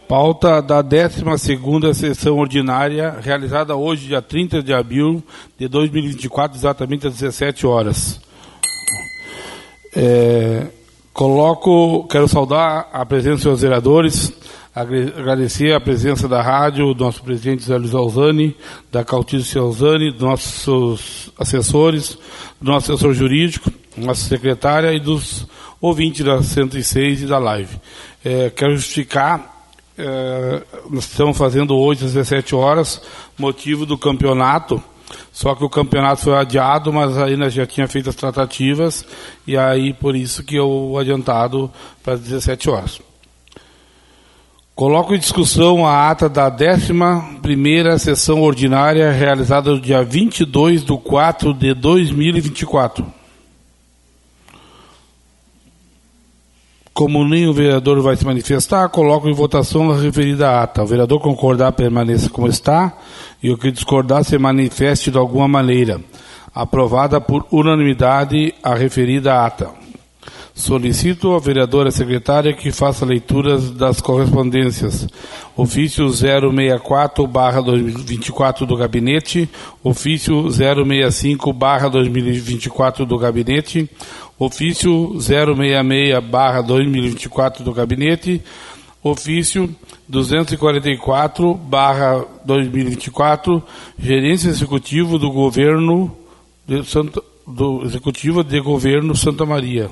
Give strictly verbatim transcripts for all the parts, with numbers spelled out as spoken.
Pauta da décima segunda sessão ordinária, realizada hoje, dia trinta de abril de dois mil e vinte e quatro, exatamente às dezessete horas. É, coloco, quero saudar a presença dos vereadores, agradecer a presença da rádio, do nosso presidente Zé Luiz Alzani, da Cautice Alzani, dos nossos assessores, do nosso assessor jurídico, nossa secretária e dos ouvintes da cento e seis e da live. É, quero justificar, é, nós estamos fazendo hoje às dezessete horas, motivo do campeonato, só que o campeonato foi adiado, mas aí nós já tínhamos feito as tratativas, e aí por isso que eu adiantado para as dezessete horas. Coloco em discussão a ata da décima primeira sessão ordinária, realizada no dia vinte e dois de quatro de dois mil e vinte e quatro. Como nenhum vereador vai se manifestar, coloco em votação a referida ata. O vereador concordar, permaneça como está, e o que discordar se manifeste de alguma maneira. Aprovada por unanimidade a referida ata. Solicito à vereadora secretária que faça leituras das correspondências. Ofício zero seis quatro barra dois mil e vinte e quatro do gabinete, ofício zero seis cinco barra dois mil e vinte e quatro do gabinete, ofício zero seis seis barra dois mil e vinte e quatro do gabinete, ofício duzentos e quarenta e quatro barra dois mil e vinte e quatro, gerência executivo do governo de Santa, do executivo de governo Santa Maria.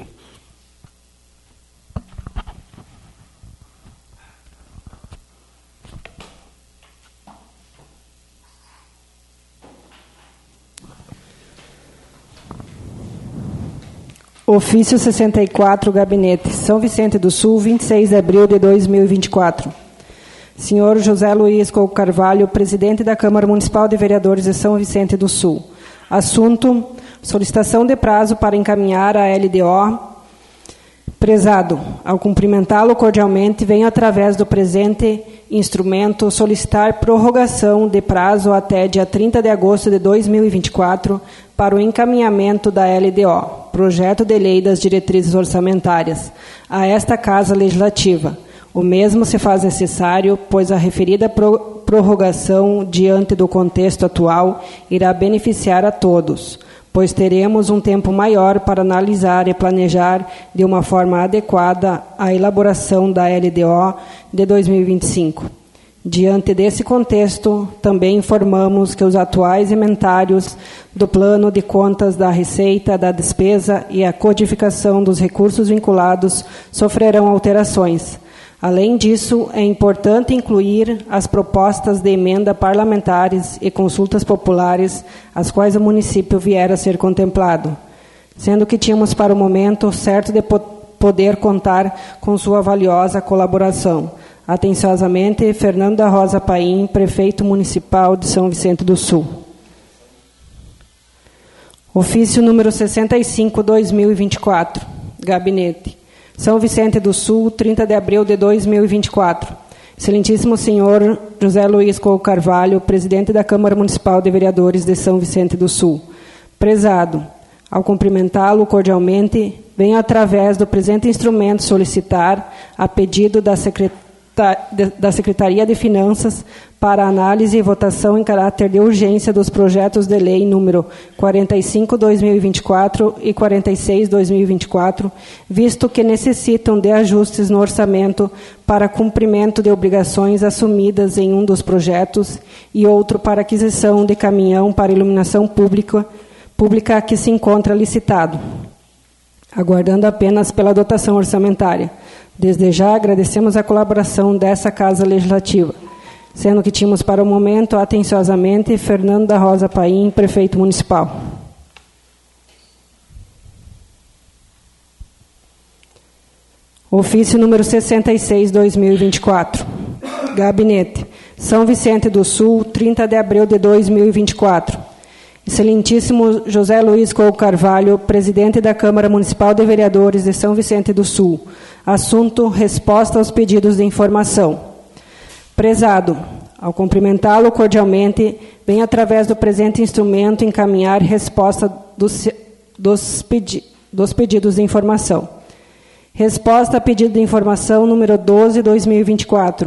Ofício sessenta e quatro, Gabinete, São Vicente do Sul, vinte e seis de abril de dois mil e vinte e quatro. Senhor José Luiz Couto Carvalho, presidente da Câmara Municipal de Vereadores de São Vicente do Sul. Assunto: solicitação de prazo para encaminhar a L D O. Prezado, ao cumprimentá-lo cordialmente, venho através do presente instrumento solicitar prorrogação de prazo até dia trinta de agosto de dois mil e vinte e quatro para o encaminhamento da L D O, Projeto de Lei das Diretrizes Orçamentárias, a esta Casa Legislativa. O mesmo se faz necessário, pois a referida pro- prorrogação, diante do contexto atual, irá beneficiar a todos, pois teremos um tempo maior para analisar e planejar de uma forma adequada a elaboração da L D O de dois mil e vinte e cinco. Diante desse contexto, também informamos que os atuais inventários do Plano de Contas da Receita, da Despesa e a codificação dos recursos vinculados sofrerão alterações. Além disso, é importante incluir as propostas de emenda parlamentares e consultas populares, as quais o município vier a ser contemplado, sendo que tínhamos para o momento certo de poder contar com sua valiosa colaboração. Atenciosamente, Fernando da Rosa Paim, Prefeito Municipal de São Vicente do Sul. Ofício número sessenta e cinco, dois mil e vinte e quatro. Gabinete. São Vicente do Sul, trinta de abril de dois mil e vinte e quatro. Excelentíssimo senhor José Luiz Couto Carvalho, presidente da Câmara Municipal de Vereadores de São Vicente do Sul. Prezado, ao cumprimentá-lo cordialmente, venho através do presente instrumento solicitar, a pedido da Secretaria da Secretaria de Finanças, para análise e votação em caráter de urgência dos projetos de lei número quarenta e cinco, dois mil e vinte e quatro e quarenta e seis, dois mil e vinte e quatro, visto que necessitam de ajustes no orçamento para cumprimento de obrigações assumidas em um dos projetos e outro para aquisição de caminhão para iluminação pública, pública que se encontra licitado, aguardando apenas pela dotação orçamentária. Desde já agradecemos a colaboração dessa Casa Legislativa, sendo que tínhamos para o momento, atenciosamente, Fernando da Rosa Paim, Prefeito Municipal. Ofício número sessenta e seis, dois mil e vinte e quatro. Gabinete. São Vicente do Sul, trinta de abril de dois mil e vinte e quatro. Excelentíssimo José Luiz Couto Carvalho, presidente da Câmara Municipal de Vereadores de São Vicente do Sul. Assunto: resposta aos pedidos de informação. Prezado, ao cumprimentá-lo cordialmente, venho através do presente instrumento encaminhar resposta dos, dos, pedi, dos pedidos de informação. Resposta a pedido de informação número doze, dois mil e vinte e quatro.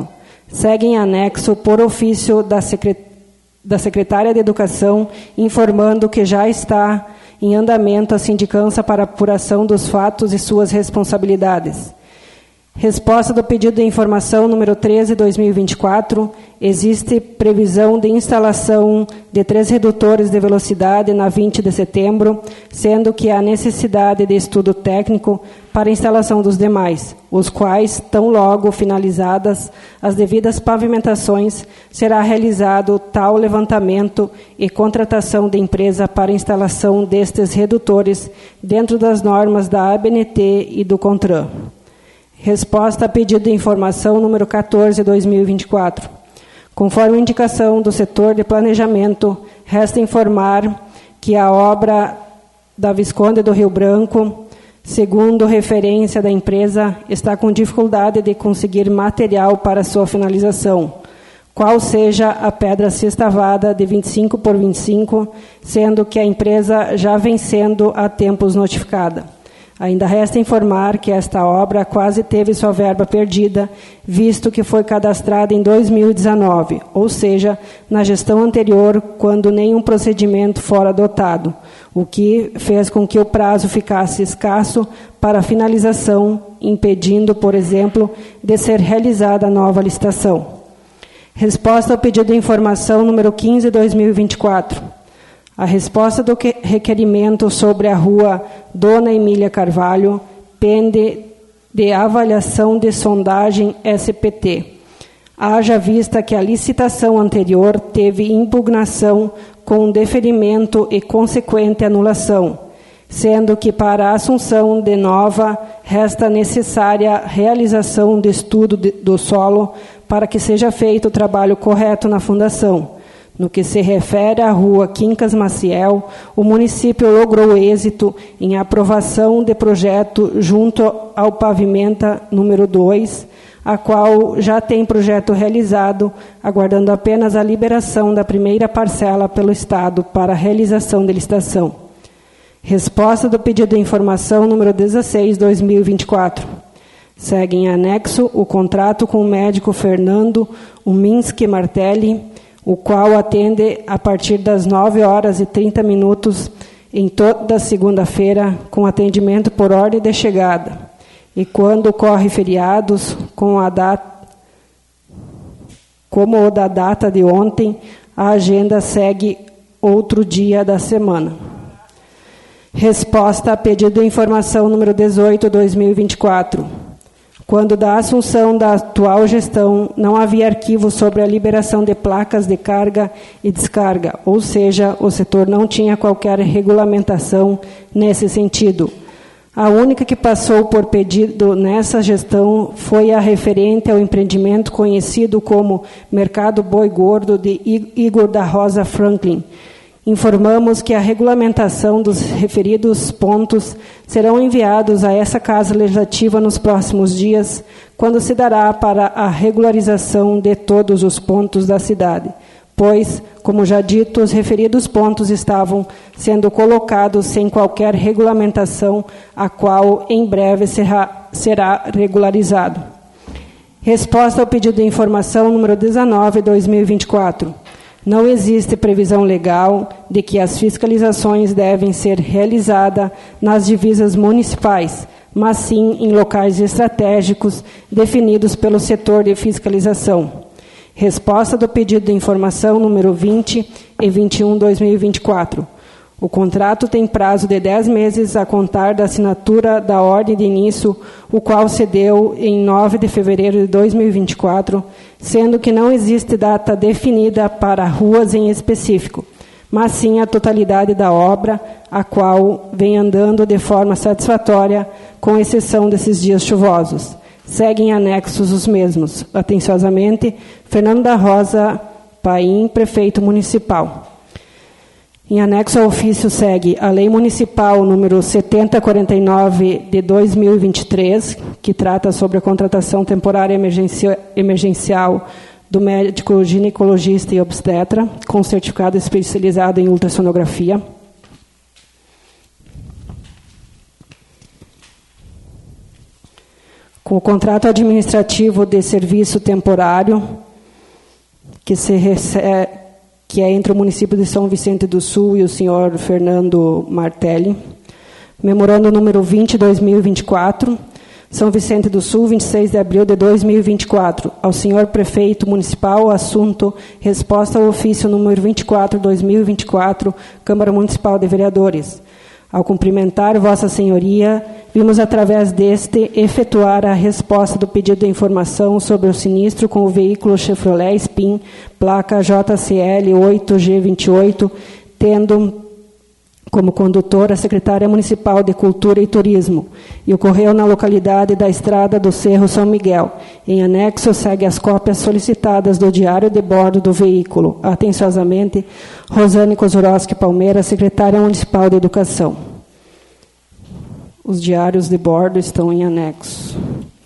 Segue em anexo por ofício da, secret... da Secretária de Educação, informando que já está em andamento a sindicância para apuração dos fatos e suas responsabilidades. Resposta do pedido de informação número treze, dois mil e vinte e quatro. Existe previsão de instalação de três redutores de velocidade na vinte de setembro, sendo que há necessidade de estudo técnico para a instalação dos demais, os quais, tão logo finalizadas as devidas pavimentações, será realizado tal levantamento e contratação de empresa para instalação destes redutores dentro das normas da A B N T e do CONTRAN. Resposta a pedido de informação número quatorze, dois mil e vinte e quatro. Conforme indicação do setor de planejamento, resta informar que a obra da Visconde do Rio Branco, segundo referência da empresa, está com dificuldade de conseguir material para sua finalização, qual seja a pedra sextavada de vinte e cinco por vinte e cinco, sendo que a empresa já vem sendo há tempos notificada. Ainda resta informar que esta obra quase teve sua verba perdida, visto que foi cadastrada em dois mil e dezenove, ou seja, na gestão anterior, quando nenhum procedimento fora adotado, o que fez com que o prazo ficasse escasso para a finalização, impedindo, por exemplo, de ser realizada a nova licitação. Resposta ao pedido de informação número quinze, dois mil e vinte e quatro. A resposta do requerimento sobre a rua Dona Emília Carvalho pende de avaliação de sondagem S P T. Haja vista que a licitação anterior teve impugnação com deferimento e consequente anulação, sendo que para a assunção de nova resta necessária realização de estudo de, do solo para que seja feito o trabalho correto na fundação. No que se refere à rua Quincas Maciel, o município logrou êxito em aprovação de projeto junto ao Pavimenta número dois, a qual já tem projeto realizado, aguardando apenas a liberação da primeira parcela pelo Estado para a realização da licitação. Resposta do pedido de informação número dezesseis, dois mil e vinte e quatro. Segue em anexo o contrato com o médico Fernando Uminski Martelli, o qual atende a partir das nove horas e trinta minutos em toda segunda-feira, com atendimento por ordem de chegada. E quando ocorre feriados, com a data, como o da data de ontem, a agenda segue outro dia da semana. Resposta a pedido de informação número dezoito, dois mil e vinte e quatro. Quando da assunção da atual gestão não havia arquivo sobre a liberação de placas de carga e descarga, ou seja, o setor não tinha qualquer regulamentação nesse sentido. A única que passou por pedido nessa gestão foi a referente ao empreendimento conhecido como Mercado Boi Gordo de Igor da Rosa Franklin. Informamos que a regulamentação dos referidos pontos serão enviados a essa Casa Legislativa nos próximos dias, quando se dará para a regularização de todos os pontos da cidade, pois, como já dito, os referidos pontos estavam sendo colocados sem qualquer regulamentação, a qual em breve será, será regularizado. Resposta ao pedido de informação número dezenove, dois mil e vinte e quatro. Não existe previsão legal de que as fiscalizações devem ser realizadas nas divisas municipais, mas sim em locais estratégicos definidos pelo setor de fiscalização. Resposta do pedido de informação número vinte e vinte e um, dois mil e vinte e quatro. O contrato tem prazo de dez meses a contar da assinatura da ordem de início, o qual se deu em nove de fevereiro de dois mil e vinte e quatro, sendo que não existe data definida para ruas em específico, mas sim a totalidade da obra, a qual vem andando de forma satisfatória, com exceção desses dias chuvosos. Seguem anexos os mesmos. Atenciosamente, Fernando da Rosa Paim, prefeito municipal. Em anexo ao ofício segue a Lei Municipal número setenta quarenta e nove de dois mil e vinte e três, que trata sobre a contratação temporária emergencial do médico ginecologista e obstetra, com certificado especializado em ultrassonografia. com o contrato administrativo de serviço temporário, que, se recebe, que é entre o município de São Vicente do Sul e o senhor Fernando Martelli. Memorando número vinte, dois mil e vinte e quatro, São Vicente do Sul, vinte e seis de abril de dois mil e vinte e quatro. Ao senhor prefeito municipal, assunto, resposta ao ofício número vinte e quatro, dois mil e vinte e quatro, Câmara Municipal de Vereadores. Ao cumprimentar Vossa Senhoria, vimos através deste efetuar a resposta do pedido de informação sobre o sinistro com o veículo Chevrolet Spin, placa J C L oito G vinte e oito, tendo como condutora a secretária municipal de Cultura e Turismo, e ocorreu na localidade da Estrada do Cerro São Miguel. Em anexo, segue as cópias solicitadas do diário de bordo do veículo. Atenciosamente, Rosane Kozurowski Palmeira, secretária municipal de Educação. Os diários de bordo estão em anexo.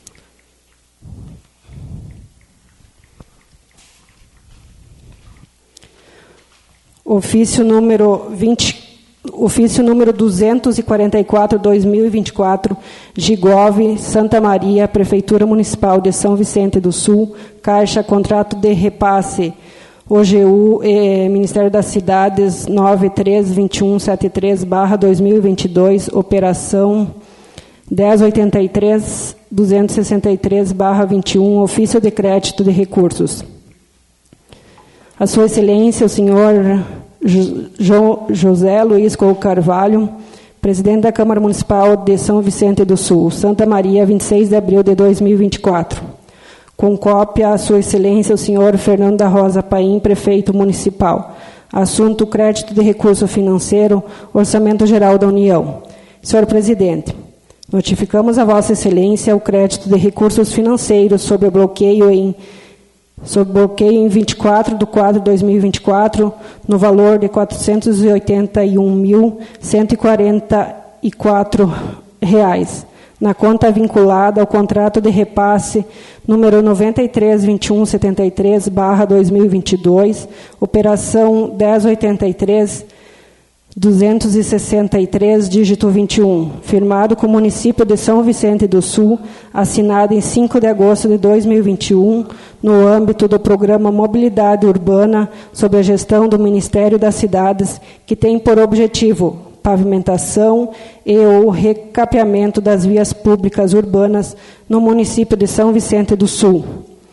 Ofício número vinte Ofício número duzentos e quarenta e quatro, dois mil e vinte e quatro, Gigove, Santa Maria, Prefeitura Municipal de São Vicente do Sul, Caixa, contrato de repasse, O G U, eh, Ministério das Cidades, nove três dois um sete três barra dois mil e vinte e dois, operação dez oitenta e três, duzentos e sessenta e três barra vinte e um, ofício de crédito de recursos. A Sua Excelência, o senhor Jo, José Luiz Couto Carvalho, presidente da Câmara Municipal de São Vicente do Sul, Santa Maria, vinte e seis de abril de dois mil e vinte e quatro. Com cópia, a Sua Excelência, o senhor Fernando da Rosa Paim, prefeito municipal. Assunto, crédito de recurso financeiro, Orçamento Geral da União. Senhor presidente, notificamos a Vossa Excelência o crédito de recursos financeiros sobre o bloqueio em sob bloqueio em vinte e quatro de quatro de dois mil e vinte e quatro, no valor de quatrocentos e oitenta e um mil, cento e quarenta e quatro reais, na conta vinculada ao contrato de repasse número noventa e três, vinte e um, setenta e três, barra dois mil e vinte e dois, operação dez oitenta e três, duzentos e sessenta e três, dígito vinte e um, firmado com o município de São Vicente do Sul, assinado em cinco de agosto de dois mil e vinte e um, no âmbito do Programa Mobilidade Urbana, sob a gestão do Ministério das Cidades, que tem por objetivo pavimentação e ou recapeamento das vias públicas urbanas no município de São Vicente do Sul.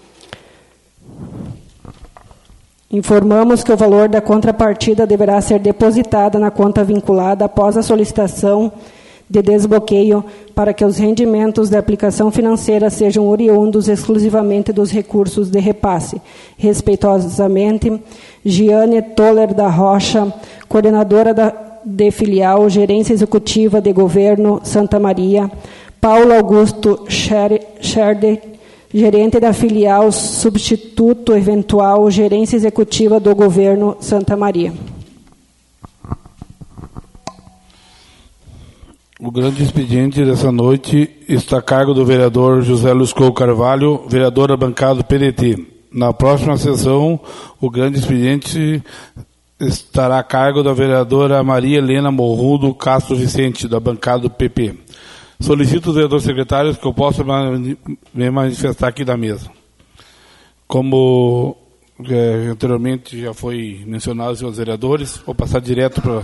Informamos que o valor da contrapartida deverá ser depositada na conta vinculada após a solicitação de desbloqueio para que os rendimentos da aplicação financeira sejam oriundos exclusivamente dos recursos de repasse. Respeitosamente, Giane Toller da Rocha, coordenadora da, de filial, Gerência Executiva de Governo, Santa Maria, Paulo Augusto Scherder, gerente da filial, substituto eventual, Gerência Executiva do Governo, Santa Maria. O grande expediente dessa noite está a cargo do vereador José Luiz Couto Carvalho, vereador da bancada do P D T. Na próxima sessão, o grande expediente estará a cargo da vereadora Maria Helena Morrudo Castro Vicente, da bancada do P P. Solicito os vereadores secretários que eu possa me manifestar aqui da mesa. Como é, anteriormente já foi mencionado os senhores vereadores, vou passar direto para...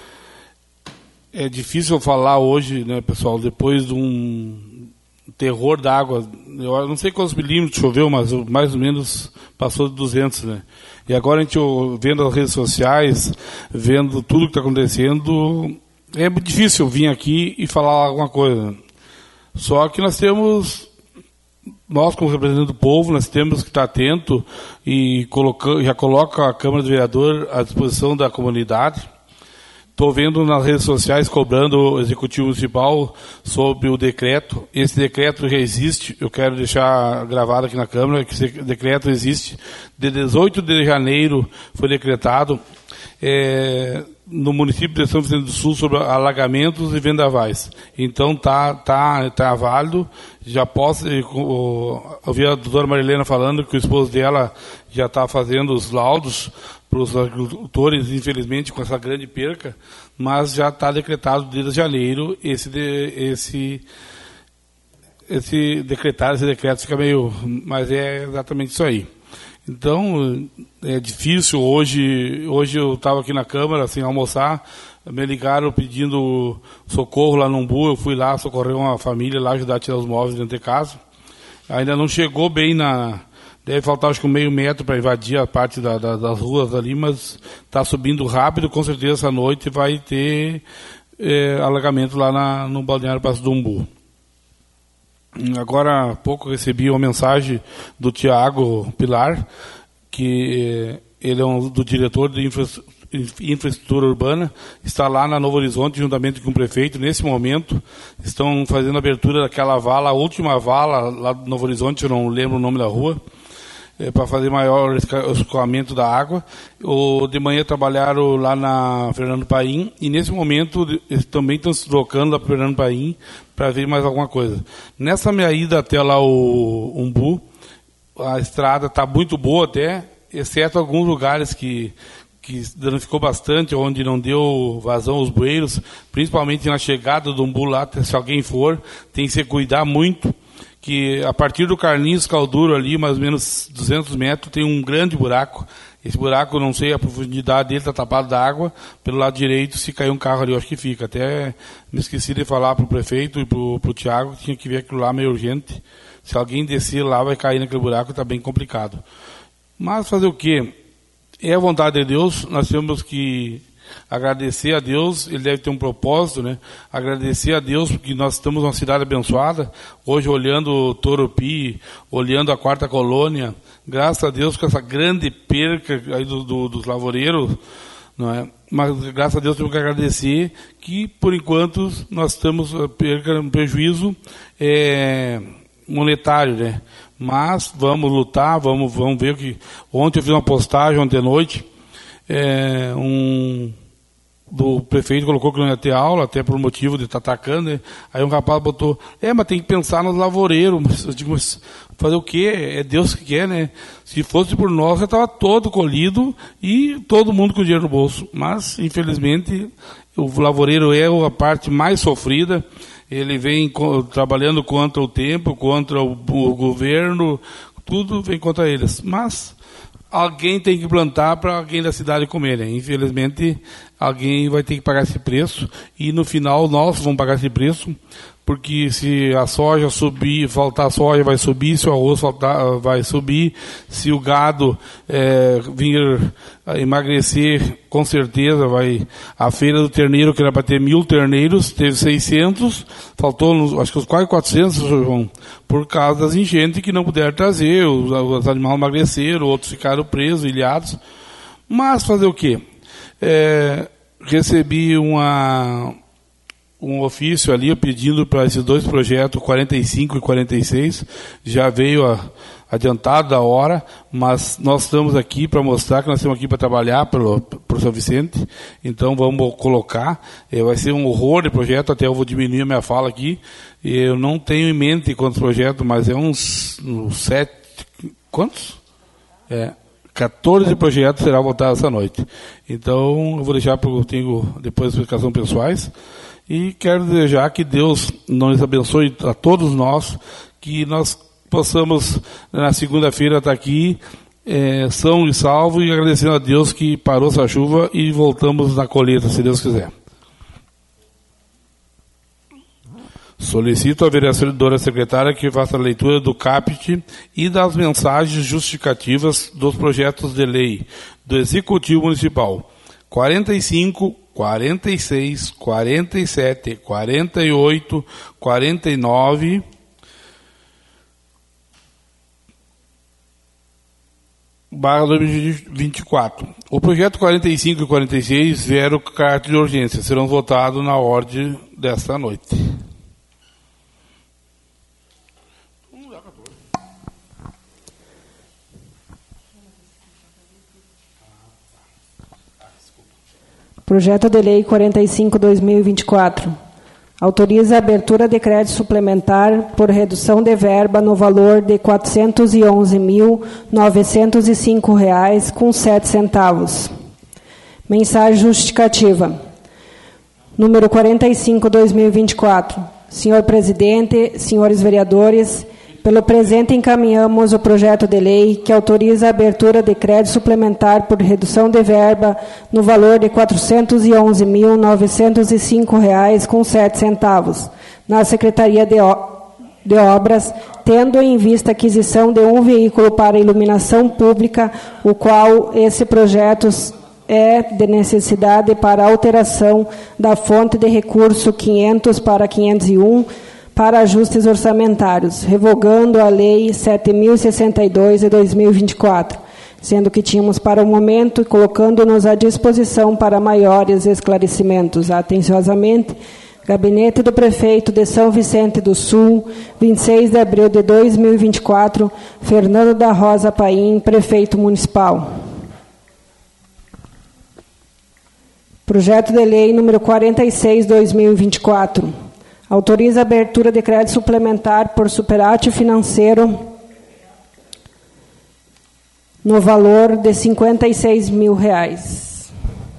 É difícil falar hoje, né, pessoal, depois de um terror da água. Eu não sei quantos milímetros choveu, mas mais ou menos passou de duzentos, né? E agora a gente vendo as redes sociais, vendo tudo que está acontecendo, é muito difícil vir aqui e falar alguma coisa. Só que nós temos, nós como representantes do povo, nós temos que estar atento e coloca, já coloca a Câmara do Vereador à disposição da comunidade. Estou vendo nas redes sociais cobrando o Executivo Municipal sobre o decreto. Esse decreto já existe, eu quero deixar gravado aqui na Câmara, que esse decreto existe. De dezoito de janeiro foi decretado é, no município de São Vicente do Sul sobre alagamentos e vendavais. Então está tá, tá válido. Já posso, eu ouvi a doutora Marilena falando que o esposo dela já está fazendo os laudos para os agricultores, infelizmente, com essa grande perca, mas já está decretado desde janeiro esse, esse, esse decretar, esse decreto fica meio... Mas é exatamente isso aí. Então, é difícil. Hoje, hoje eu estava aqui na Câmara, assim, almoçar, me ligaram pedindo socorro lá no Umbu, eu fui lá socorrer uma família lá, ajudar a tirar os móveis dentro de casa. Ainda não chegou bem na... Deve faltar, acho que um meio metro para invadir a parte da, da, das ruas ali, mas está subindo rápido, com certeza essa noite vai ter é, alagamento lá na, no Balneário Passo do Umbu. Agora há pouco recebi uma mensagem do Tiago Pilar, que ele é um do diretor de infra, infraestrutura urbana, está lá na Novo Horizonte, juntamente com o prefeito. Nesse momento, estão fazendo a abertura daquela vala, a última vala lá do Novo Horizonte, eu não lembro o nome da rua, é, para fazer maior escoamento da água. O, de manhã trabalharam lá na Fernando Paim, e nesse momento eles também estão se deslocando lá para Fernando Paim, para ver mais alguma coisa. Nessa minha ida até lá o Umbu, a estrada está muito boa até, exceto alguns lugares que, que danificou bastante, onde não deu vazão aos bueiros, principalmente na chegada do Umbu lá, se alguém for, tem que se cuidar muito, que a partir do Carlinhos Calduro ali, mais ou menos duzentos metros, tem um grande buraco. Esse buraco, não sei a profundidade dele, está tapado d'água. Pelo lado direito, se cair um carro ali, eu acho que fica. Até me esqueci de falar para o prefeito e para o Tiago que tinha que ver aquilo lá meio urgente. Se alguém descer lá, vai cair naquele buraco, está bem complicado. Mas fazer o quê? É a vontade de Deus, nós temos que agradecer a Deus, ele deve ter um propósito, né? Agradecer a Deus porque nós estamos numa cidade abençoada. Hoje, olhando Torupi, olhando a Quarta Colônia, graças a Deus com essa grande perca aí do, do, dos lavoureiros, não é? Mas graças a Deus temos que agradecer que, por enquanto, nós estamos perca um prejuízo é, monetário, né? Mas vamos lutar, vamos, vamos ver o que... Ontem eu fiz uma postagem, ontem à noite, é, um do prefeito colocou que não ia ter aula, até por motivo de estar atacando, né? Aí um rapaz botou, é, mas tem que pensar nos lavoureiros. Mas eu digo, mas fazer o quê? É Deus que quer, né? Se fosse por nós, já estava todo colhido e todo mundo com dinheiro no bolso. Mas, infelizmente, o lavoureiro é a parte mais sofrida. Ele vem co- trabalhando contra o tempo, contra o, o governo, tudo vem contra eles. Mas alguém tem que plantar para alguém da cidade comer, né? Infelizmente, alguém vai ter que pagar esse preço e no final nós vamos pagar esse preço, porque se a soja subir, faltar soja vai subir, se o arroz faltar vai subir, se o gado é, vir emagrecer, com certeza vai. A feira do terneiro, que era para ter mil terneiros, teve seiscentos, faltou acho que uns quase quatrocentos, João, por causa das enchentes que não puderam trazer, os, os animais emagreceram, outros ficaram presos, ilhados. Mas fazer o quê? É, recebi uma, um ofício ali pedindo para esses dois projetos, quarenta e cinco e quarenta e seis, já veio a, adiantado da hora, mas nós estamos aqui para mostrar que nós estamos aqui para trabalhar para o São Vicente, então vamos colocar, é, vai ser um horror de projeto, até eu vou diminuir a minha fala aqui, eu não tenho em mente quantos projetos, mas é uns, uns sete, quantos? É... quatorze projetos serão votados essa noite. Então, eu vou deixar para eu tenho depois a explicação pessoais. E quero desejar que Deus nos abençoe a todos nós, que nós possamos, na segunda-feira, estar aqui, é, são e salvo, e agradecendo a Deus que parou essa chuva e voltamos na colheita, se Deus quiser. Solicito à vereadora secretária que faça a leitura do caput e das mensagens justificativas dos projetos de lei do Executivo Municipal quarenta e cinco, quarenta e seis, quarenta e sete, quarenta e oito, quarenta e nove, barra dois mil e vinte e quatro. O projeto quarenta e cinco e quarenta e seis vieram carta de urgência, serão votados na ordem desta noite. Projeto de Lei quarenta e cinco barra dois mil e vinte e quatro. Autoriza a abertura de crédito suplementar por redução de verba no valor de quatrocentos e onze mil, novecentos e cinco reais com sete centavos. Mensagem justificativa. Número quarenta e cinco barra dois mil e vinte e quatro. Senhor presidente, senhores vereadores, pelo presente encaminhamos o projeto de lei que autoriza a abertura de crédito suplementar por redução de verba no valor de quatrocentos e onze mil, novecentos e cinco reais com sete centavos na Secretaria de, de Obras, tendo em vista a aquisição de um veículo para iluminação pública, o qual esse projeto é de necessidade para alteração da fonte de recurso quinhentos para quinhentos e um para ajustes orçamentários, revogando a Lei sete mil e sessenta e dois de dois mil e vinte e quatro, sendo que tínhamos para o momento e colocando-nos à disposição para maiores esclarecimentos. Atenciosamente, Gabinete do Prefeito de São Vicente do Sul, vinte e seis de abril de dois mil e vinte e quatro, Fernando da Rosa Paim, Prefeito Municipal. Projeto de Lei número quarenta e seis, dois mil e vinte e quatro. Autoriza a abertura de crédito suplementar por superávit financeiro no valor de cinquenta e seis mil reais.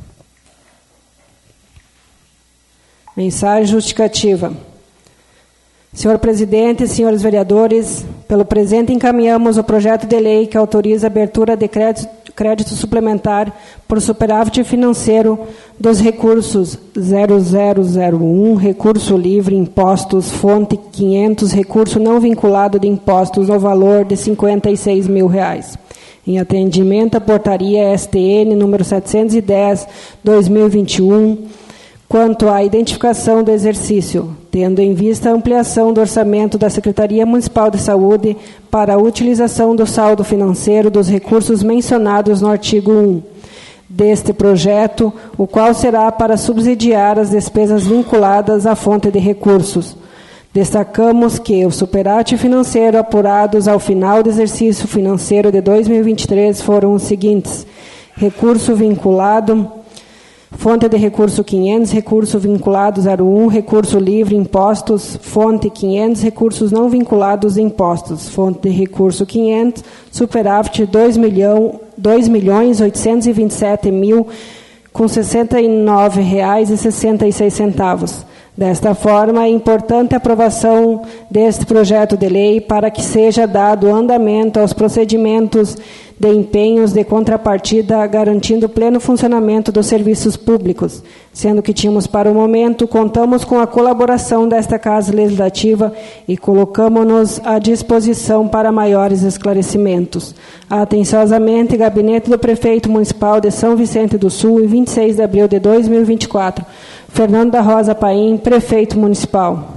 Mensagem justificativa. Senhor presidente, senhores vereadores, pelo presente encaminhamos o projeto de lei que autoriza a abertura de crédito, crédito suplementar por superávit financeiro dos recursos zero zero zero um, recurso livre, impostos, fonte quinhentos, recurso não vinculado de impostos no valor de cinquenta e seis mil reais. Em atendimento à portaria S T N número setecentos e dez, dois mil e vinte e um, quanto à identificação do exercício, tendo em vista a ampliação do orçamento da Secretaria Municipal de Saúde para a utilização do saldo financeiro dos recursos mencionados no artigo um deste projeto, o qual será para subsidiar as despesas vinculadas à fonte de recursos. Destacamos que o superávit financeiro apurados ao final do exercício financeiro de dois mil e vinte e três foram os seguintes: recurso vinculado, fonte de recurso quinhentos, recurso vinculado zero um, recurso livre, impostos, fonte quinhentos, recursos não vinculados impostos, fonte de recurso quinhentos, superávit dois milhões oitocentos e vinte e sete mil com sessenta e nove reais e sessenta e seis centavos. Desta forma, é importante a aprovação deste projeto de lei para que seja dado andamento aos procedimentos de empenhos de contrapartida, garantindo pleno funcionamento dos serviços públicos, sendo que tínhamos para o momento, contamos com a colaboração desta Casa Legislativa e colocamos-nos à disposição para maiores esclarecimentos. Atenciosamente, Gabinete do Prefeito Municipal de São Vicente do Sul, em vinte e seis de abril de dois mil e vinte e quatro, Fernando da Rosa Paim, Prefeito Municipal.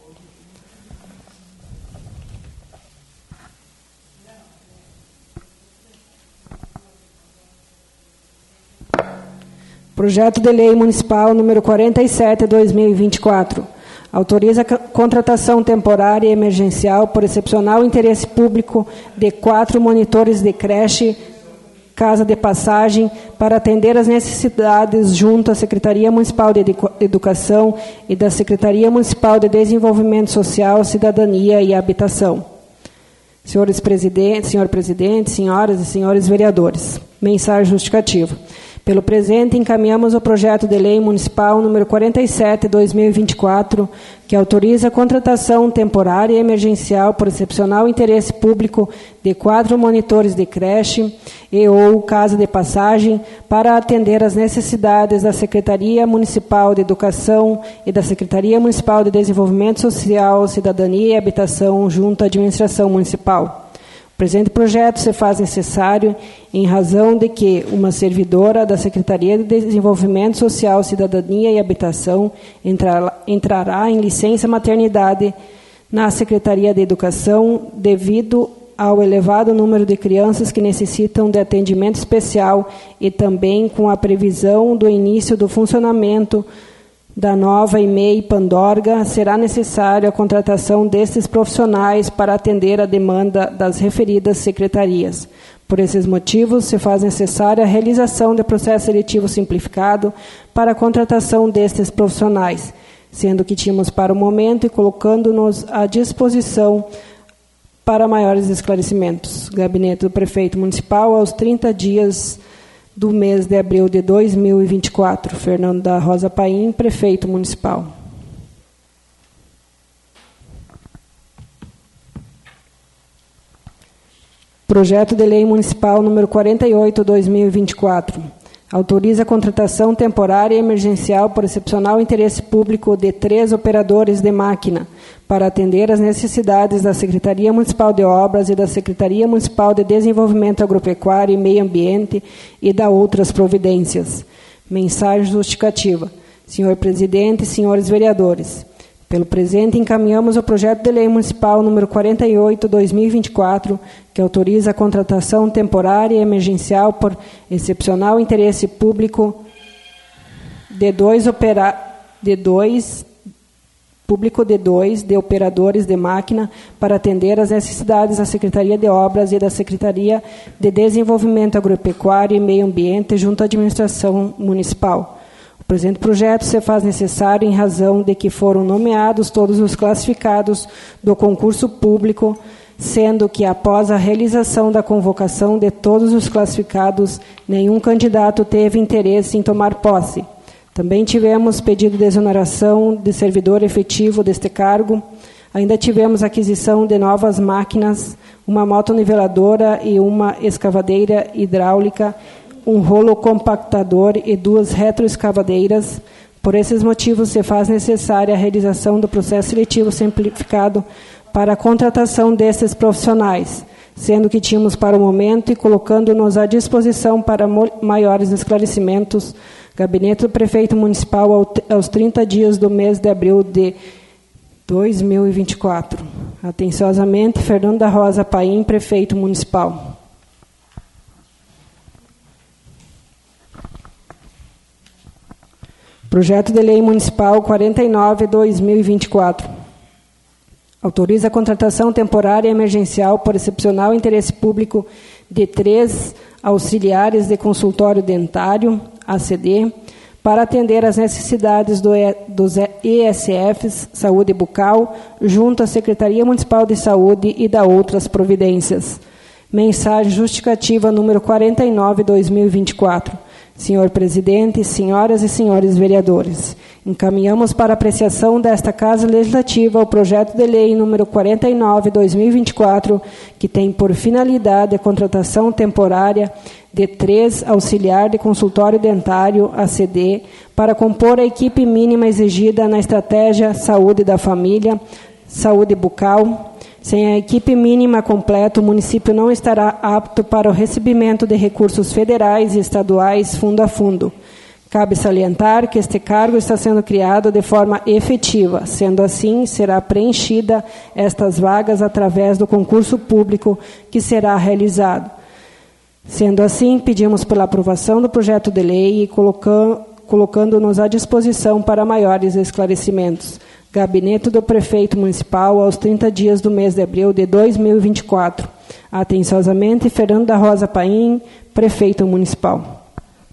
Projeto de Lei Municipal número quarenta e sete, dois mil e vinte e quatro. Autoriza a contratação temporária e emergencial por excepcional interesse público de quatro monitores de creche, casa de passagem, para atender às necessidades junto à Secretaria Municipal de Educação e da Secretaria Municipal de Desenvolvimento Social, Cidadania e Habitação. Senhores presidentes, senhor presidente, senhoras e senhores vereadores, mensagem justificativa. Pelo presente, encaminhamos o projeto de lei municipal número quarenta e sete, dois mil e vinte e quatro, que autoriza a contratação temporária e emergencial por excepcional interesse público de quatro monitores de creche e ou casa de passagem para atender às necessidades da Secretaria Municipal de Educação e da Secretaria Municipal de Desenvolvimento Social, Cidadania e Habitação junto à administração municipal. O presente projeto se faz necessário em razão de que uma servidora da Secretaria de Desenvolvimento Social, Cidadania e Habitação entrará, entrará em licença maternidade na Secretaria de Educação devido ao elevado número de crianças que necessitam de atendimento especial e também com a previsão do início do funcionamento da nova E M E I Pandorga, será necessária a contratação destes profissionais para atender a demanda das referidas secretarias. Por esses motivos, se faz necessária a realização de processo seletivo simplificado para a contratação destes profissionais, sendo que tínhamos para o momento e colocando-nos à disposição para maiores esclarecimentos. Gabinete do Prefeito Municipal, aos trinta dias do mês de abril de dois mil e vinte e quatro. Fernando da Rosa Paim, Prefeito Municipal. Projeto de Lei Municipal número quarenta e oito, dois mil e vinte e quatro. Autoriza a contratação temporária e emergencial por excepcional interesse público de três operadores de máquina para atender às necessidades da Secretaria Municipal de Obras e da Secretaria Municipal de Desenvolvimento Agropecuário e Meio Ambiente e da outras providências. Mensagem justificativa. Senhor Presidente, senhores vereadores, pelo presente, encaminhamos o projeto de lei municipal número quarenta e oito, dois mil e vinte e quatro, que autoriza a contratação temporária e emergencial por excepcional interesse público de dois, opera... de dois... público de dois de operadores de máquina para atender às necessidades da Secretaria de Obras e da Secretaria de Desenvolvimento Agropecuário e Meio Ambiente junto à administração municipal. O presente projeto se faz necessário em razão de que foram nomeados todos os classificados do concurso público, sendo que, após a realização da convocação de todos os classificados, nenhum candidato teve interesse em tomar posse. Também tivemos pedido de exoneração de servidor efetivo deste cargo. Ainda tivemos aquisição de novas máquinas, uma motoniveladora e uma escavadeira hidráulica, um rolo compactador e duas retroescavadeiras. Por esses motivos, se faz necessária a realização do processo seletivo simplificado para a contratação desses profissionais, sendo que tínhamos para o momento e colocando-nos à disposição para maiores esclarecimentos, Gabinete do Prefeito Municipal aos trinta dias do mês de abril de dois mil e vinte e quatro. Atenciosamente, Fernando da Rosa Paim, Prefeito Municipal. Projeto de Lei Municipal quarenta e nove, dois mil e vinte e quatro. Autoriza a contratação temporária e emergencial por excepcional interesse público de três auxiliares de consultório dentário, A C D, para atender às necessidades do e, dos E S Fs, Saúde Bucal, junto à Secretaria Municipal de Saúde e da outras providências. Mensagem justificativa número quarenta e nove, dois mil e vinte e quatro. Senhor Presidente, senhoras e senhores vereadores, encaminhamos para apreciação desta Casa Legislativa o projeto de lei número quarenta e nove, dois mil e vinte e quatro, que tem por finalidade a contratação temporária de três auxiliar de consultório dentário, A C D, para compor a equipe mínima exigida na estratégia Saúde da Família, Saúde Bucal. Sem a equipe mínima completa, o município não estará apto para o recebimento de recursos federais e estaduais fundo a fundo. Cabe salientar que este cargo está sendo criado de forma efetiva. Sendo assim, será preenchida estas vagas através do concurso público que será realizado. Sendo assim, pedimos pela aprovação do projeto de lei e colocando-nos à disposição para maiores esclarecimentos. Gabinete do Prefeito Municipal aos trinta dias do mês de abril de dois mil e vinte e quatro. Atenciosamente, Fernando da Rosa Paim, Prefeito Municipal.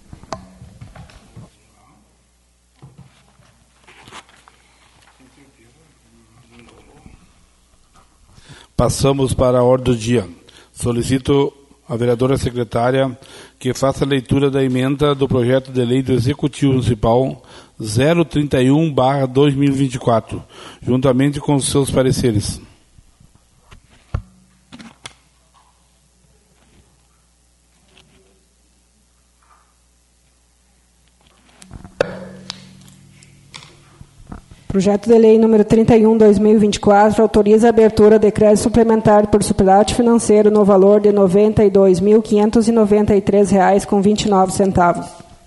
Passamos para a ordem do dia. Solicito a vereadora secretária que faça a leitura da emenda do projeto de lei do Executivo Municipal zero trinta e um barra dois mil e vinte e quatro, juntamente com os seus pareceres. Projeto de lei número trinta e um, dois mil e vinte e quatro, autoriza a abertura de crédito suplementar por superávit financeiro no valor de noventa e dois mil quinhentos e noventa e três reais com vinte e nove centavos.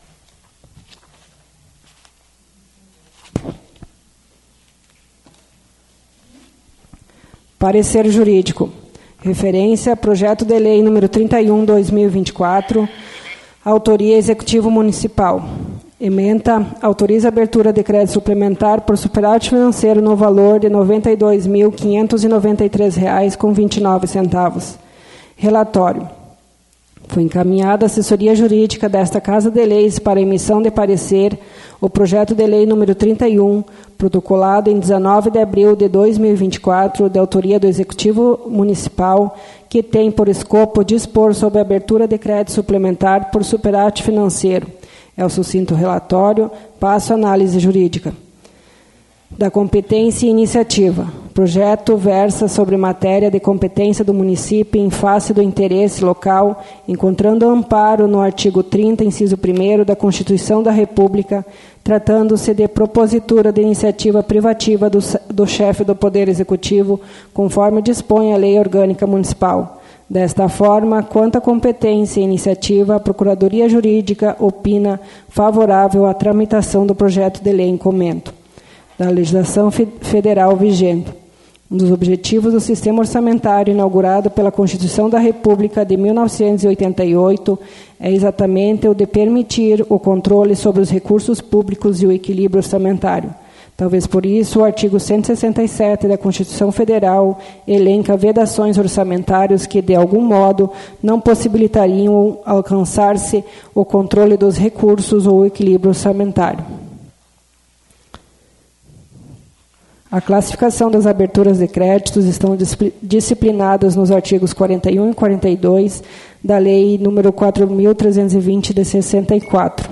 Parecer jurídico. Referência: projeto de lei número trinta e um, dois mil e vinte e quatro, autoria Executivo Municipal. Ementa autoriza a abertura de crédito suplementar por superávit financeiro no valor de noventa e dois mil quinhentos e noventa e três reais com vinte e nove centavos. Relatório. Foi encaminhada à assessoria jurídica desta Casa de Leis para emissão de parecer o projeto de lei número trinta e um, protocolado em dezenove de abril de dois mil e vinte e quatro, de autoria do Executivo Municipal, que tem por escopo dispor sobre a abertura de crédito suplementar por superávit financeiro. É o sucinto relatório. Passo à análise jurídica. Da competência e iniciativa. O projeto versa sobre matéria de competência do município em face do interesse local, encontrando amparo no artigo trinta, inciso primeiro da Constituição da República, tratando-se de propositura de iniciativa privativa do, do chefe do Poder Executivo, conforme dispõe a Lei Orgânica Municipal. Desta forma, quanto à competência e iniciativa, a Procuradoria Jurídica opina favorável à tramitação do projeto de lei em comento da legislação federal vigente. Um dos objetivos do sistema orçamentário inaugurado pela Constituição da República de mil novecentos e oitenta e oito é exatamente o de permitir o controle sobre os recursos públicos e o equilíbrio orçamentário. Talvez por isso o artigo cento e sessenta e sete da Constituição Federal elenca vedações orçamentárias que, de algum modo, não possibilitariam alcançar-se o controle dos recursos ou o equilíbrio orçamentário. A classificação das aberturas de créditos estão disciplinadas nos artigos quarenta e um e quarenta e dois da Lei número quatro mil trezentos e vinte de sessenta e quatro.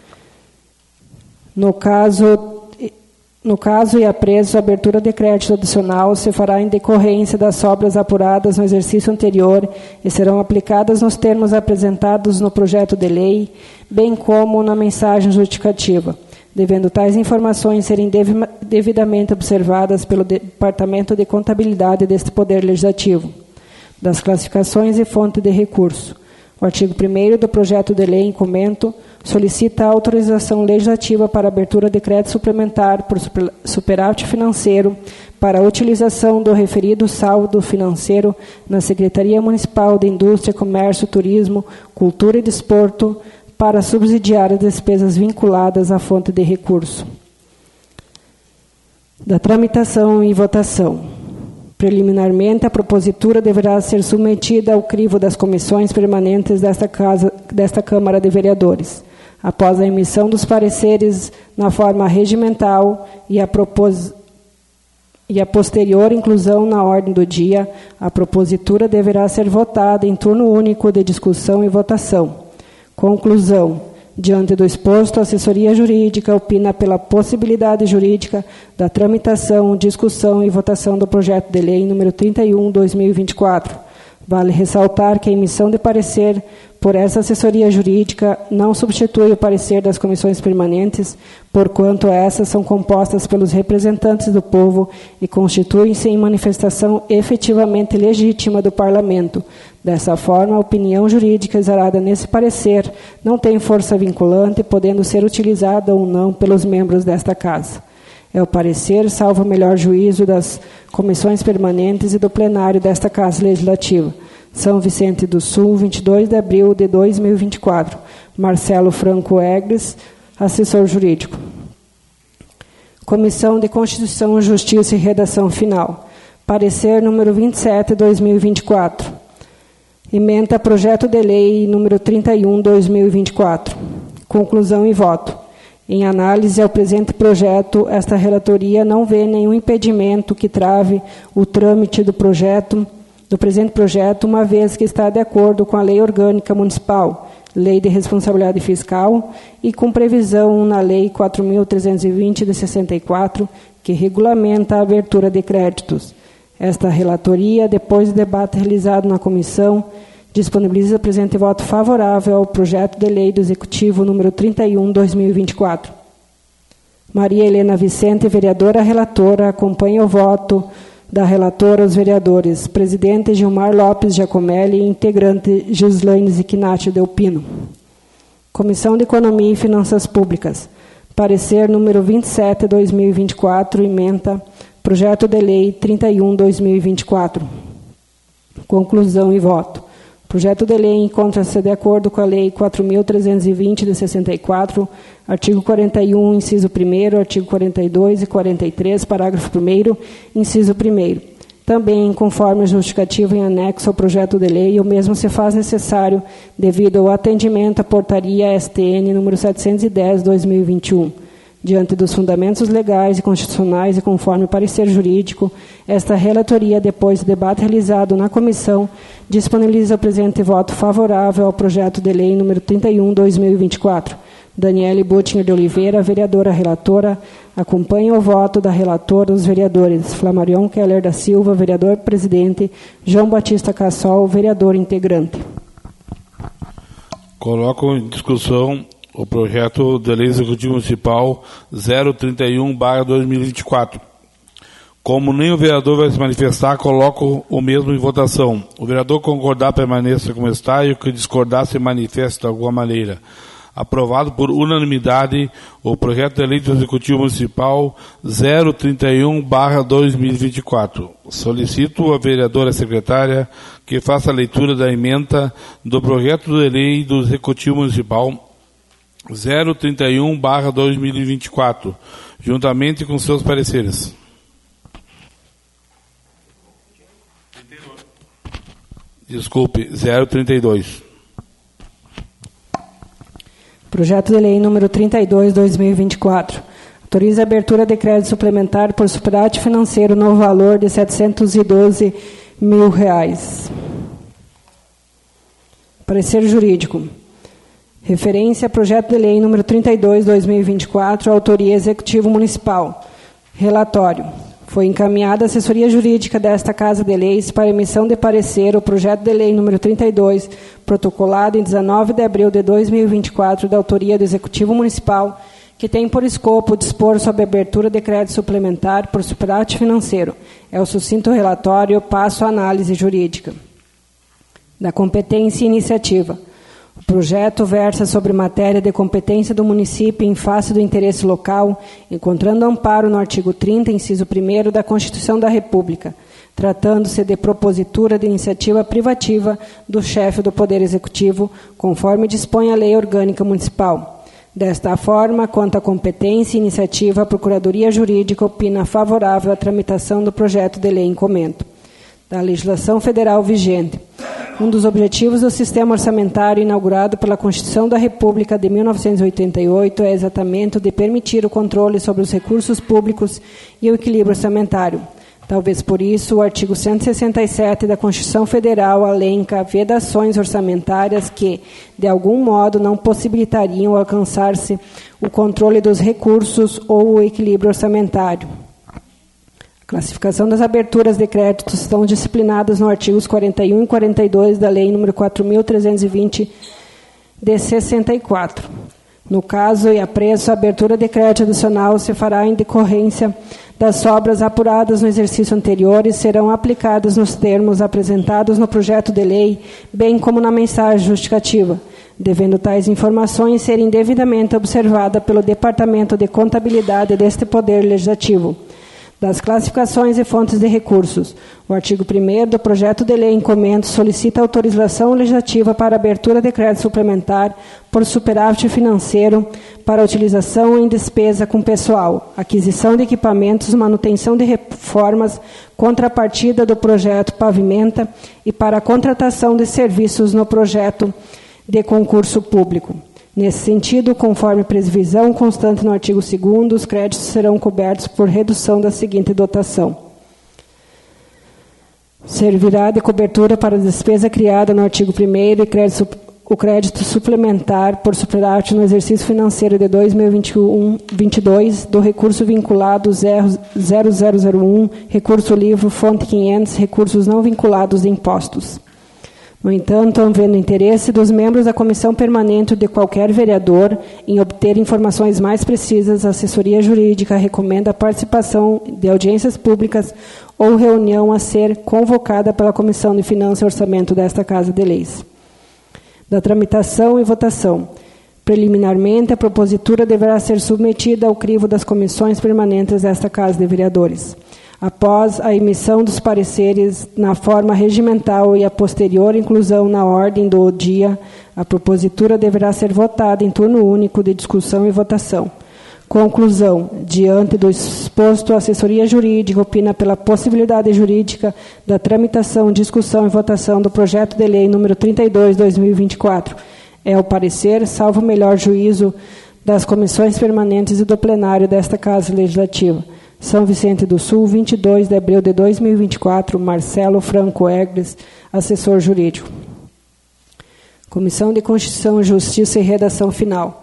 No caso, no caso e apreço, a abertura de crédito adicional se fará em decorrência das sobras apuradas no exercício anterior e serão aplicadas nos termos apresentados no projeto de lei, bem como na mensagem justificativa, devendo tais informações serem devidamente observadas pelo Departamento de Contabilidade deste Poder Legislativo, das classificações e fonte de recurso. O artigo primeiro do projeto de lei em comento solicita a autorização legislativa para abertura de crédito suplementar por superávit financeiro para a utilização do referido saldo financeiro na Secretaria Municipal de Indústria, Comércio, Turismo, Cultura e Desporto, para subsidiar as despesas vinculadas à fonte de recurso. Da tramitação e votação. Preliminarmente, a propositura deverá ser submetida ao crivo das comissões permanentes desta, casa, desta Câmara de Vereadores, após a emissão dos pareceres na forma regimental e a, propos, e a posterior inclusão na ordem do dia, a propositura deverá ser votada em turno único de discussão e votação. Conclusão. Diante do exposto, a assessoria jurídica opina pela possibilidade jurídica da tramitação, discussão e votação do projeto de lei número trinta e um, dois mil e vinte e quatro. Vale ressaltar que a emissão de parecer por essa assessoria jurídica não substitui o parecer das comissões permanentes, porquanto essas são compostas pelos representantes do povo e constituem-se em manifestação efetivamente legítima do Parlamento. Dessa forma, a opinião jurídica exarada nesse parecer não tem força vinculante, podendo ser utilizada ou não pelos membros desta Casa. É o parecer, salvo o melhor juízo das comissões permanentes e do plenário desta Casa Legislativa. São Vicente do Sul, vinte e dois de abril de dois mil e vinte e quatro. Marcelo Franco Egres, assessor jurídico. Comissão de Constituição, Justiça e Redação Final. Parecer número vinte e sete de dois mil e vinte e quatro. Ementa projeto de lei número trinta e um de dois mil e vinte e quatro. Conclusão e voto. Em análise ao presente projeto, esta relatoria não vê nenhum impedimento que trave o trâmite do projeto, do presente projeto, uma vez que está de acordo com a Lei Orgânica Municipal, Lei de Responsabilidade Fiscal e com previsão na Lei quatro mil trezentos e vinte de sessenta e quatro, que regulamenta a abertura de créditos. Esta relatoria, depois do debate realizado na comissão, disponibiliza o presente voto favorável ao projeto de lei do Executivo número trinta e um, dois mil e vinte e quatro. Maria Helena Vicente, vereadora relatora, acompanha o voto da relatora aos vereadores. Presidente Gilmar Lopes Giacomelli e integrante Gislaine Zichinati Delpino. Comissão de Economia e Finanças Públicas. Parecer número vinte e sete de dois mil e vinte e quatro, ementa projeto de lei trinta e um de dois mil e vinte e quatro. Conclusão e voto. O projeto de lei encontra-se de acordo com a Lei quatro mil trezentos e vinte de sessenta e quatro, artigo quarenta e um, inciso primeiro, artigo quarenta e dois e quarenta e três, parágrafo primeiro, inciso primeiro. Também, conforme justificativo em anexo ao projeto de lei, o mesmo se faz necessário devido ao atendimento à portaria S T N número setecentos e dez de dois mil e vinte e um. Diante dos fundamentos legais e constitucionais e conforme o parecer jurídico, esta relatoria, depois do debate realizado na comissão, disponibiliza o presente voto favorável ao projeto de lei número trinta e um de dois mil e vinte e quatro. Daniele Buttinger de Oliveira, vereadora relatora. Acompanha o voto da relatora os vereadores Flamarion Keller da Silva, vereador presidente, João Batista Cassol, vereador integrante. Coloco em discussão o projeto de lei executivo municipal zero trinta e um barra dois mil e vinte e quatro. Como nenhum vereador vai se manifestar, coloco o mesmo em votação. O vereador concordar permaneça como está e o que discordar se manifeste de alguma maneira. Aprovado por unanimidade o projeto de lei do Executivo Municipal zero trinta e um barra dois mil e vinte e quatro. Solicito a vereadora secretária que faça a leitura da emenda do projeto de lei do Executivo Municipal zero trinta e um barra dois mil e vinte e quatro, juntamente com seus pareceres. Desculpe, zero trinta e dois. Projeto de lei número trinta e dois, dois mil e vinte e quatro. Autoriza a abertura de crédito suplementar por superávit financeiro no valor de setecentos e doze mil reais. Parecer jurídico. Referência a projeto de lei número trinta e dois, dois mil e vinte e quatro, autoria Executivo Municipal. Relatório. Foi encaminhada a assessoria jurídica desta Casa de Leis para emissão de parecer o projeto de lei número trinta e dois, protocolado em dezenove de abril de dois mil e vinte e quatro, da autoria do Executivo Municipal, que tem por escopo dispor sobre a abertura de crédito suplementar por superávit financeiro. É o sucinto relatório, passo à análise jurídica. Da competência e iniciativa. O projeto versa sobre matéria de competência do município em face do interesse local, encontrando amparo no artigo trinta, inciso primeiro da Constituição da República, tratando-se de propositura de iniciativa privativa do chefe do Poder Executivo, conforme dispõe a Lei Orgânica Municipal. Desta forma, quanto à competência e iniciativa, a Procuradoria Jurídica opina favorável à tramitação do projeto de lei em comento. Da legislação federal vigente. Um dos objetivos do sistema orçamentário inaugurado pela Constituição da República de mil novecentos e oitenta e oito é exatamente o de permitir o controle sobre os recursos públicos e o equilíbrio orçamentário. Talvez por isso, o artigo cento e sessenta e sete da Constituição Federal alenca vedações orçamentárias que, de algum modo, não possibilitariam alcançar-se o controle dos recursos ou o equilíbrio orçamentário. A classificação das aberturas de créditos estão disciplinadas nos artigos quarenta e um e quarenta e dois da Lei nº quatro mil trezentos e vinte, de sessenta e quatro. No caso e a preço, a abertura de crédito adicional se fará em decorrência das sobras apuradas no exercício anterior e serão aplicadas nos termos apresentados no projeto de lei, bem como na mensagem justificativa, devendo tais informações serem devidamente observadas pelo Departamento de Contabilidade deste Poder Legislativo. Das classificações e fontes de recursos. O artigo primeiro do projeto de lei em comento solicita autorização legislativa para abertura de crédito suplementar por superávit financeiro para utilização em despesa com pessoal, aquisição de equipamentos, manutenção de reformas, contrapartida do projeto Pavimenta e para a contratação de serviços no projeto de concurso público. Nesse sentido, conforme previsão constante no artigo segundo, os créditos serão cobertos por redução da seguinte dotação. Servirá de cobertura para a despesa criada no artigo primeiro e crédito, o crédito suplementar por superávit no exercício financeiro de dois mil e vinte e um, vinte e dois do recurso vinculado zero zero zero um, recurso livre, fonte quinhentos, recursos não vinculados de impostos. No entanto, havendo interesse dos membros da comissão permanente ou de qualquer vereador em obter informações mais precisas, a assessoria jurídica recomenda a participação de audiências públicas ou reunião a ser convocada pela Comissão de Finanças e Orçamento desta Casa de Leis. Da tramitação e votação. Preliminarmente, a propositura deverá ser submetida ao crivo das comissões permanentes desta Casa de Vereadores. Após a emissão dos pareceres na forma regimental e a posterior inclusão na ordem do dia, a propositura deverá ser votada em turno único de discussão e votação. Conclusão. Diante do exposto, a assessoria jurídica opina pela possibilidade jurídica da tramitação, discussão e votação do projeto de lei número trinta e dois, dois mil e vinte e quatro. É o parecer, salvo o melhor juízo das comissões permanentes e do plenário desta Casa Legislativa. São Vicente do Sul, vinte e dois de abril de dois mil e vinte e quatro, Marcelo Franco Egres, assessor jurídico. Comissão de Constituição, Justiça e Redação Final.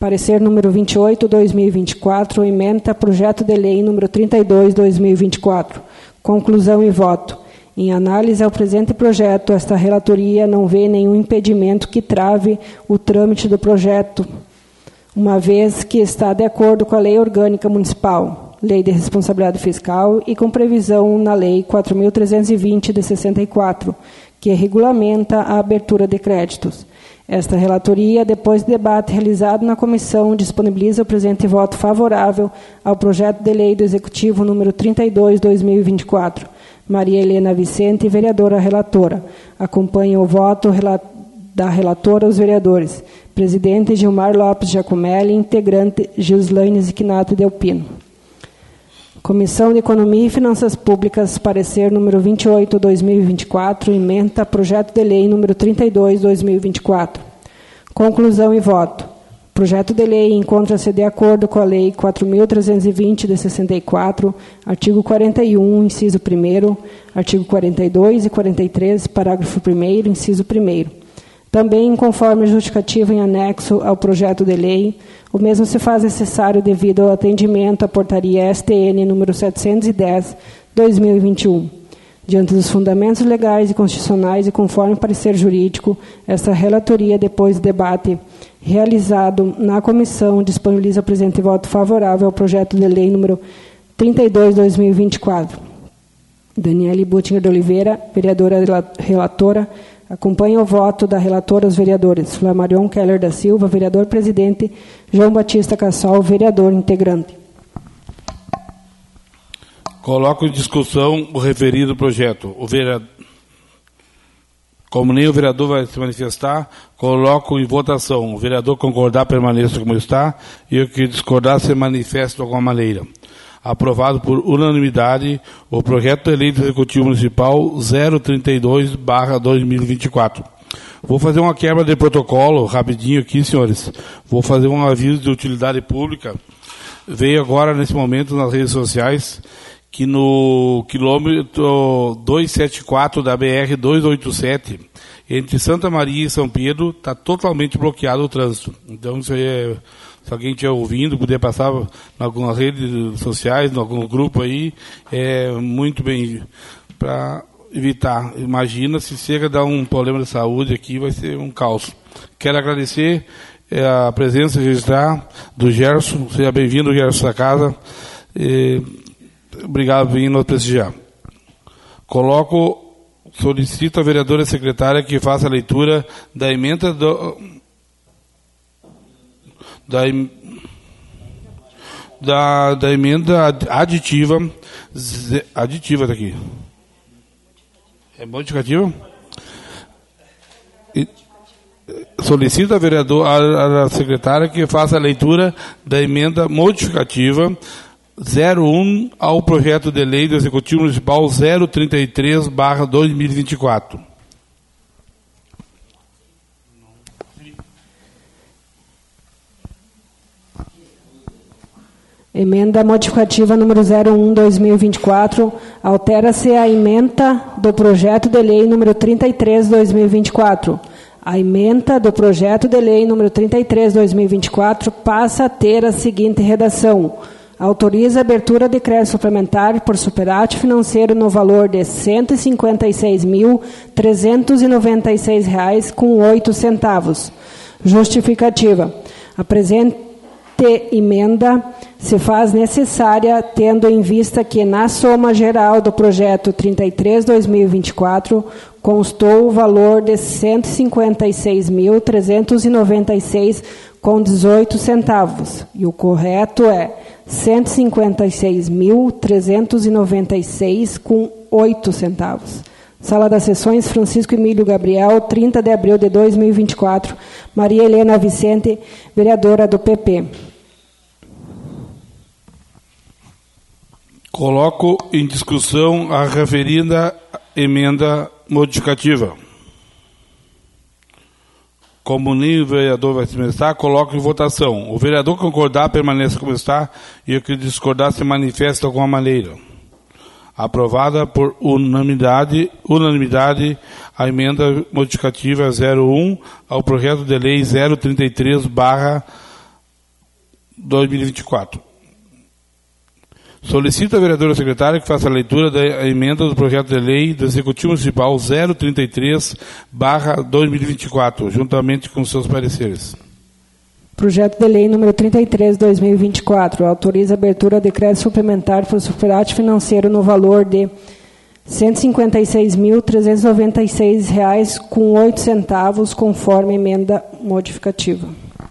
Parecer número vinte e oito, dois mil e vinte e quatro, ementa projeto de lei número trinta e dois, dois mil e vinte e quatro. Conclusão e voto. Em análise ao presente projeto, esta relatoria não vê nenhum impedimento que trave o trâmite do projeto, uma vez que está de acordo com a Lei Orgânica Municipal, Lei de Responsabilidade Fiscal e com previsão na Lei quatro mil trezentos e vinte de sessenta e quatro, que regulamenta a abertura de créditos. Esta relatoria, depois de debate realizado na comissão, disponibiliza o presente voto favorável ao projeto de lei do Executivo número trinta e dois, dois mil e vinte e quatro. Maria Helena Vicente, vereadora relatora. Acompanha o voto da relatora os vereadores. Presidente Gilmar Lopes Giacomelli, integrante Gislaine Zicchinato Delpino. Comissão de Economia e Finanças Públicas, parecer número vinte e oito, dois mil e vinte e quatro, ementa projeto de lei número trinta e dois, dois mil e vinte e quatro. Conclusão e voto. O projeto de lei encontra-se de acordo com a Lei quatro mil trezentos e vinte de sessenta e quatro, artigo quarenta e um, inciso primeiro, artigo quarenta e dois e quarenta e três, parágrafo primeiro, inciso primeiro. Também, conforme justificativa em anexo ao projeto de lei, o mesmo se faz necessário devido ao atendimento à portaria S T N número setecentos e dez, dois mil e vinte e um. Diante dos fundamentos legais e constitucionais e conforme parecer jurídico, esta relatoria, depois do debate realizado na comissão, disponibiliza o presente voto favorável ao projeto de lei número trinta e dois, dois mil e vinte e quatro. Daniele Buttinger de Oliveira, vereadora relatora, acompanha o voto da relatora os vereadores Flamarion Keller da Silva, vereador presidente, João Batista Cassol, vereador integrante. Coloco em discussão o referido projeto. O vereador, como nem o vereador vai se manifestar, coloco em votação. O vereador concordar, permaneça como está, e o que discordar se manifeste de alguma maneira. Aprovado por unanimidade o projeto de lei do Executivo Municipal zero trinta e dois barra dois mil e vinte e quatro. Vou fazer uma quebra de protocolo rapidinho aqui, senhores. Vou fazer um aviso de utilidade pública. Veio agora, nesse momento, nas redes sociais, que no quilômetro duzentos e setenta e quatro da B R duzentos e oitenta e sete, entre Santa Maria e São Pedro, está totalmente bloqueado o trânsito. Então, isso aí é, se alguém estiver ouvindo, puder passar em algumas redes sociais, em algum grupo aí, é muito bem para evitar. Imagina se chega a dar um problema de saúde aqui, vai ser um caos. Quero agradecer a presença e registrar do Gerson. Seja bem-vindo, Gerson, da casa. E, obrigado por vir nos prestigiar. Coloco, solicito a vereadora secretária que faça a leitura da emenda do, da, da, da emenda aditiva, aditiva daqui. É modificativa? E, solicito a vereadora, a, a secretária que faça a leitura da emenda modificativa zero um ao projeto de lei do Executivo Municipal zero trinta e três barra dois mil e vinte e quatro. Emenda modificativa número zero um, dois mil e vinte e quatro. Altera-se a ementa do projeto de lei número trinta e três, dois mil e vinte e quatro. A ementa do projeto de lei número trinta e três, dois mil e vinte e quatro passa a ter a seguinte redação: autoriza a abertura de crédito suplementar por superávit financeiro no valor de cento e cinquenta e seis mil, trezentos e noventa e seis reais com oito centavos. Justificativa. A presente emenda se faz necessária tendo em vista que na soma geral do projeto trinta e três, dois mil e vinte e quatro constou o valor de cento e cinquenta e seis mil, trezentos e noventa e seis com dezoito centavos. E o correto é cento e cinquenta e seis mil, trezentos e noventa e seis com oito centavos. Sala das Sessões, Francisco Emílio Gabriel, trinta de abril de dois mil e vinte e quatro. Maria Helena Vicente, vereadora do P P. Coloco em discussão a referida emenda modificativa. Como nem o vereador vai se manifestar, coloco em votação. O vereador concordar, permaneça como está, e o que discordar se manifesta de alguma maneira. Aprovada por unanimidade, unanimidade a emenda modificativa zero um ao projeto de lei zero trinta e três barra dois mil e vinte e quatro. Solicito à vereadora secretária que faça a leitura da emenda do projeto de lei do Executivo Municipal zero trinta e três barra dois mil e vinte e quatro, juntamente com seus pareceres. Projeto de lei número trinta e três barra dois mil e vinte e quatro autoriza a abertura de crédito suplementar por superávit financeiro no valor de cento e cinquenta e seis mil, trezentos e noventa e seis reais com oito centavos, conforme emenda modificativa.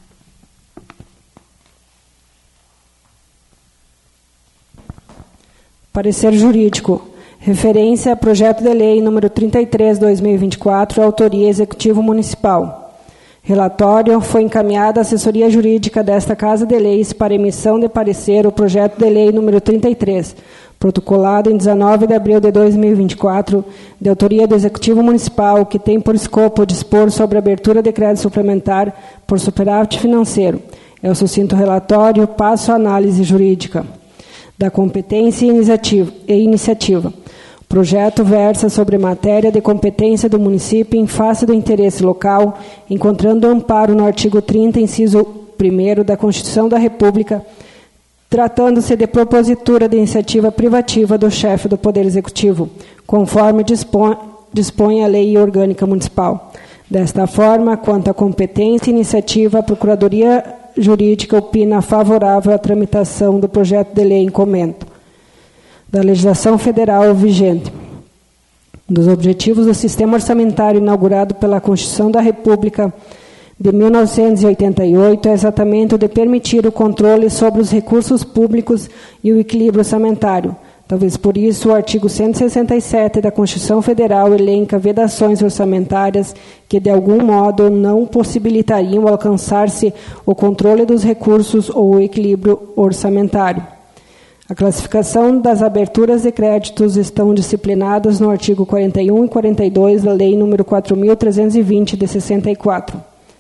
Parecer jurídico. Referência a projeto de lei número trinta e três barra dois mil e vinte e quatro, autoria Executivo Municipal. Relatório foi encaminhado à assessoria jurídica desta Casa de Leis para emissão de parecer o projeto de lei número trinta e três, protocolado em dezenove de abril de dois mil e vinte e quatro, de autoria do Executivo Municipal, que tem por escopo dispor sobre a abertura de crédito suplementar por superávit financeiro. É o sucinto relatório, passo à análise jurídica da competência e iniciativa. E iniciativa. O projeto versa sobre matéria de competência do município em face do interesse local, encontrando amparo no artigo trinta, inciso primeiro da Constituição da República, tratando-se de propositura de iniciativa privativa do chefe do Poder Executivo, conforme dispõe, dispõe a Lei Orgânica Municipal. Desta forma, quanto à competência e iniciativa, a Procuradoria Jurídica opina favorável à tramitação do projeto de lei em comento da legislação federal vigente. Dos objetivos do sistema orçamentário inaugurado pela Constituição da República de mil novecentos e oitenta e oito é exatamente o de permitir o controle sobre os recursos públicos e o equilíbrio orçamentário. Talvez por isso o artigo cento e sessenta e sete da Constituição Federal elenca vedações orçamentárias que, de algum modo, não possibilitariam alcançar-se o controle dos recursos ou o equilíbrio orçamentário. A classificação das aberturas de créditos estão disciplinadas no artigo quarenta e um e quarenta e dois da Lei nº quatro mil trezentos e vinte, de sessenta e quatro.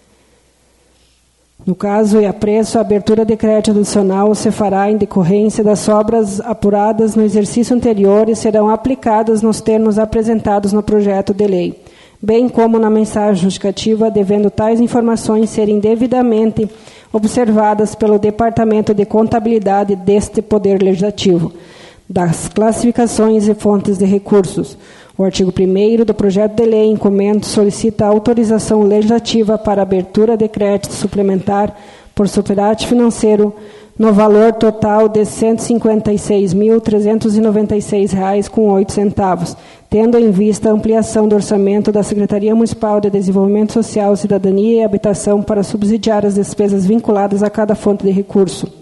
No caso e apreço, a abertura de crédito adicional se fará em decorrência das sobras apuradas no exercício anterior e serão aplicadas nos termos apresentados no projeto de lei, bem como na mensagem justificativa, devendo tais informações serem devidamente observadas pelo Departamento de Contabilidade deste Poder Legislativo, das classificações e fontes de recursos. O artigo primeiro do projeto de lei em comento solicita a autorização legislativa para abertura de crédito suplementar por superávit financeiro no valor total de cento e cinquenta e seis mil, trezentos e noventa e seis reais com oito centavos, tendo em vista a ampliação do orçamento da Secretaria Municipal de Desenvolvimento Social, Cidadania e Habitação para subsidiar as despesas vinculadas a cada fonte de recurso.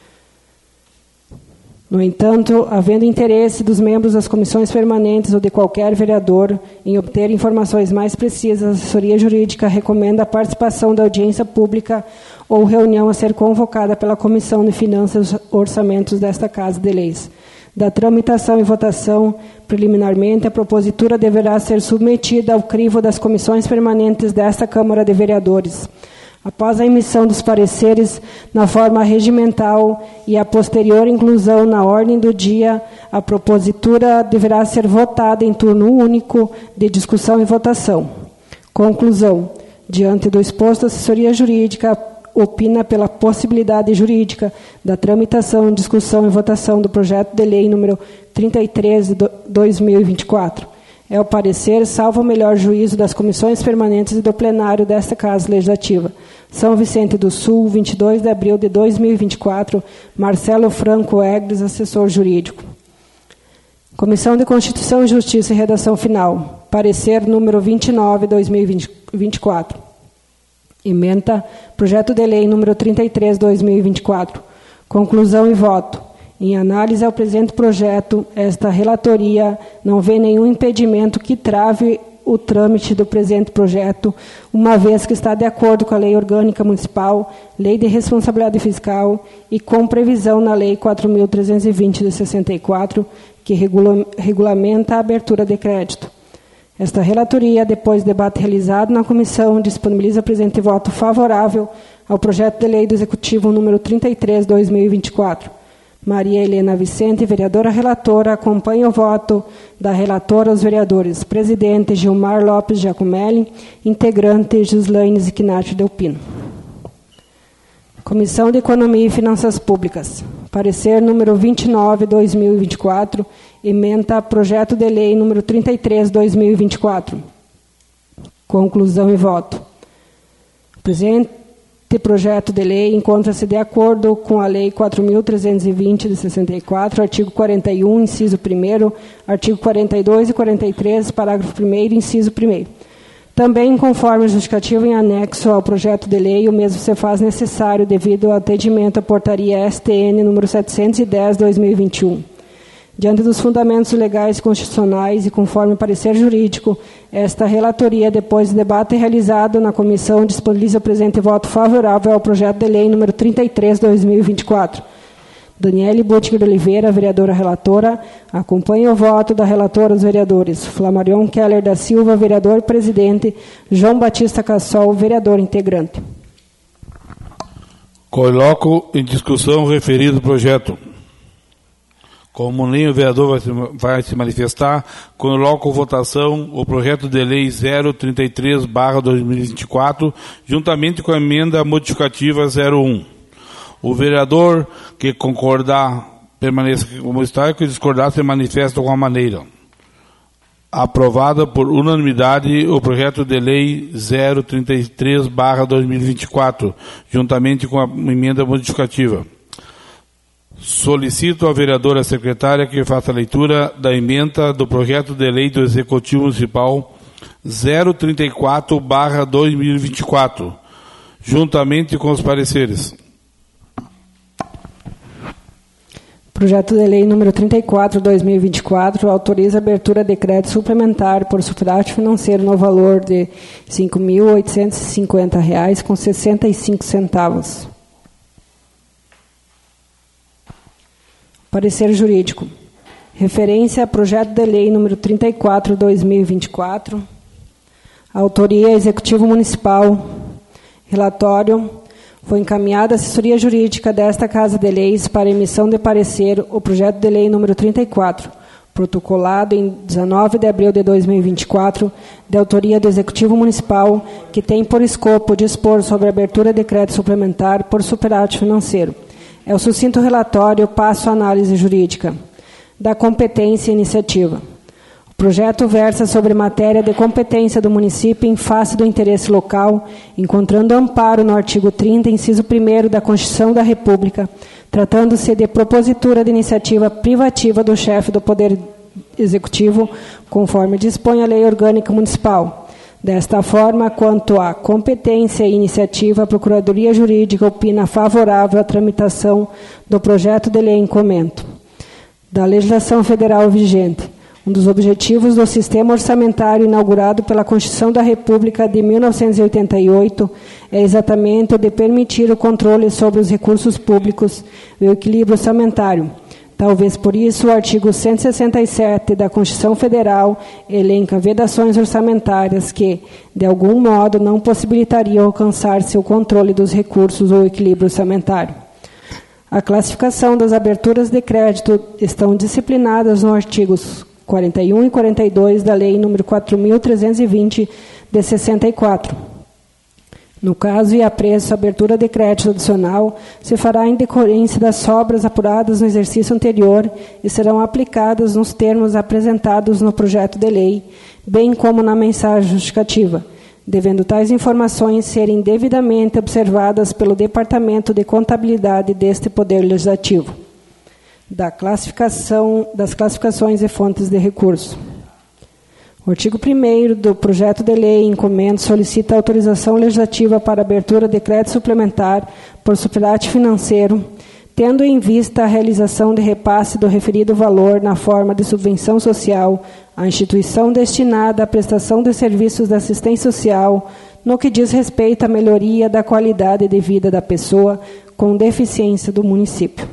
No entanto, havendo interesse dos membros das comissões permanentes ou de qualquer vereador em obter informações mais precisas, a assessoria jurídica recomenda a participação da audiência pública ou reunião a ser convocada pela Comissão de Finanças e Orçamentos desta Casa de Leis. Da tramitação e votação, preliminarmente, a propositura deverá ser submetida ao crivo das comissões permanentes desta Câmara de Vereadores. Após a emissão dos pareceres na forma regimental e a posterior inclusão na ordem do dia, a propositura deverá ser votada em turno único de discussão e votação. Conclusão. Diante do exposto, a assessoria jurídica opina pela possibilidade jurídica da tramitação, discussão e votação do projeto de lei número trinta e três de dois mil e vinte e quatro. É o parecer, salvo o melhor juízo das comissões permanentes e do plenário desta Casa Legislativa. São Vicente do Sul, vinte e dois de abril de dois mil e vinte e quatro, Marcelo Franco Egres, assessor jurídico. Comissão de Constituição e Justiça e Redação Final. Parecer número vinte e nove de dois mil e vinte e quatro. Ementa projeto de lei número trinta e três de dois mil e vinte e quatro. Conclusão e voto. Em análise ao presente projeto, esta relatoria não vê nenhum impedimento que trave o trâmite do presente projeto, uma vez que está de acordo com a Lei Orgânica Municipal, Lei de Responsabilidade Fiscal e com previsão na Lei quatro mil trezentos e vinte de sessenta e quatro, que regula, regulamenta a abertura de crédito. Esta relatoria, depois do debate realizado na comissão, disponibiliza presente voto favorável ao projeto de lei do Executivo número trinta e três de dois mil e vinte e quatro. Maria Helena Vicente, vereadora relatora, acompanha o voto da relatora aos vereadores. Presidente Gilmar Lopes Giacomelli, integrante Gislaine Zichinati Delpino. Comissão de Economia e Finanças Públicas. Parecer número vinte e nove, dois mil e vinte e quatro, ementa projeto de lei número trinta e três, dois mil e vinte e quatro. Conclusão e voto. O presente projeto de lei encontra-se de acordo com a Lei quatro mil trezentos e vinte, de sessenta e quatro, artigo quarenta e um, inciso primeiro, artigo quarenta e dois e quarenta e três, parágrafo primeiro, inciso primeiro. Também, conforme justificativo em anexo ao projeto de lei, o mesmo se faz necessário devido ao atendimento à portaria S T N número setecentos e dez, dois mil e vinte e um. Diante dos fundamentos legais e constitucionais e conforme parecer jurídico, esta relatoria, depois do debate realizado na comissão, disponibiliza o presente voto favorável ao projeto de lei número trinta e três, dois mil e vinte e quatro. Daniele Buttiger de Oliveira, vereadora relatora, acompanha o voto da relatora dos vereadores Flamarion Keller da Silva, vereador presidente, João Batista Cassol, vereador integrante. Coloco em discussão o referido projeto. Como nenhum vereador vai se, vai se manifestar, coloco em votação o projeto de lei zero trinta e três barra dois mil e vinte e quatro, juntamente com a emenda modificativa zero um. O vereador que concordar permaneça como está e que discordar se manifesta de alguma maneira. Aprovada por unanimidade o projeto de lei zero trinta e três barra dois mil e vinte e quatro, juntamente com a emenda modificativa. Solicito à vereadora secretária que faça a leitura da emenda do projeto de lei do Executivo Municipal zero trinta e quatro barra dois mil e vinte e quatro, juntamente com os pareceres. Projeto de lei número trinta e quatro, dois mil e vinte e quatro, autoriza a abertura de crédito suplementar por superávit financeiro no valor de cinco mil oitocentos e cinquenta reais com sessenta e cinco centavos. Parecer jurídico. Referência a projeto de lei número trinta e quatro, dois mil e vinte e quatro. Autoria Executivo Municipal. Relatório. Foi encaminhada a assessoria jurídica desta Casa de Leis para emissão de parecer o projeto de lei número trinta e quatro, protocolado em dezenove de abril de dois mil e vinte e quatro, de autoria do Executivo Municipal, que tem por escopo dispor sobre a abertura de crédito suplementar por superávit financeiro. É o sucinto relatório, passo à análise jurídica da competência e iniciativa. O projeto versa sobre matéria de competência do município em face do interesse local, encontrando amparo no artigo trinta, inciso primeiro da Constituição da República, tratando-se de propositura de iniciativa privativa do chefe do Poder Executivo, conforme dispõe a Lei Orgânica Municipal. Desta forma, quanto à competência e iniciativa, a Procuradoria Jurídica opina favorável à tramitação do projeto de lei em comento da legislação federal vigente. Um dos objetivos do sistema orçamentário inaugurado pela Constituição da República de mil novecentos e oitenta e oito é exatamente o de permitir o controle sobre os recursos públicos e o equilíbrio orçamentário. Talvez por isso o artigo cento e sessenta e sete da Constituição Federal elenca vedações orçamentárias que, de algum modo, não possibilitariam alcançar-se o controle dos recursos ou equilíbrio orçamentário. A classificação das aberturas de crédito estão disciplinadas nos artigos quarenta e um e quarenta e dois da Lei número quatro mil trezentos e vinte, de sessenta e quatro. No caso e a preço, a abertura de crédito adicional se fará em decorrência das sobras apuradas no exercício anterior e serão aplicadas nos termos apresentados no projeto de lei, bem como na mensagem justificativa, devendo tais informações serem devidamente observadas pelo Departamento de Contabilidade deste Poder Legislativo. Da classificação, das classificações e fontes de recurso. O artigo primeiro do projeto de lei em comento solicita autorização legislativa para abertura de crédito suplementar por superávit financeiro, tendo em vista a realização de repasse do referido valor na forma de subvenção social à instituição destinada à prestação de serviços de assistência social, no que diz respeito à melhoria da qualidade de vida da pessoa com deficiência do município.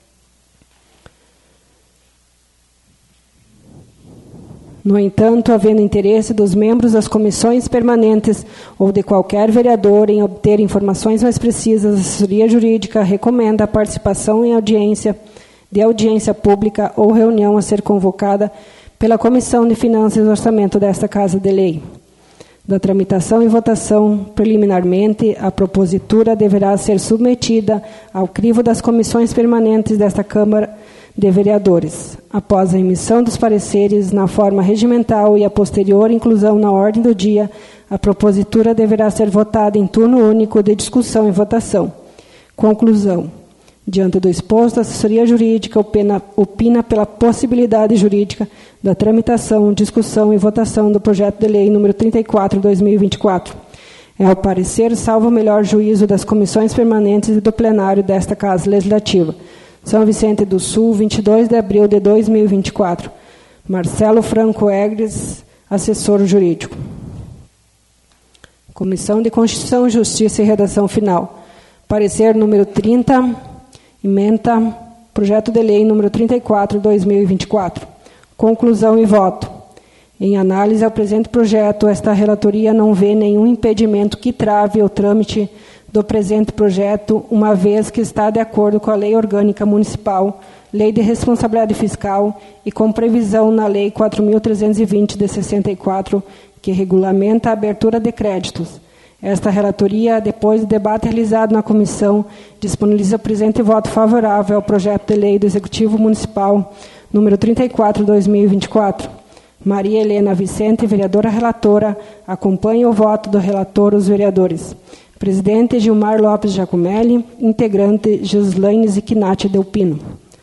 No entanto, havendo interesse dos membros das comissões permanentes ou de qualquer vereador em obter informações mais precisas, a assessoria jurídica recomenda a participação em audiência, de audiência pública ou reunião a ser convocada pela Comissão de Finanças e Orçamento desta Casa de Lei. da tramitação e votação, preliminarmente, a propositura deverá ser submetida ao crivo das comissões permanentes desta Câmara de Vereadores, após a emissão dos pareceres na forma regimental e a posterior inclusão na ordem do dia. A propositura deverá ser votada em turno único de discussão e votação. Conclusão. Diante do exposto, a assessoria jurídica opina, opina pela possibilidade jurídica da tramitação, discussão e votação do projeto de lei número trinta e quatro, dois mil e vinte e quatro. É ao parecer, salvo o melhor juízo das comissões permanentes e do plenário desta Casa Legislativa. São Vicente do Sul, vinte e dois de abril de dois mil e vinte e quatro. Marcelo Franco Egres, assessor jurídico. Comissão de Constituição, Justiça e Redação Final. Parecer número trinta, ementa, projeto de lei número trinta e quatro, dois mil e vinte e quatro. Conclusão e voto. Em análise ao presente projeto, esta relatoria não vê nenhum impedimento que trave o trâmite do presente projeto, uma vez que está de acordo com a Lei Orgânica Municipal, Lei de Responsabilidade Fiscal e com previsão na Lei quatro mil trezentos e vinte de sessenta e quatro, que regulamenta a abertura de créditos. Esta relatoria, depois do debate realizado na comissão, disponibiliza o presente voto favorável ao projeto de lei do Executivo Municipal número trinta e quatro, dois mil e vinte e quatro. Maria Helena Vicente, vereadora relatora, acompanha o voto do relator os vereadores. Presidente Gilmar Lopes Giacomelli, integrante Gislaine Zichinati Delpino.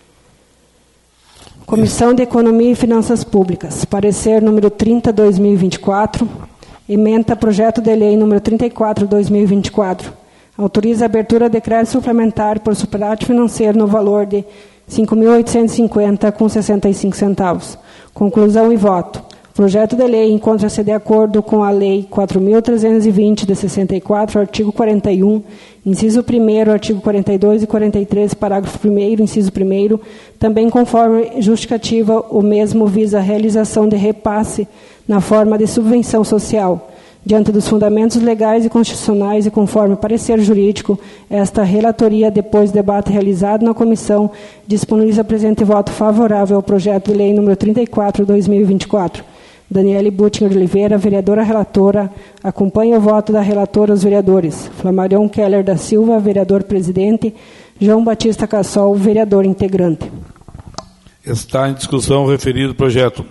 Comissão de Economia e Finanças Públicas. Parecer número trinta, dois mil e vinte e quatro. Ementa projeto de lei número trinta e quatro, dois mil e vinte e quatro. Autoriza a abertura de crédito suplementar por superávit financeiro no valor de cinco mil oitocentos e cinquenta reais com sessenta e cinco centavos. Conclusão e voto. O projeto de lei encontra-se de acordo com a Lei quatro mil trezentos e vinte de sessenta e quatro, artigo quarenta e um, inciso primeiro, artigo quarenta e dois e quarenta e três, parágrafo primeiro, inciso primeiro, também conforme justificativa, o mesmo visa a realização de repasse na forma de subvenção social. Diante dos fundamentos legais e constitucionais e conforme parecer jurídico, esta relatoria, depois do debate realizado na comissão, disponibiliza presente voto favorável ao projeto de lei número trinta e quatro, dois mil e vinte e quatro. Daniele Buttinger de Oliveira, vereadora relatora, acompanha o voto da relatora os vereadores. Flamarion Keller da Silva, vereador presidente. João Batista Cassol, vereador integrante. Está em discussão o referido projeto.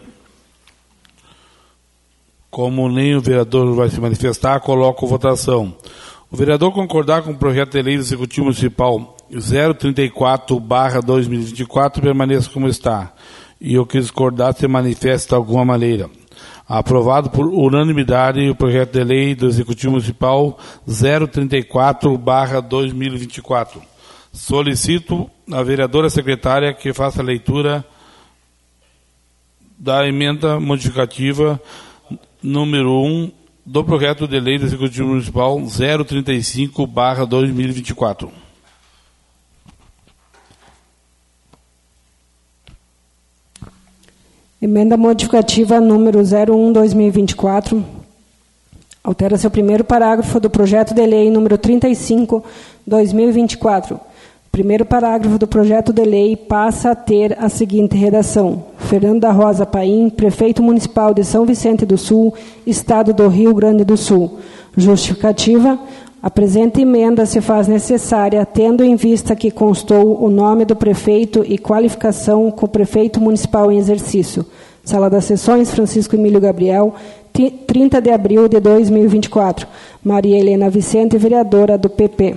Como nem o vereador vai se manifestar, coloco votação. O vereador concordar com o projeto de lei do Executivo Municipal zero trinta e quatro barra dois mil e vinte e quatro permaneça como está. E o que discordar se manifesta de alguma maneira. Aprovado por unanimidade o projeto de lei do Executivo Municipal zero trinta e quatro barra dois mil e vinte e quatro. Solicito a vereadora secretária que faça a leitura da emenda modificativa número um do projeto de lei do Executivo Municipal zero trinta e cinco barra dois mil e vinte e quatro. Emenda modificativa número zero um barra dois mil e vinte e quatro. Altera-se o primeiro parágrafo do projeto de lei número trinta e cinco barra dois mil e vinte e quatro. O primeiro parágrafo do projeto de lei passa a ter a seguinte redação. Fernando da Rosa Paim, prefeito municipal de São Vicente do Sul, Estado do Rio Grande do Sul. Justificativa. A presente emenda se faz necessária, tendo em vista que constou o nome do prefeito e qualificação com o prefeito municipal em exercício. Sala das Sessões, Francisco Emílio Gabriel, trinta de abril de dois mil e vinte e quatro. Maria Helena Vicente, vereadora do P P.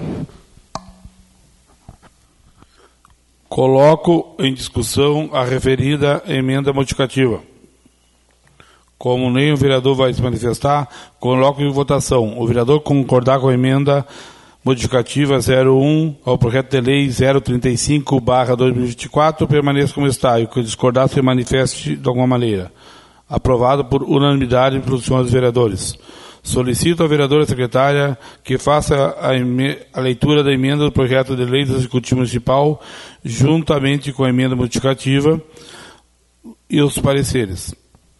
Coloco em discussão a referida emenda modificativa. Como nem o vereador vai se manifestar, coloco em votação. O vereador concordar com a emenda modificativa zero um ao projeto de lei zero trinta e cinco barra dois mil e vinte e quatro, permaneça como está, e o que discordar se manifeste de alguma maneira. Aprovado por unanimidade pelos senhores vereadores. Solicito à vereadora secretária que faça a, a leitura da emenda do projeto de lei do Executivo Municipal, juntamente com a emenda modificativa e os pareceres.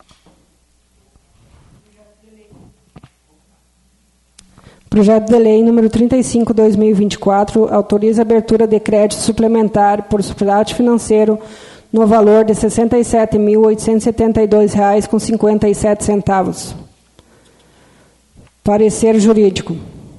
Projeto de lei número trinta e cinco barra dois mil e vinte e quatro autoriza a abertura de crédito suplementar por superávit financeiro no valor de sessenta e sete mil oitocentos e setenta e dois reais com cinquenta e sete centavos. Parecer jurídico.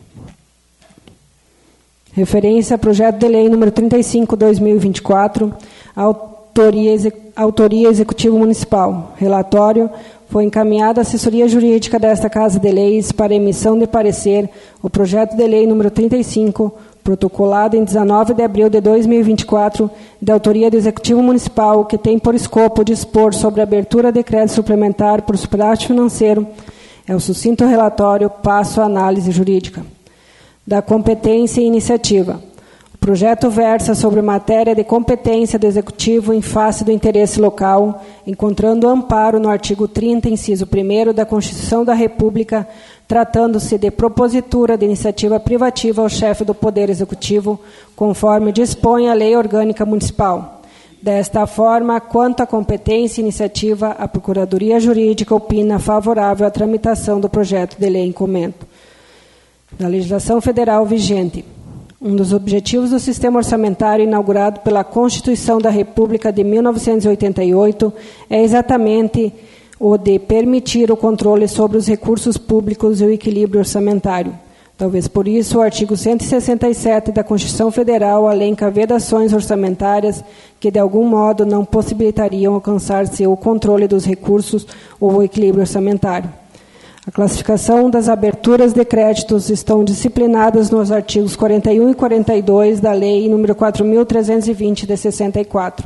Referência a projeto de lei número trinta e cinco, dois mil e vinte e quatro, autoria, autoria Executivo Municipal. Relatório foi encaminhado à assessoria jurídica desta Casa de Leis para emissão de parecer o projeto de lei número trinta e cinco, protocolado em dezenove de abril de dois mil e vinte e quatro, de autoria do Executivo Municipal, que tem por escopo dispor sobre a abertura de crédito suplementar por superávit financeiro. É o sucinto relatório, passo à análise jurídica. Da competência e iniciativa. O projeto versa sobre matéria de competência do Executivo em face do interesse local, encontrando amparo no artigo trinta, inciso primeiro da Constituição da República, tratando-se de propositura de iniciativa privativa ao chefe do Poder Executivo, conforme dispõe a Lei Orgânica Municipal. Desta forma, quanto à competência e iniciativa, a Procuradoria Jurídica opina favorável à tramitação do projeto de lei em comento. Da legislação federal vigente. Um dos objetivos do sistema orçamentário inaugurado pela Constituição da República de mil novecentos e oitenta e oito é exatamente o de permitir o controle sobre os recursos públicos e o equilíbrio orçamentário. Talvez por isso o artigo cento e sessenta e sete da Constituição Federal elenca vedações orçamentárias que de algum modo não possibilitariam alcançar-se o controle dos recursos ou o equilíbrio orçamentário. A classificação das aberturas de créditos estão disciplinadas nos artigos quarenta e um e quarenta e dois da Lei nº quatro mil trezentos e vinte, de sessenta e quatro.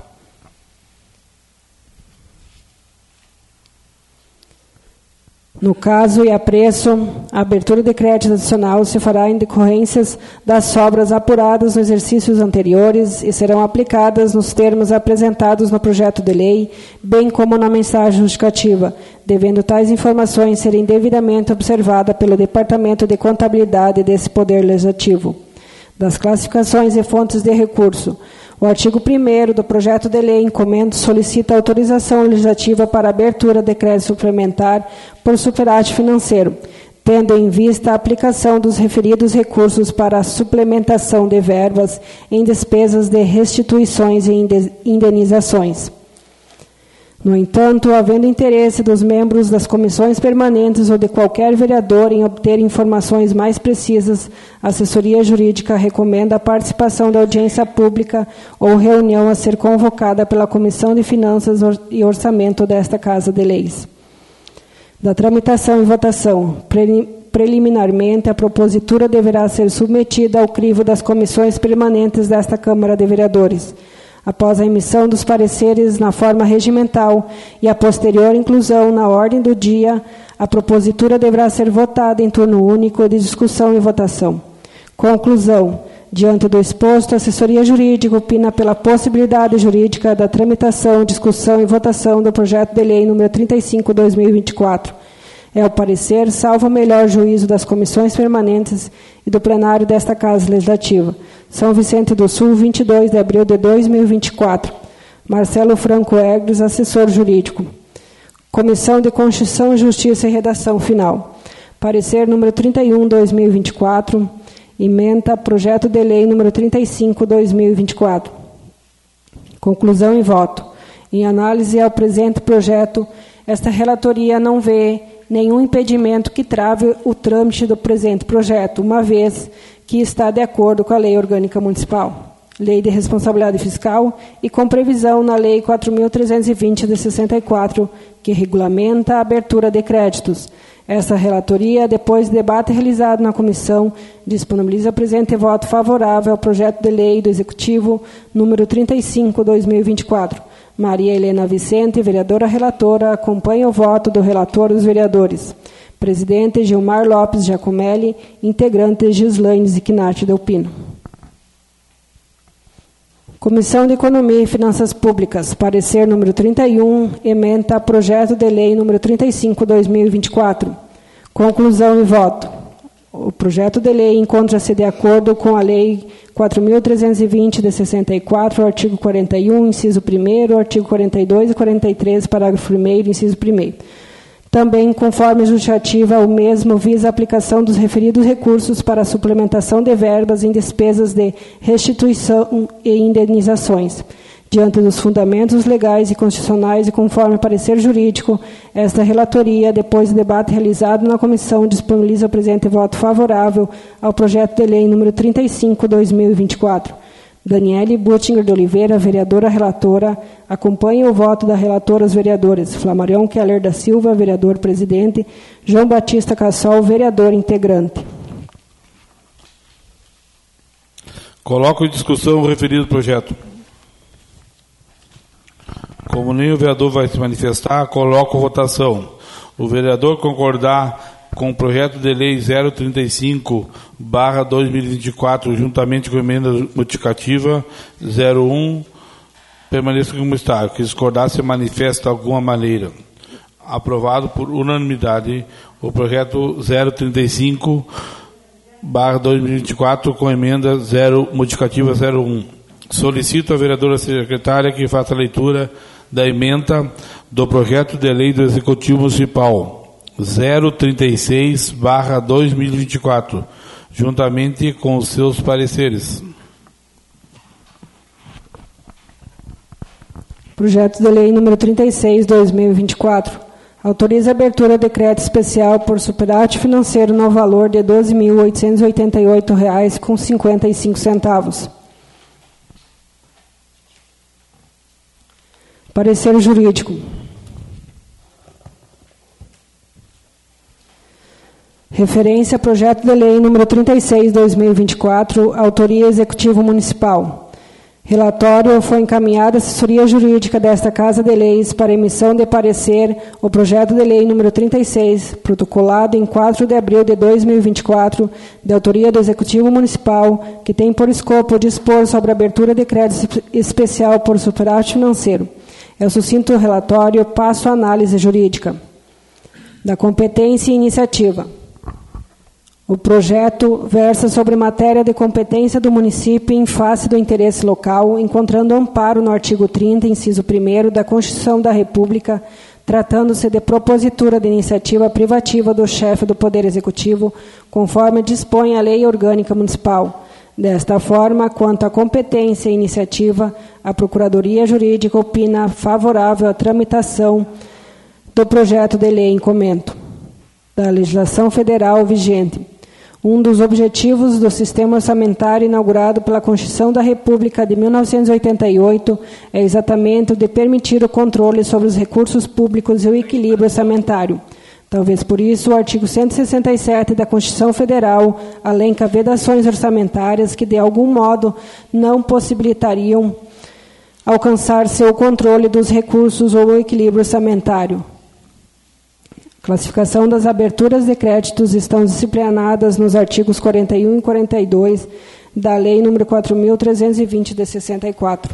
No caso e apreço, a abertura de crédito adicional se fará em decorrências das sobras apuradas nos exercícios anteriores e serão aplicadas nos termos apresentados no projeto de lei, bem como na mensagem justificativa, devendo tais informações serem devidamente observadas pelo Departamento de Contabilidade desse Poder Legislativo. Das classificações e fontes de recurso, o artigo primeiro do projeto de lei em comento solicita autorização legislativa para abertura de crédito suplementar por superávit financeiro, tendo em vista a aplicação dos referidos recursos para a suplementação de verbas em despesas de restituições e indenizações. No entanto, havendo interesse dos membros das comissões permanentes ou de qualquer vereador em obter informações mais precisas, a assessoria jurídica recomenda a participação da audiência pública ou reunião a ser convocada pela Comissão de Finanças e Orçamento desta Casa de Leis. Da tramitação e votação, preliminarmente, a propositura deverá ser submetida ao crivo das comissões permanentes desta Câmara de Vereadores, após a emissão dos pareceres na forma regimental e a posterior inclusão na ordem do dia, a propositura deverá ser votada em turno único de discussão e votação. Conclusão. Diante do exposto, a assessoria jurídica opina pela possibilidade jurídica da tramitação, discussão e votação do projeto de lei número trinta e cinco, dois mil e vinte e quatro. É o parecer, salvo o melhor juízo das comissões permanentes e do plenário desta Casa Legislativa. São Vicente do Sul, vinte e dois de abril de dois mil e vinte e quatro. Marcelo Franco Egres, assessor jurídico. Comissão de Constituição, Justiça e Redação Final. Parecer número trinta e um, dois mil e vinte e quatro. Ementa projeto de lei número trinta e cinco, dois mil e vinte e quatro. Conclusão e voto. Em análise ao presente projeto, esta relatoria não vê nenhum impedimento que trave o trâmite do presente projeto, uma vez que está de acordo com a Lei Orgânica Municipal, Lei de Responsabilidade Fiscal e com previsão na Lei quatro mil trezentos e vinte, de sessenta e quatro, que regulamenta a abertura de créditos. Essa relatoria, depois de debate realizado na comissão, disponibiliza o presente voto favorável ao projeto de lei do Executivo número trinta e cinco, dois mil e vinte e quatro. Maria Helena Vicente, vereadora relatora, acompanha o voto do relator dos vereadores. Presidente Gilmar Lopes Giacomelli, integrante Gislaine Zichinati Delpino. Comissão de Economia e Finanças Públicas, parecer número trinta e um, ementa projeto de lei número trinta e cinco, dois mil e vinte e quatro. Conclusão e voto. O projeto de lei encontra-se de acordo com a Lei quatro mil trezentos e vinte, de sessenta e quatro, artigo quarenta e um, inciso primeiro, artigo quarenta e dois e quarenta e três, parágrafo primeiro, inciso primeiro. Também, conforme justificativa, o mesmo visa a aplicação dos referidos recursos para a suplementação de verbas em despesas de restituição e indenizações, Diante dos fundamentos legais e constitucionais e conforme parecer jurídico, esta relatoria, depois do debate realizado na comissão, disponibiliza o presente voto favorável ao projeto de lei número trinta e cinco, dois mil e vinte e quatro. Daniele Buttinger de Oliveira, vereadora relatora, acompanha o voto da relatora os vereadores Flamarion Keller da Silva, vereador presidente, João Batista Cassol, vereador integrante. Coloco em discussão o referido projeto. Como nem o vereador vai se manifestar, coloco votação. O vereador concordar com o projeto de lei zero trinta e cinco barra dois mil e vinte e quatro, juntamente com a emenda modificativa zero um, permaneça como está. Que discordar se manifesta de alguma maneira. Aprovado por unanimidade o projeto zero trinta e cinco barra dois mil e vinte e quatro com emenda zero, modificativa zero um. Solicito à vereadora secretária que faça a leitura da emenda do projeto de lei do Executivo Municipal zero trinta e seis barra dois mil e vinte e quatro, juntamente com os seus pareceres. Projeto de lei número trinta e seis, dois mil e vinte e quatro. Autoriza a abertura de decreto especial por superávit financeiro no valor de doze mil oitocentos e oitenta e oito reais com cinquenta e cinco centavos. Parecer jurídico. Referência a projeto de lei número trinta e seis, dois mil e vinte e quatro, autoria Executivo Municipal. Relatório foi encaminhado à assessoria jurídica desta Casa de Leis para emissão de parecer o projeto de lei número trinta e seis, protocolado em quatro de abril de dois mil e vinte e quatro, de autoria do Executivo Municipal, que tem por escopo dispor sobre a abertura de crédito especial por superávit financeiro. É o sucinto relatório, passo à análise jurídica. Da competência e iniciativa. O projeto versa sobre matéria de competência do município em face do interesse local, encontrando amparo no artigo trinta, inciso primeiro, da Constituição da República, tratando-se de propositura de iniciativa privativa do chefe do Poder Executivo, conforme dispõe a Lei Orgânica Municipal. Desta forma, quanto à competência e iniciativa, a Procuradoria Jurídica opina favorável à tramitação do projeto de lei em comento da legislação federal vigente. Um dos objetivos do sistema orçamentário inaugurado pela Constituição da República de mil novecentos e oitenta e oito é exatamente o de permitir o controle sobre os recursos públicos e o equilíbrio orçamentário. Talvez por isso o artigo cento e sessenta e sete da Constituição Federal elenca vedações orçamentárias que, de algum modo, não possibilitariam alcançar seu controle dos recursos ou o equilíbrio orçamentário. Classificação das aberturas de créditos estão disciplinadas nos artigos quarenta e um e quarenta e dois da Lei nº quatro mil trezentos e vinte, de sessenta e quatro.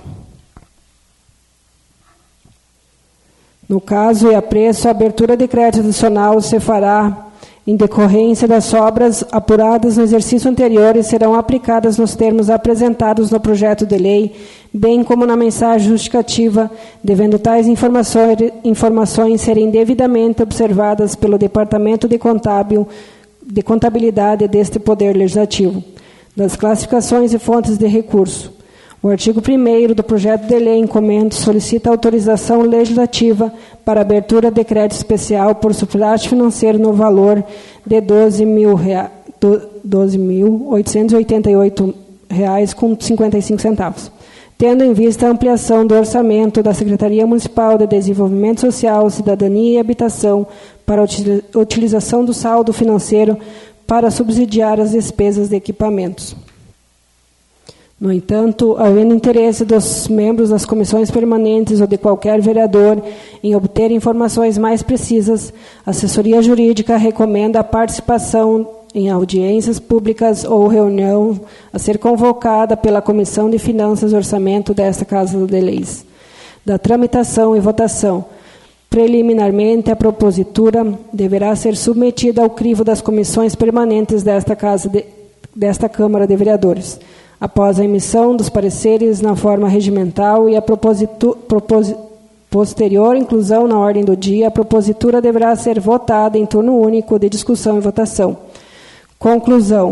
No caso e a preço, a abertura de crédito adicional se fará em decorrência das sobras apuradas no exercício anterior e serão aplicadas nos termos apresentados no projeto de lei, bem como na mensagem justificativa, devendo tais informações, informações serem devidamente observadas pelo Departamento de, Contábil, de Contabilidade deste Poder Legislativo. Das classificações e fontes de recurso. O artigo primeiro do projeto de lei em comento solicita autorização legislativa para abertura de crédito especial por superávit financeiro no valor de doze mil oitocentos e oitenta e oito reais com cinquenta e cinco centavos. Tendo em vista a ampliação do orçamento da Secretaria Municipal de Desenvolvimento Social, Cidadania e Habitação para a utilização do saldo financeiro para subsidiar as despesas de equipamentos. No entanto, havendo interesse dos membros das comissões permanentes ou de qualquer vereador em obter informações mais precisas, a assessoria jurídica recomenda a participação em audiências públicas ou reunião a ser convocada pela Comissão de Finanças e Orçamento desta Casa de Leis. Da tramitação e votação. Preliminarmente, a propositura deverá ser submetida ao crivo das comissões permanentes desta, casa de, desta Câmara de Vereadores. Após a emissão dos pareceres na forma regimental e a propositu, propos, posterior inclusão na ordem do dia, a propositura deverá ser votada em turno único de discussão e votação. Conclusão.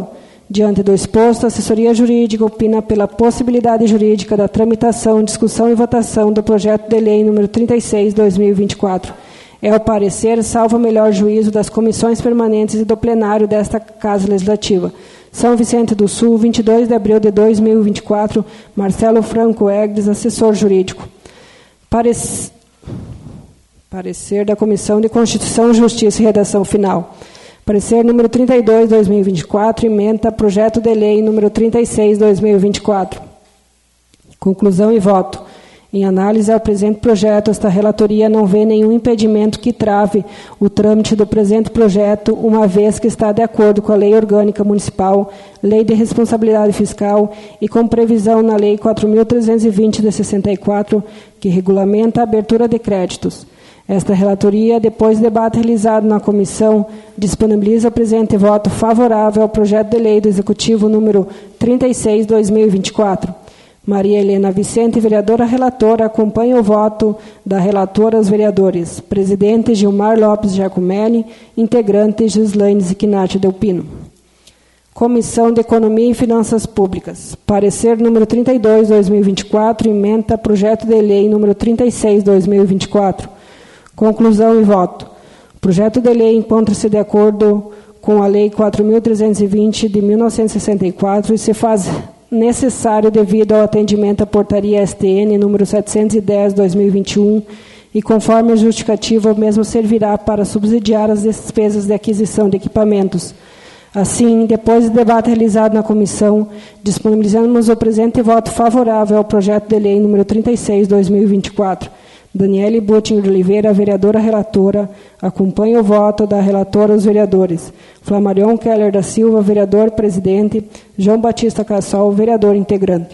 Diante do exposto, a assessoria jurídica opina pela possibilidade jurídica da tramitação, discussão e votação do projeto de lei número trinta e seis, dois mil e vinte e quatro. É o parecer, salvo o melhor juízo, das comissões permanentes e do plenário desta Casa Legislativa. São Vicente do Sul, vinte e dois de abril de dois mil e vinte e quatro, Marcelo Franco Egdes, assessor jurídico. Parec... Parecer da Comissão de Constituição, Justiça e Redação Final. Parecer número trinta e dois, dois mil e vinte e quatro, ementa projeto de lei número trinta e seis, dois mil e vinte e quatro. Conclusão e voto. Em análise ao presente projeto, esta relatoria não vê nenhum impedimento que trave o trâmite do presente projeto, uma vez que está de acordo com a Lei Orgânica Municipal, Lei de Responsabilidade Fiscal e com previsão na Lei quatro mil trezentos e vinte de sessenta e quatro, que regulamenta a abertura de créditos. Esta relatoria, depois do debate realizado na comissão, disponibiliza o presente voto favorável ao projeto de lei do Executivo número trinta e seis, dois mil e vinte e quatro. Maria Helena Vicente, vereadora relatora, acompanha o voto da relatora aos vereadores. Presidente Gilmar Lopes Giacomelli, integrante Gislaine Ziquinati Delpino. Comissão de Economia e Finanças Públicas. Parecer número trinta e dois, dois mil e vinte e quatro, ementa projeto de lei número trinta e seis, dois mil e vinte e quatro. Conclusão e voto. O projeto de lei encontra-se de acordo com a Lei quatro mil trezentos e vinte de mil novecentos e sessenta e quatro e se faz necessário devido ao atendimento à portaria S T N número setecentos e dez, dois mil e vinte e um, e conforme a justificativa, o mesmo servirá para subsidiar as despesas de aquisição de equipamentos. Assim, depois do debate realizado na comissão, disponibilizamos o presente voto favorável ao projeto de lei número trinta e seis, dois mil e vinte e quatro. Daniele Butin de Oliveira, vereadora relatora, acompanha o voto da relatora aos vereadores. Flamarion Keller da Silva, vereador presidente. João Batista Cassol, vereador integrante.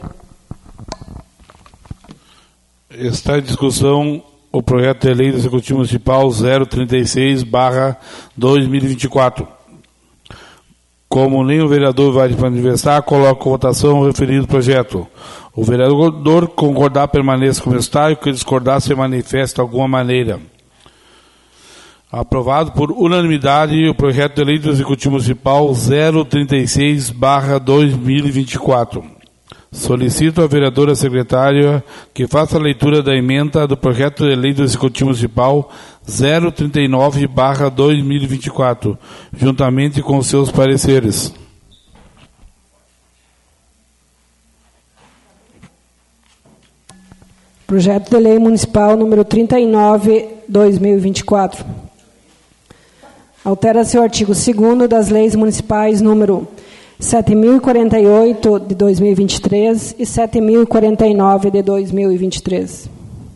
Está em discussão o projeto de lei do Executivo Municipal zero trinta e seis barra dois mil e vinte e quatro. Como nenhum vereador vai manifestar, coloco a votação o referido projeto. O vereador concordar permaneça como está e o que discordar se manifesta de alguma maneira. Aprovado por unanimidade o projeto de lei do Executivo Municipal zero trinta e seis barra dois mil e vinte e quatro. Solicito à vereadora secretária que faça a leitura da emenda do projeto de lei do Executivo Municipal zero trinta e nove barra dois mil e vinte e quatro, juntamente com seus pareceres. Projeto de Lei Municipal número trinta e nove, dois mil e vinte e quatro. Altera-se o artigo segundo das Leis Municipais número sete mil e quarenta e oito de dois mil e vinte e três e sete mil e quarenta e nove de dois mil e vinte e três.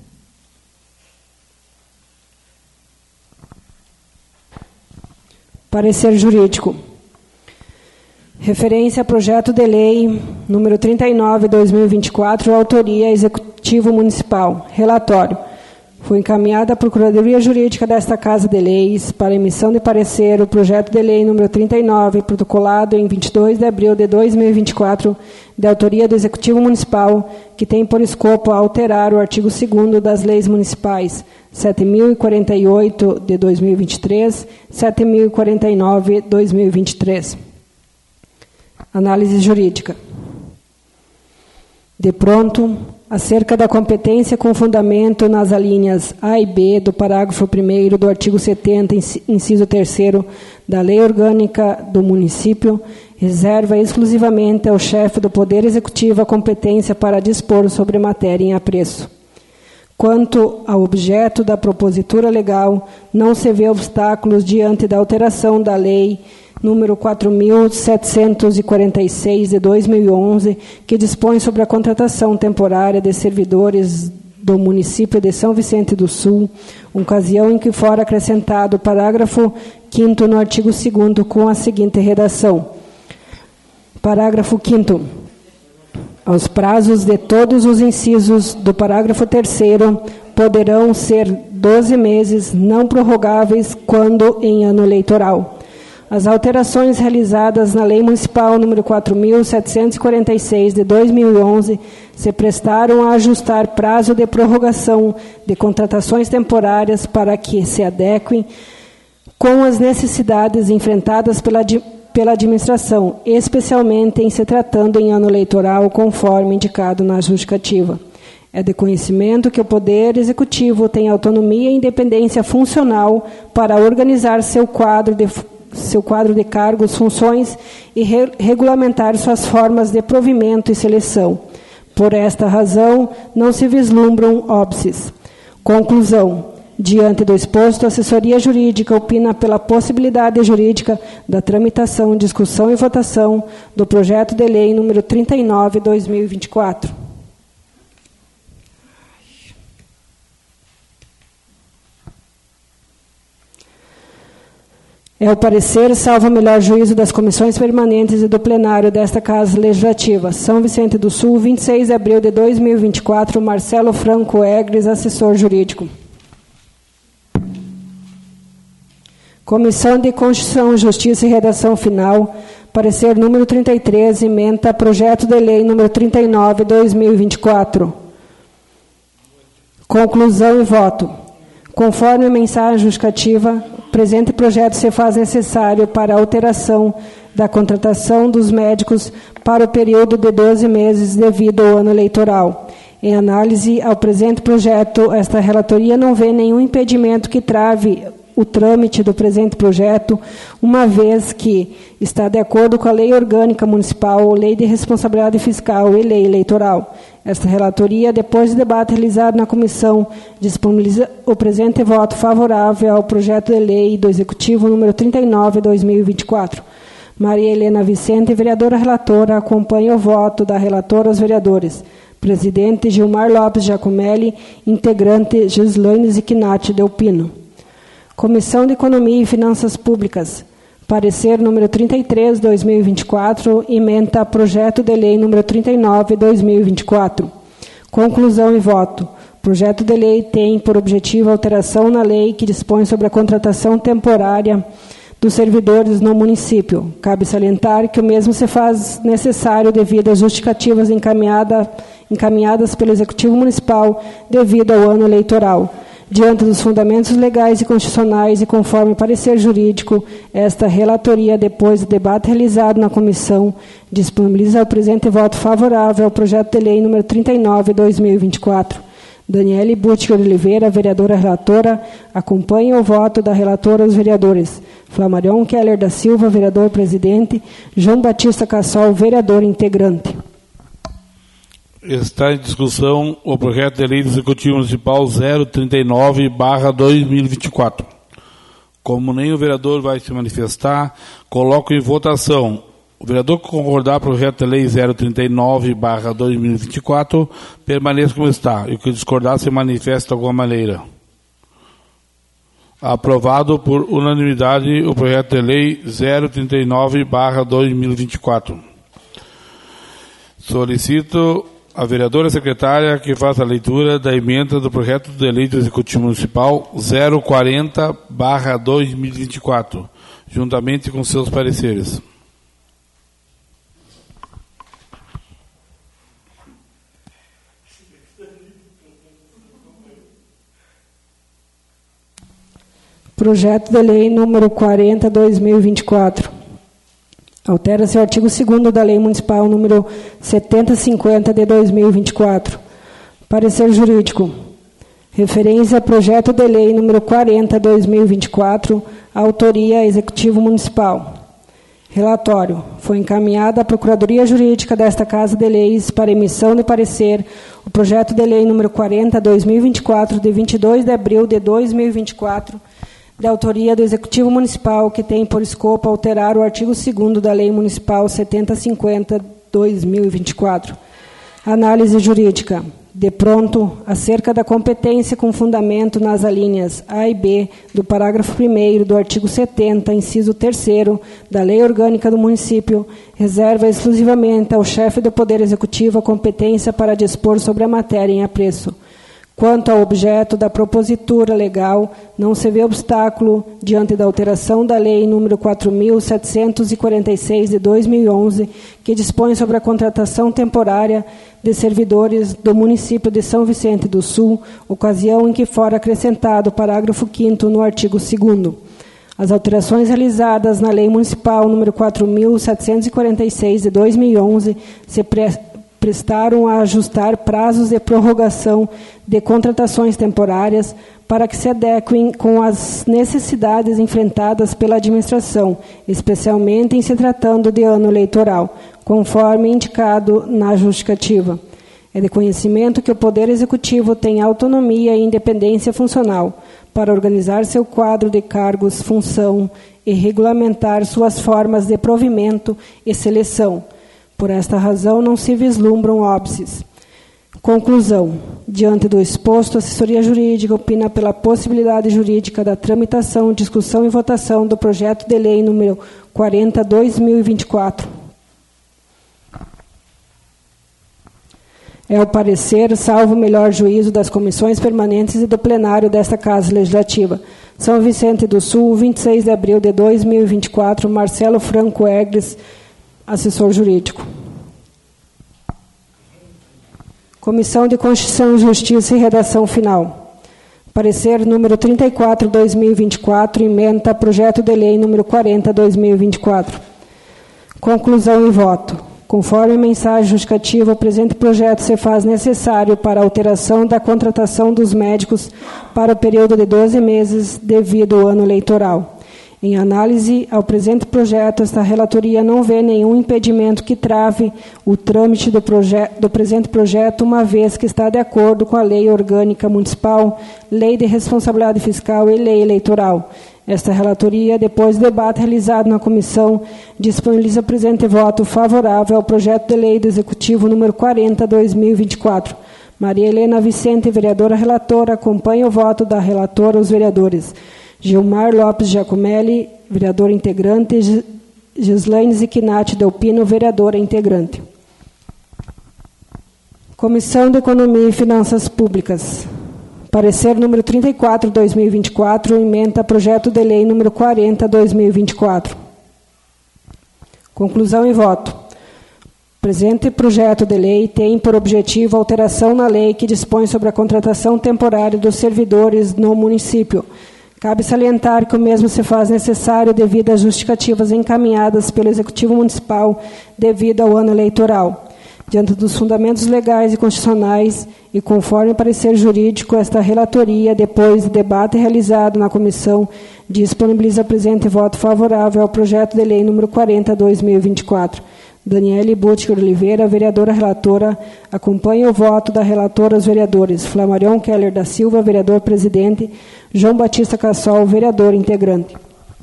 Parecer jurídico. Referência a projeto de lei número trinta e nove, dois mil e vinte e quatro, autoria Executivo Municipal. Relatório. Foi encaminhada à Procuradoria Jurídica desta Casa de Leis para emissão de parecer o projeto de lei número trinta e nove, protocolado em vinte e dois de abril de dois mil e vinte e quatro, de autoria do Executivo Municipal, que tem por escopo alterar o artigo segundo das Leis Municipais sete mil e quarenta e oito de dois mil e vinte e três, sete mil e quarenta e nove de dois mil e vinte e três. Análise jurídica. De pronto, acerca da competência com fundamento nas alíneas A e B do parágrafo primeiro do artigo setenta, inciso terceiro da Lei Orgânica do Município, reserva exclusivamente ao chefe do Poder Executivo a competência para dispor sobre matéria em apreço. Quanto ao objeto da propositura legal, não se vê obstáculos diante da alteração da Lei número quatro mil setecentos e quarenta e seis, de dois mil e onze, que dispõe sobre a contratação temporária de servidores do município de São Vicente do Sul, ocasião em que fora acrescentado o parágrafo quinto no artigo segundo com a seguinte redação. Parágrafo quinto. Aos prazos de todos os incisos do parágrafo terceiro poderão ser doze meses não prorrogáveis quando em ano eleitoral. As alterações realizadas na Lei Municipal número quatro mil setecentos e quarenta e seis, de dois mil e onze, se prestaram a ajustar prazo de prorrogação de contratações temporárias para que se adequem com as necessidades enfrentadas pela pela administração, especialmente em se tratando em ano eleitoral, conforme indicado na justificativa. É de conhecimento que o Poder Executivo tem autonomia e independência funcional para organizar seu quadro de, seu quadro de cargos, funções e re, regulamentar suas formas de provimento e seleção. Por esta razão, não se vislumbram óbices. Conclusão. Diante do exposto, a assessoria jurídica opina pela possibilidade jurídica da tramitação, discussão e votação do projeto de lei número trinta e nove, dois mil e vinte e quatro. É o parecer, salvo o melhor juízo das comissões permanentes e do plenário desta Casa Legislativa. São Vicente do Sul, vinte e seis de abril de dois mil e vinte e quatro, Marcelo Franco Egres, assessor jurídico. Comissão de Constituição, Justiça e Redação Final, parecer número trinta e três, ementa projeto de lei número trinta e nove, dois mil e vinte e quatro. Conclusão e voto. Conforme a mensagem justificativa, o presente projeto se faz necessário para a alteração da contratação dos médicos para o período de doze meses devido ao ano eleitoral. Em análise ao presente projeto, esta relatoria não vê nenhum impedimento que trave o trâmite do presente projeto, uma vez que está de acordo com a Lei Orgânica Municipal, Lei de Responsabilidade Fiscal e Lei Eleitoral. Esta relatoria, depois do debate realizado na comissão, disponibiliza o presente voto favorável ao projeto de lei do Executivo número trinta e nove, dois mil e vinte e quatro. Maria Helena Vicente, vereadora relatora, acompanha o voto da relatora aos vereadores. Presidente Gilmar Lopes Giacomelli, integrante Gislaine Zichinatti Delpino. Comissão de Economia e Finanças Públicas. Parecer número trinta e três, dois mil e vinte e quatro, ementa projeto de lei número trinta e nove, dois mil e vinte e quatro. Conclusão e voto. Projeto de lei tem por objetivo a alteração na lei que dispõe sobre a contratação temporária dos servidores no município. Cabe salientar que o mesmo se faz necessário devido às justificativas encaminhada, encaminhadas pelo Executivo Municipal devido ao ano eleitoral. Diante dos fundamentos legais e constitucionais e conforme parecer jurídico, esta relatoria, depois do debate realizado na comissão, disponibiliza o presente voto favorável ao projeto de lei número trinta e nove, dois mil e vinte e quatro. Daniele Butcher Oliveira, vereadora relatora, acompanha o voto da relatora aos vereadores. Flamarion Keller da Silva, vereador presidente. João Batista Cassol, vereador integrante. Está em discussão o projeto de lei do Executivo Municipal zero trinta e nove barra dois mil e vinte e quatro. Como nem o vereador vai se manifestar, coloco em votação. O vereador que concordar com o projeto de lei zero trinta e nove barra dois mil e vinte e quatro permaneça como está. E o que discordar se manifesta de alguma maneira. Aprovado por unanimidade o projeto de lei zero trinta e nove barra dois mil e vinte e quatro. Solicito a vereadora secretária que faça a leitura da emenda do projeto de lei do Executivo Municipal zero quarenta barra dois mil e vinte e quatro, juntamente com seus pareceres. Projeto de lei número quarenta, dois mil e vinte e quatro. Altera-se o artigo segundo da Lei Municipal número setenta cinquenta de dois mil e vinte e quatro. Parecer jurídico. Referência a projeto de lei número quarenta, dois mil e vinte e quatro, autoria Executivo Municipal. Relatório. Foi encaminhada à Procuradoria Jurídica desta Casa de Leis para emissão de parecer o projeto de lei número quarenta, dois mil e vinte e quatro, de vinte e dois de abril de dois mil e vinte e quatro, de autoria do Executivo Municipal, que tem por escopo alterar o artigo segundo da Lei Municipal setenta cinquenta de dois mil e vinte e quatro. Análise jurídica. De pronto, acerca da competência com fundamento nas alíneas A e B do parágrafo primeiro do artigo setenta, inciso terceiro da Lei Orgânica do Município, reserva exclusivamente ao chefe do Poder Executivo a competência para dispor sobre a matéria em apreço. Quanto ao objeto da propositura legal, não se vê obstáculo diante da alteração da Lei número quatro mil setecentos e quarenta e seis de dois mil e onze, que dispõe sobre a contratação temporária de servidores do município de São Vicente do Sul, ocasião em que fora acrescentado o parágrafo quinto no artigo segundo. As alterações realizadas na Lei Municipal número quatro mil setecentos e quarenta e seis, de dois mil e onze, se pre prestaram a ajustar prazos de prorrogação de contratações temporárias para que se adequem com as necessidades enfrentadas pela administração, especialmente em se tratando de ano eleitoral, conforme indicado na justificativa. É de conhecimento que o Poder Executivo tem autonomia e independência funcional para organizar seu quadro de cargos, função e regulamentar suas formas de provimento e seleção. Por esta razão, não se vislumbram óbices. Conclusão. Diante do exposto, a assessoria jurídica opina pela possibilidade jurídica da tramitação, discussão e votação do projeto de lei número quarenta, dois mil e vinte e quatro. É o parecer, salvo o melhor juízo das comissões permanentes e do plenário desta Casa Legislativa. São Vicente do Sul, vinte e seis de abril de dois mil e vinte e quatro, Marcelo Franco Egres, assessor jurídico. Comissão de Constituição, Justiça e Redação Final. Parecer número trinta e quatro, dois mil e vinte e quatro, ementa projeto de lei número quarenta, dois mil e vinte e quatro. Conclusão e voto. Conforme a mensagem justificativa, o presente projeto se faz necessário para a alteração da contratação dos médicos para o período de doze meses devido ao ano eleitoral. Em análise ao presente projeto, esta relatoria não vê nenhum impedimento que trave o trâmite do, do presente projeto, uma vez que está de acordo com a Lei Orgânica Municipal, Lei de Responsabilidade Fiscal e Lei Eleitoral. Esta relatoria, depois do debate realizado na comissão, disponibiliza o presente voto favorável ao projeto de lei do Executivo número quarenta, dois mil e vinte e quatro. Maria Helena Vicente, vereadora relatora, acompanha o voto da relatora aos vereadores. Gilmar Lopes Giacomelli, vereador integrante. Gislaine Zichinati Delpino, vereadora integrante. Comissão de Economia e Finanças Públicas. Parecer número trinta e quatro, dois mil e vinte e quatro, ementa projeto de lei número quarenta, dois mil e vinte e quatro. Conclusão e voto. Presente projeto de lei tem por objetivo a alteração na lei que dispõe sobre a contratação temporária dos servidores no município. Cabe salientar que o mesmo se faz necessário devido às justificativas encaminhadas pelo Executivo Municipal devido ao ano eleitoral. Diante dos fundamentos legais e constitucionais e conforme parecer jurídico, esta relatoria, depois do debate realizado na comissão, disponibiliza presente voto favorável ao projeto de lei número quarenta, dois mil e vinte e quatro. Daniele Butcher Oliveira, vereadora relatora, acompanha o voto da relatora aos vereadores. Flamarion Keller da Silva, vereador presidente. João Batista Cassol, vereador integrante.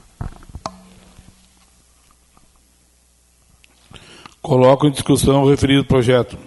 Coloco em discussão o referido projeto.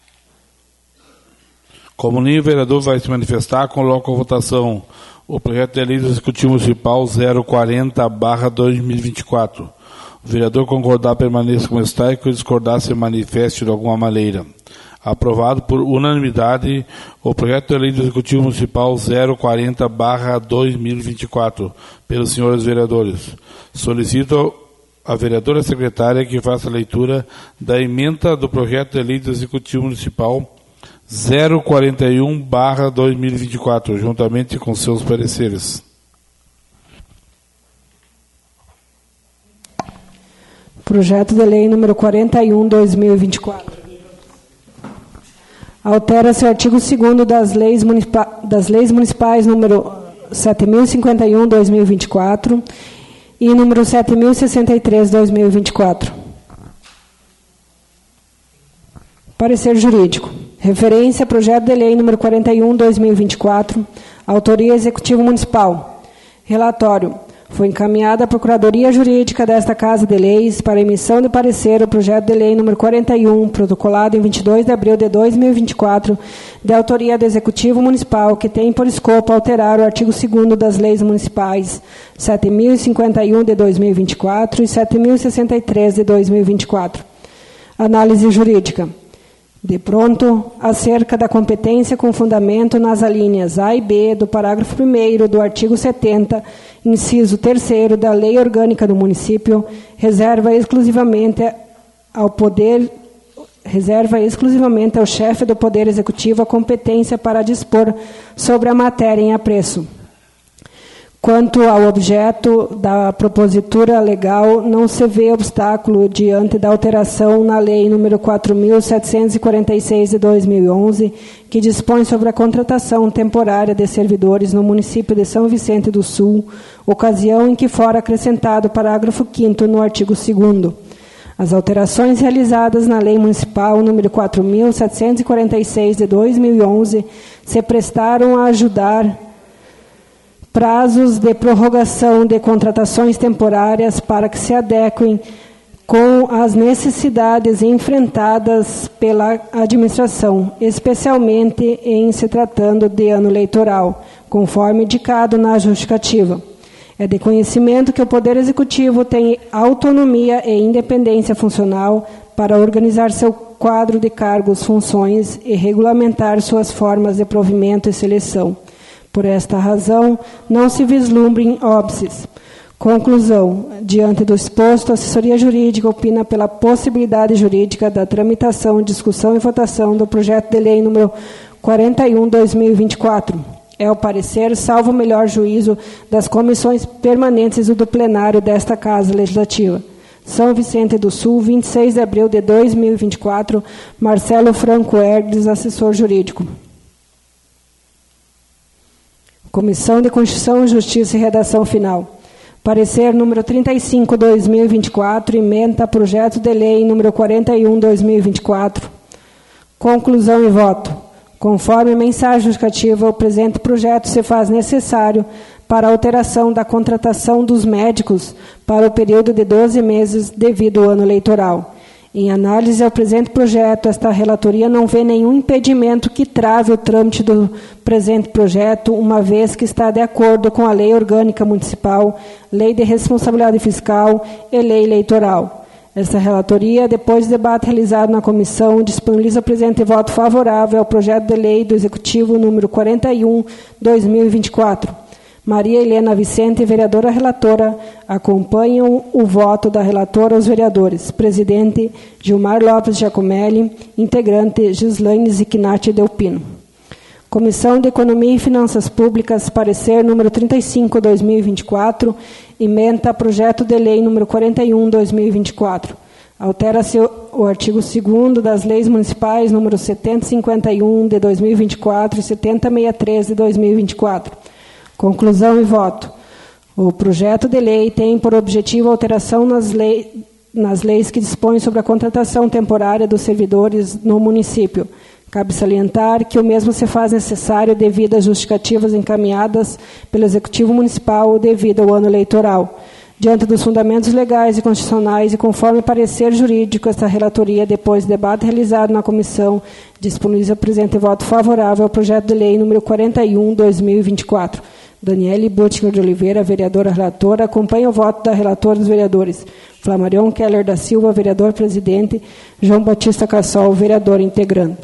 Como nem o vereador vai se manifestar, coloco a votação o projeto de lei do Executivo Municipal zero quarenta barra dois mil e vinte e quatro. O vereador concordar permaneça como está e que discordar se manifeste de alguma maneira. Aprovado por unanimidade o projeto de lei do Executivo Municipal zero quarenta barra dois mil e vinte e quatro pelos senhores vereadores. Solicito a vereadora secretária que faça a leitura da emenda do projeto de lei do Executivo Municipal zero quarenta e um barra dois mil e vinte e quatro, juntamente com seus pareceres. Projeto de lei número quarenta e um, dois mil e vinte e quatro. Altera-se o artigo segundo das leis, municipa das leis municipais número sete mil e cinquenta e um, dois mil e vinte e quatro e número sete mil e sessenta e três, dois mil e vinte e quatro. Parecer jurídico. Referência, projeto de lei número quarenta e um, dois mil e vinte e quatro, autoria Executivo Municipal. Relatório. Foi encaminhada à Procuradoria Jurídica desta Casa de Leis para emissão de parecer o projeto de lei número quarenta e um, protocolado em vinte e dois de abril de dois mil e vinte e quatro, de autoria do Executivo Municipal, que tem por escopo alterar o artigo segundo das leis municipais sete mil e cinquenta e um de dois mil e vinte e quatro e sete mil e sessenta e três de dois mil e vinte e quatro. Análise jurídica. De pronto, acerca da competência com fundamento nas alíneas A e B do parágrafo primeiro do artigo setenta, inciso terceiro da Lei Orgânica do Município, reserva exclusivamente ao poder, reserva exclusivamente ao chefe do Poder Executivo a competência para dispor sobre a matéria em apreço. Quanto ao objeto da propositura legal, não se vê obstáculo diante da alteração na Lei número quatro mil setecentos e quarenta e seis de dois mil e onze, que dispõe sobre a contratação temporária de servidores no município de São Vicente do Sul, ocasião em que fora acrescentado o parágrafo quinto no artigo segundo. As alterações realizadas na Lei Municipal número quatro mil setecentos e quarenta e seis de dois mil e onze se prestaram a ajudar prazos de prorrogação de contratações temporárias para que se adequem com as necessidades enfrentadas pela administração, especialmente em se tratando de ano eleitoral, conforme indicado na justificativa. É de conhecimento que o Poder Executivo tem autonomia e independência funcional para organizar seu quadro de cargos, funções e regulamentar suas formas de provimento e seleção. Por esta razão, não se vislumbrem óbices. Conclusão. Diante do exposto, a assessoria jurídica opina pela possibilidade jurídica da tramitação, discussão e votação do projeto de lei número quarenta e um barra dois mil e vinte e quatro. É o parecer, salvo o melhor juízo, das comissões permanentes e do plenário desta Casa Legislativa. São Vicente do Sul, vinte e seis de abril de dois mil e vinte e quatro, Marcelo Franco Herdes, assessor jurídico. Comissão de Constituição, Justiça e Redação Final. Parecer número trinta e cinco barra dois mil e vinte e quatro, emenda projeto de lei número quarenta e um barra dois mil e vinte e quatro. Conclusão e voto. Conforme mensagem justificativa, o presente projeto se faz necessário para a alteração da contratação dos médicos para o período de doze meses devido ao ano eleitoral. Em análise ao presente projeto, esta relatoria não vê nenhum impedimento que trave o trâmite do presente projeto, uma vez que está de acordo com a Lei Orgânica Municipal, Lei de Responsabilidade Fiscal e Lei Eleitoral. Esta relatoria, depois do debate realizado na comissão, disponibiliza o presente voto favorável ao projeto de lei do Executivo número quarenta e um barra dois mil e vinte e quatro. Maria Helena Vicente, vereadora relatora, acompanham o voto da relatora aos vereadores. Presidente Gilmar Lopes Giacomelli, integrante Gislaine Zichinatti Delpino. Comissão de Economia e Finanças Públicas, parecer número trinta e cinco barra dois mil e vinte e quatro, emenda projeto de lei número quarenta e um barra dois mil e vinte e quatro. Altera-se o artigo segundo das leis municipais número setenta e cinquenta e um de dois mil e vinte e quatro e setenta e sessenta e três de dois mil e vinte e quatro. Conclusão e voto. O projeto de lei tem por objetivo a alteração nas, lei, nas leis que dispõem sobre a contratação temporária dos servidores no município. Cabe salientar que o mesmo se faz necessário devido às justificativas encaminhadas pelo Executivo Municipal devido ao ano eleitoral. Diante dos fundamentos legais e constitucionais e conforme parecer jurídico, esta relatoria, depois do debate realizado na comissão, disponibiliza o presente voto favorável ao projeto de lei número quarenta e um barra dois mil e vinte e quatro. Daniele Buttinger de Oliveira, vereadora relatora, acompanha o voto da relatora dos vereadores. Flamarion Keller da Silva, vereador presidente. João Batista Cassol, vereador integrante.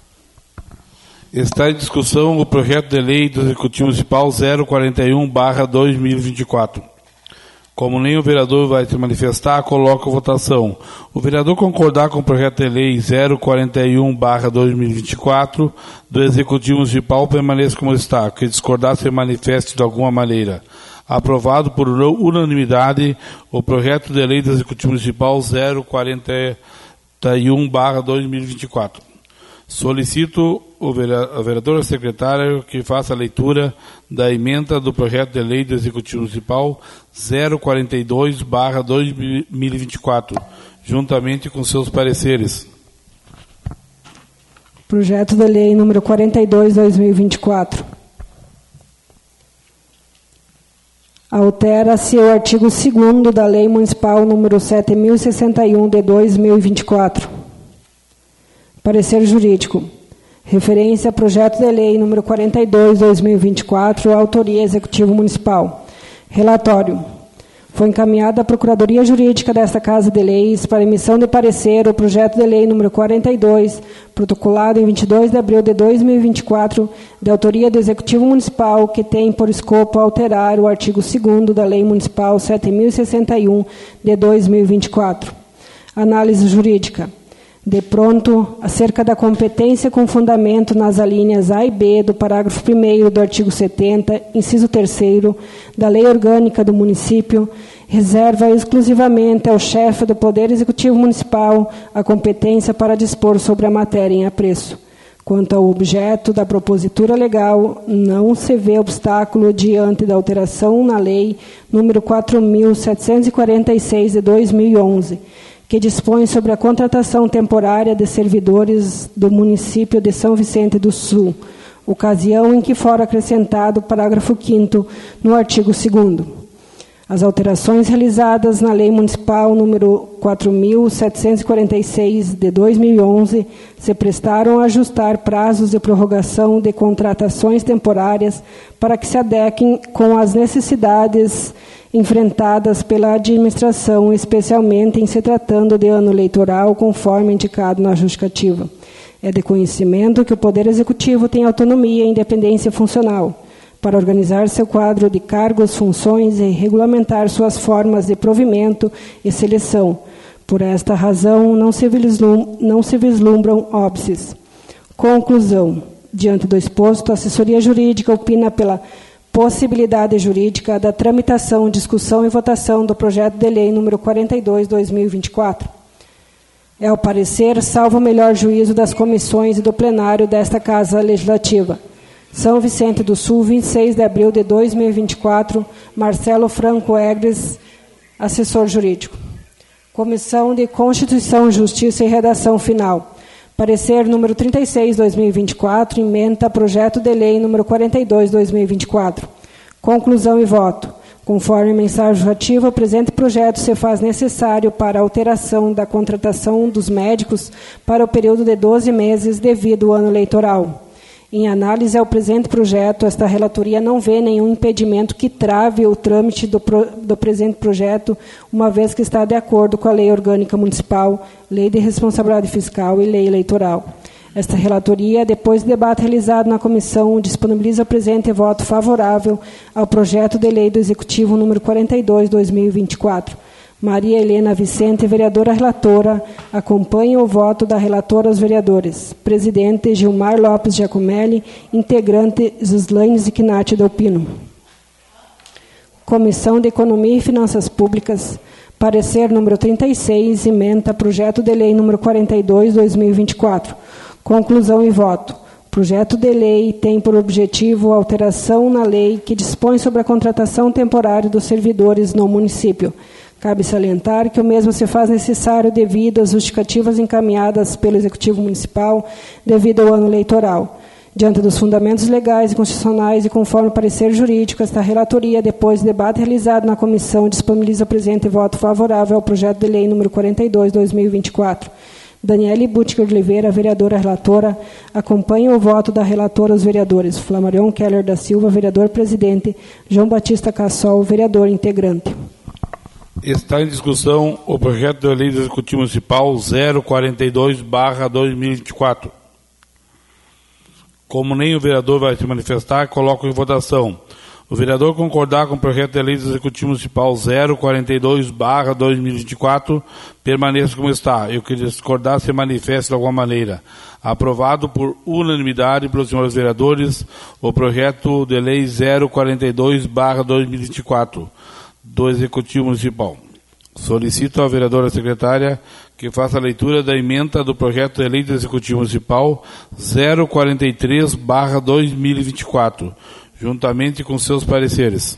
Está em discussão o projeto de lei do Executivo Municipal zero quarenta e um barra dois mil e vinte e quatro. Como nenhum vereador vai se manifestar, coloco a votação. O vereador concordar com o projeto de lei zero quarenta e um barra dois mil e vinte e quatro do Executivo Municipal permaneça como está. Que discordar se manifeste de alguma maneira. Aprovado por unanimidade o projeto de lei do Executivo Municipal zero quarenta e um barra dois mil e vinte e quatro. Solicito o vereador secretário que faça a leitura da emenda do projeto de lei do Executivo Municipal zero quarenta e dois barra dois mil e vinte e quatro, juntamente com seus pareceres. Projeto de lei número quarenta e dois barra dois mil e vinte e quatro. Altera-se o artigo segundo da Lei Municipal número sete mil e sessenta e um de dois mil e vinte e quatro. Parecer jurídico. Referência a projeto de lei número quarenta e dois barra dois mil e vinte e quatro, autoria Executivo Municipal. Relatório. Foi encaminhada à Procuradoria Jurídica desta Casa de Leis para emissão de parecer o projeto de lei número quarenta e dois, protocolado em vinte e dois de abril de dois mil e vinte e quatro, de autoria do Executivo Municipal, que tem por escopo alterar o artigo segundo da Lei Municipal sete mil e sessenta e um de dois mil e vinte e quatro. Análise jurídica. De pronto, acerca da competência com fundamento nas alíneas A e B do parágrafo primeiro do artigo setenta, inciso terceiro, da Lei Orgânica do Município, reserva exclusivamente ao chefe do Poder Executivo Municipal a competência para dispor sobre a matéria em apreço. Quanto ao objeto da propositura legal, não se vê obstáculo diante da alteração na Lei número quatro mil setecentos e quarenta e seis de dois mil e onze, que dispõe sobre a contratação temporária de servidores do município de São Vicente do Sul, ocasião em que for acrescentado o parágrafo quinto no artigo segundo. As alterações realizadas na Lei Municipal número quatro mil setecentos e quarenta e seis de dois mil e onze se prestaram a ajustar prazos de prorrogação de contratações temporárias para que se adequem com as necessidades enfrentadas pela administração, especialmente em se tratando de ano eleitoral, conforme indicado na justificativa. É de conhecimento que o Poder Executivo tem autonomia e independência funcional para organizar seu quadro de cargos, funções e regulamentar suas formas de provimento e seleção. Por esta razão, não se vislumbram, não se vislumbram óbices. Conclusão. Diante do exposto, a assessoria jurídica opina pela possibilidade jurídica da tramitação, discussão e votação do projeto de lei número quarenta e dois, dois mil e vinte e quatro. É o parecer, salvo o melhor juízo das comissões e do plenário desta Casa Legislativa. São Vicente do Sul, vinte e seis de abril de dois mil e vinte e quatro, Marcelo Franco Egres, assessor jurídico. Comissão de Constituição, Justiça e Redação Final. Parecer número trinta e seis, dois mil e vinte e quatro, ementa projeto de lei número quarenta e dois, dois mil e vinte e quatro. Conclusão e voto. Conforme mensagem ativa, o presente projeto se faz necessário para a alteração da contratação dos médicos para o período de doze meses devido ao ano eleitoral. Em análise ao presente projeto, esta relatoria não vê nenhum impedimento que trave o trâmite do, pro, do presente projeto, uma vez que está de acordo com a Lei Orgânica Municipal, Lei de Responsabilidade Fiscal e Lei Eleitoral. Esta relatoria, depois do debate realizado na comissão, disponibiliza o presente voto favorável ao projeto de lei do Executivo número quarenta e dois, dois mil e vinte e quatro. Maria Helena Vicente, vereadora relatora, acompanha o voto da relatora aos vereadores. Presidente Gilmar Lopes Giacomelli, integrante Gislaine Zichinati Delpino. Comissão de Economia e Finanças Públicas, parecer número trinta e seis, ementa projeto de lei número quarenta e dois, dois mil e vinte e quatro. Conclusão e voto. O projeto de lei tem por objetivo a alteração na lei que dispõe sobre a contratação temporária dos servidores no município. Cabe salientar que o mesmo se faz necessário devido às justificativas encaminhadas pelo Executivo Municipal devido ao ano eleitoral. Diante dos fundamentos legais e constitucionais e conforme o parecer jurídico, esta relatoria, depois do debate realizado na comissão, disponibiliza o presente voto favorável ao projeto de lei número quarenta e dois, dois mil e vinte e quatro. Daniele Butker de Oliveira, vereadora relatora, acompanha o voto da relatora aos vereadores. Flamarion Keller da Silva, vereador presidente. João Batista Cassol, vereador integrante. Está em discussão o projeto de lei do Executivo Municipal zero quarenta e dois barra dois mil e vinte e quatro. Como nem o vereador vai se manifestar, coloco em votação. O vereador concordar com o projeto de lei do Executivo Municipal zero quarenta e dois barra dois mil e vinte e quatro, permaneça como está. Eu que discordar se manifeste de alguma maneira. Aprovado por unanimidade pelos senhores vereadores o projeto de lei zero quarenta e dois barra dois mil e vinte e quatro. Do Executivo Municipal. Solicito à vereadora secretária que faça a leitura da emenda do projeto de lei do Executivo Municipal zero quarenta e três barra dois mil e vinte e quatro, juntamente com seus pareceres.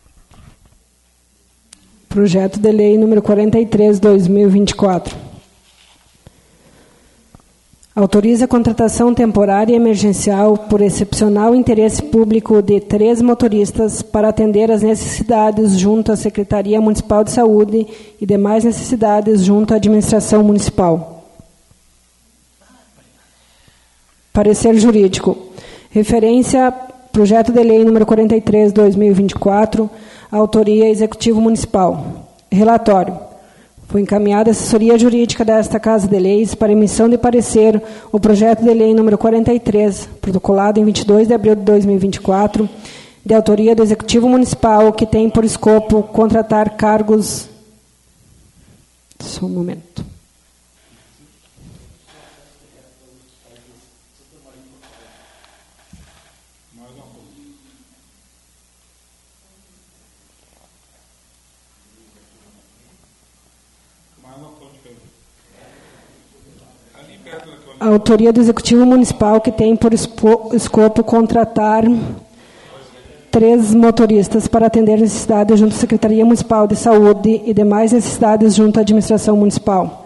Projeto de lei número quarenta e três, dois mil e vinte e quatro. Autoriza a contratação temporária e emergencial por excepcional interesse público de três motoristas para atender às necessidades junto à Secretaria Municipal de Saúde e demais necessidades junto à Administração Municipal. Parecer jurídico. Referência projeto de lei número quarenta e três, dois mil e vinte e quatro, autoria Executivo Municipal. Relatório. Foi encaminhada a assessoria jurídica desta Casa de Leis para emissão de parecer o projeto de lei número quarenta e três, protocolado em vinte e dois de abril de dois mil e vinte e quatro, de autoria do Executivo Municipal, que tem por escopo contratar cargos... Só um momento. a autoria do Executivo Municipal, que tem por escopo contratar três motoristas para atender necessidades junto à Secretaria Municipal de Saúde e demais necessidades junto à Administração Municipal.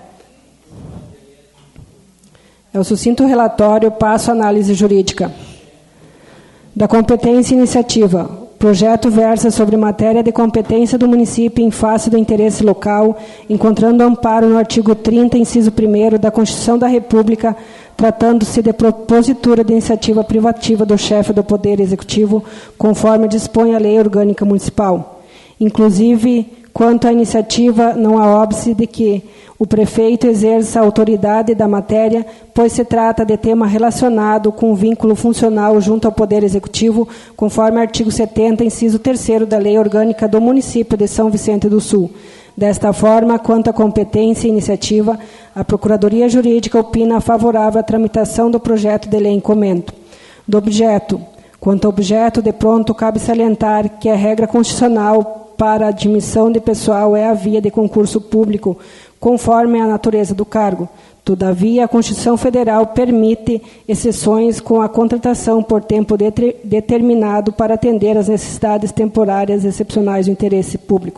É o sucinto relatório, passo à análise jurídica. Da competência e iniciativa. O projeto versa sobre matéria de competência do município em face do interesse local, encontrando amparo no artigo trinta, inciso primeiro da Constituição da República, tratando-se de propositura de iniciativa privativa do chefe do Poder Executivo, conforme dispõe a Lei Orgânica Municipal. Inclusive, quanto à iniciativa, não há óbice de que o prefeito exerça a autoridade da matéria, pois se trata de tema relacionado com vínculo funcional junto ao Poder Executivo, conforme artigo setenta, inciso terceiro da Lei Orgânica do Município de São Vicente do Sul. Desta forma, quanto à competência e iniciativa, a Procuradoria Jurídica opina favorável à tramitação do projeto de lei em comento. Do objeto. Quanto ao objeto, de pronto, cabe salientar que a regra constitucional para a admissão de pessoal é a via de concurso público, conforme a natureza do cargo. Todavia, a Constituição Federal permite exceções com a contratação por tempo de- determinado para atender às necessidades temporárias excepcionais do interesse público.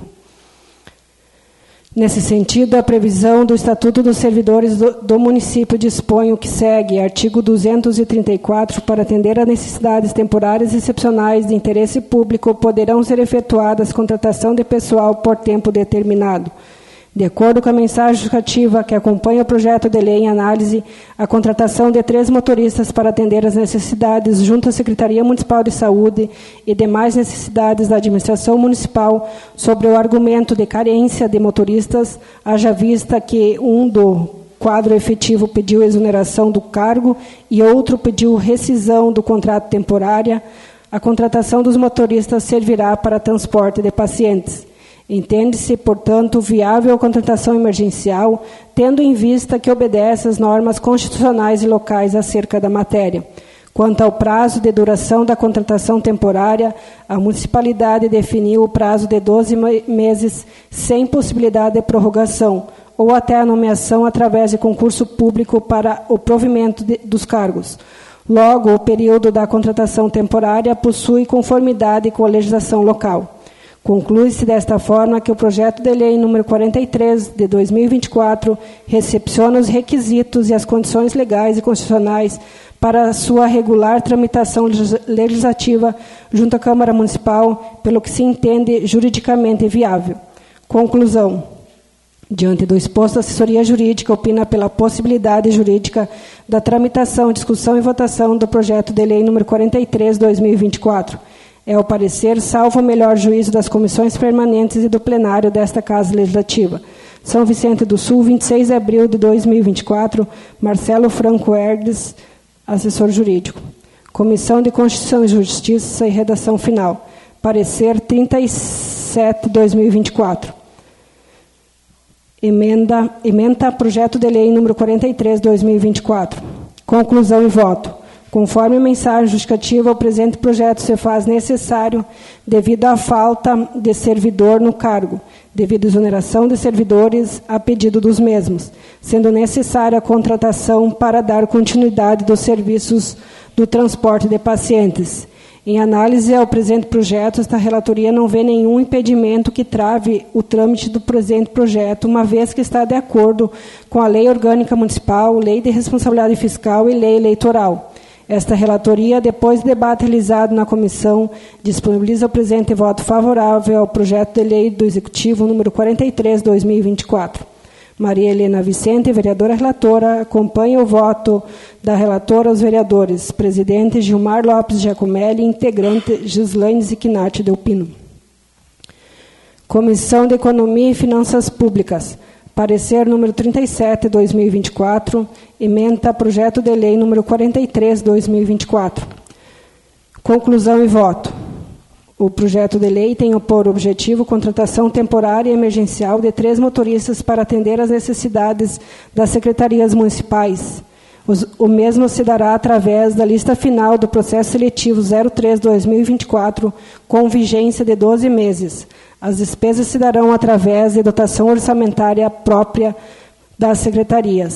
Nesse sentido, a previsão do Estatuto dos Servidores do, do Município dispõe o que segue, artigo duzentos e trinta e quatro, para atender às necessidades temporárias excepcionais de interesse público, poderão ser efetuadas contratação de pessoal por tempo determinado. De acordo com a mensagem justificativa que acompanha o projeto de lei em análise, a contratação de três motoristas para atender às necessidades junto à Secretaria Municipal de Saúde e demais necessidades da administração municipal, sobre o argumento de carência de motoristas, haja vista que um do quadro efetivo pediu exoneração do cargo e outro pediu rescisão do contrato temporária, a contratação dos motoristas servirá para transporte de pacientes. Entende-se, portanto, viável a contratação emergencial, tendo em vista que obedece às normas constitucionais e locais acerca da matéria. Quanto ao prazo de duração da contratação temporária, a municipalidade definiu o prazo de doze meses, sem possibilidade de prorrogação, ou até a nomeação através de concurso público para o provimento de, dos cargos. Logo, o período da contratação temporária possui conformidade com a legislação local. Conclui-se desta forma que o projeto de lei número quarenta e três, de dois mil e vinte e quatro, recepciona os requisitos e as condições legais e constitucionais para a sua regular tramitação legislativa junto à Câmara Municipal, pelo que se entende juridicamente viável. Conclusão. Diante do exposto, a assessoria jurídica opina pela possibilidade jurídica da tramitação, discussão e votação do projeto de lei número quarenta e três, de dois mil e vinte e quatro. É o parecer, salvo o melhor juízo das comissões permanentes e do plenário desta Casa Legislativa. São Vicente do Sul, vinte e seis de abril de dois mil e vinte e quatro, Marcelo Franco Herdes, assessor jurídico. Comissão de Constituição e Justiça e redação final. Parecer trinta e sete de dois mil e vinte e quatro. Emenda, emenda projeto de lei número quarenta e três de dois mil e vinte e quatro. Conclusão e voto. Conforme a mensagem justificativa, o presente projeto se faz necessário devido à falta de servidor no cargo, devido à exoneração de servidores a pedido dos mesmos, sendo necessária a contratação para dar continuidade dos serviços do transporte de pacientes. Em análise ao presente projeto, esta relatoria não vê nenhum impedimento que trave o trâmite do presente projeto, uma vez que está de acordo com a Lei Orgânica Municipal, Lei de Responsabilidade Fiscal e Lei Eleitoral. Esta relatoria, depois do debate realizado na comissão, disponibiliza o presente voto favorável ao projeto de lei do Executivo número quarenta e três, de dois mil e vinte e quatro. Maria Helena Vicente, vereadora relatora, acompanha o voto da relatora aos vereadores. Presidente Gilmar Lopes Giacomelli, integrante Gislaine Zichinatti Delpino. Comissão de Economia e Finanças Públicas. Parecer número trinta e sete, de dois mil e vinte e quatro, ementa projeto de lei número quarenta e três, de dois mil e vinte e quatro. Conclusão e voto. O projeto de lei tem por objetivo contratação temporária e emergencial de três motoristas para atender às necessidades das secretarias municipais. Os, o mesmo se dará através da lista final do processo seletivo zero três barra dois mil e vinte e quatro, com vigência de doze meses. As despesas se darão através de dotação orçamentária própria das secretarias.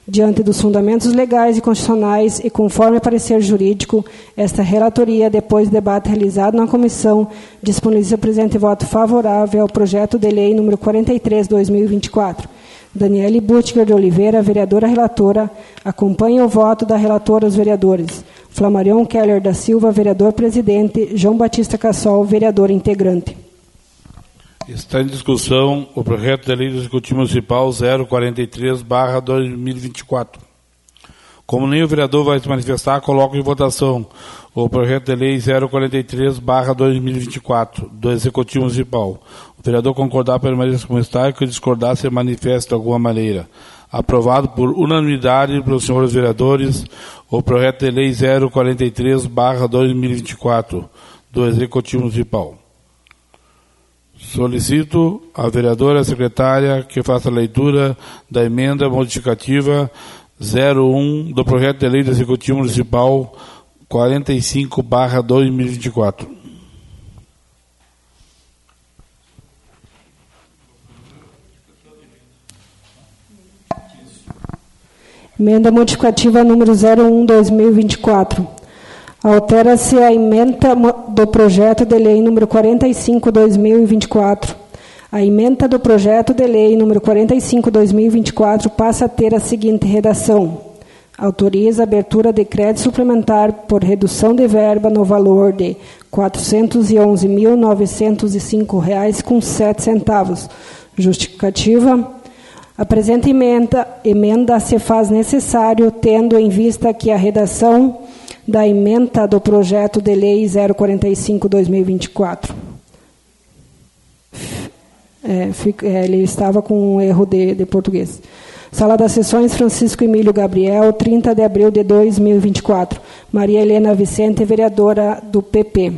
Diante dos fundamentos legais e constitucionais e conforme parecer jurídico, esta relatoria, depois do debate realizado na comissão, disponibiliza o presente voto favorável ao projeto de lei número quarenta e três, dois mil e vinte e quatro. Daniele Buttiger de Oliveira, vereadora relatora, acompanha o voto da relatora os vereadores. Flamarion Keller da Silva, vereador presidente. João Batista Cassol, vereador integrante. Está em discussão o projeto de lei do Executivo Municipal zero quarenta e três barra dois mil e vinte e quatro. Como nem o vereador vai se manifestar, coloco em votação o projeto de lei zero quarenta e três barra dois mil e vinte e quatro do Executivo Municipal. O vereador concordar permaneça como está e que discordar se manifeste de alguma maneira. Aprovado por unanimidade pelos senhores vereadores o projeto de lei zero quarenta e três barra dois mil e vinte e quatro do Executivo Municipal. Solicito à vereadora secretária que faça a leitura da emenda modificativa zero um do projeto de lei do Executivo Municipal quarenta e cinco barra dois mil e vinte e quatro. Emenda modificativa número zero um, dois mil e vinte e quatro. Altera-se a ementa do projeto de lei número quarenta e cinco, dois mil e vinte e quatro. A ementa do projeto de lei número quarenta e cinco, dois mil e vinte e quatro passa a ter a seguinte redação. Autoriza a abertura de crédito suplementar por redução de verba no valor de quatrocentos e onze mil, novecentos e cinco reais com sete centavos. Justificativa. A presente emenda, emenda se faz necessário, tendo em vista que a redação da ementa do projeto de lei zero quarenta e cinco, dois mil e vinte e quatro. É, fica, é, ele estava com um erro de, de português. Sala das Sessões, Francisco Emílio Gabriel, trinta de abril de dois mil e vinte e quatro. Maria Helena Vicente, vereadora do P P.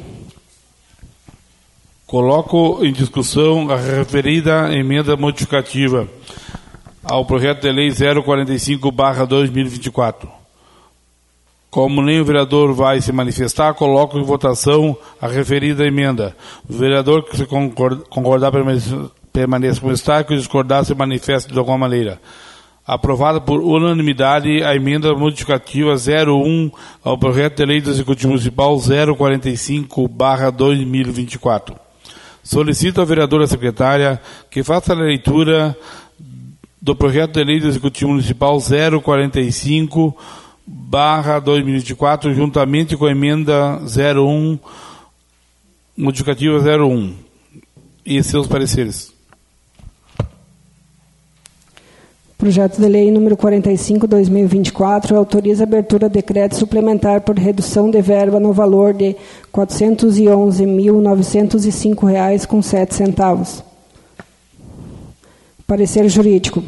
Coloco em discussão a referida emenda modificativa ao projeto de lei zero quarenta e cinco barra dois mil e vinte e quatro. Como nem o vereador vai se manifestar, coloco em votação a referida emenda. O vereador que se concordar permaneça como está, que discordar se manifeste de alguma maneira. Aprovada por unanimidade a emenda modificativa zero um ao projeto de lei do Executivo Municipal zero quarenta e cinco barra dois mil e vinte e quatro. Solicito à vereadora secretária que faça a leitura do projeto de lei do Executivo Municipal zero quarenta e cinco barra dois mil e vinte e quatro, juntamente com a emenda zero um, modificativa zero um, e seus pareceres. Projeto de lei número quarenta e cinco, dois mil e vinte e quatro, autoriza a abertura de crédito suplementar por redução de verba no valor de quatrocentos e onze mil, novecentos e cinco reais com sete centavos. Parecer jurídico.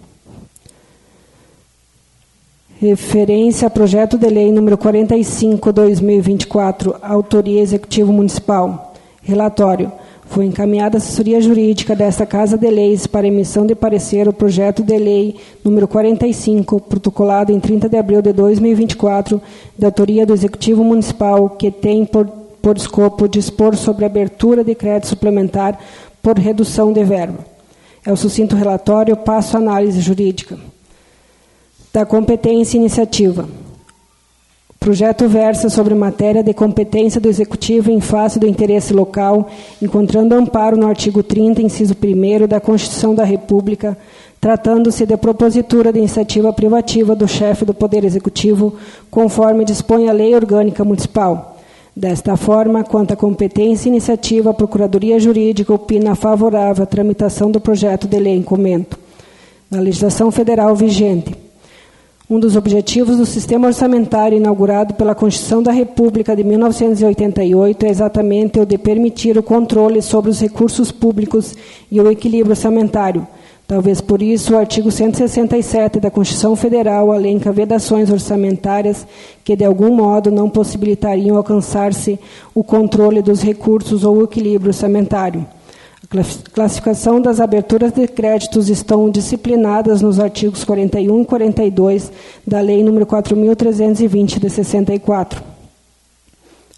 Referência a projeto de lei número quarenta e cinco, dois mil e vinte e quatro, autoria Executivo Municipal. Relatório. Foi encaminhada a assessoria jurídica desta Casa de Leis para emissão de parecer o projeto de lei número quarenta e cinco, protocolado em trinta de abril de dois mil e vinte e quatro, de autoria do Executivo Municipal, que tem por, por escopo dispor sobre a abertura de crédito suplementar por redução de verba. É o sucinto relatório, passo a análise jurídica. Da competência e iniciativa. O projeto versa sobre matéria de competência do Executivo em face do interesse local, encontrando amparo no artigo trinta, inciso primeiro da Constituição da República, tratando-se de propositura de iniciativa privativa do chefe do Poder Executivo, conforme dispõe a Lei Orgânica Municipal. Desta forma, quanto à competência e iniciativa, a Procuradoria Jurídica opina favorável à tramitação do projeto de lei em comento. Na legislação federal vigente, um dos objetivos do sistema orçamentário inaugurado pela Constituição da República de mil novecentos e oitenta e oito é exatamente o de permitir o controle sobre os recursos públicos e o equilíbrio orçamentário. Talvez por isso o artigo cento e sessenta e sete da Constituição Federal elenca vedações orçamentárias que de algum modo não possibilitariam alcançar-se o controle dos recursos ou o equilíbrio orçamentário. A classificação das aberturas de créditos estão disciplinadas nos artigos quarenta e um e quarenta e dois da Lei número quatro mil trezentos e vinte de sessenta e quatro.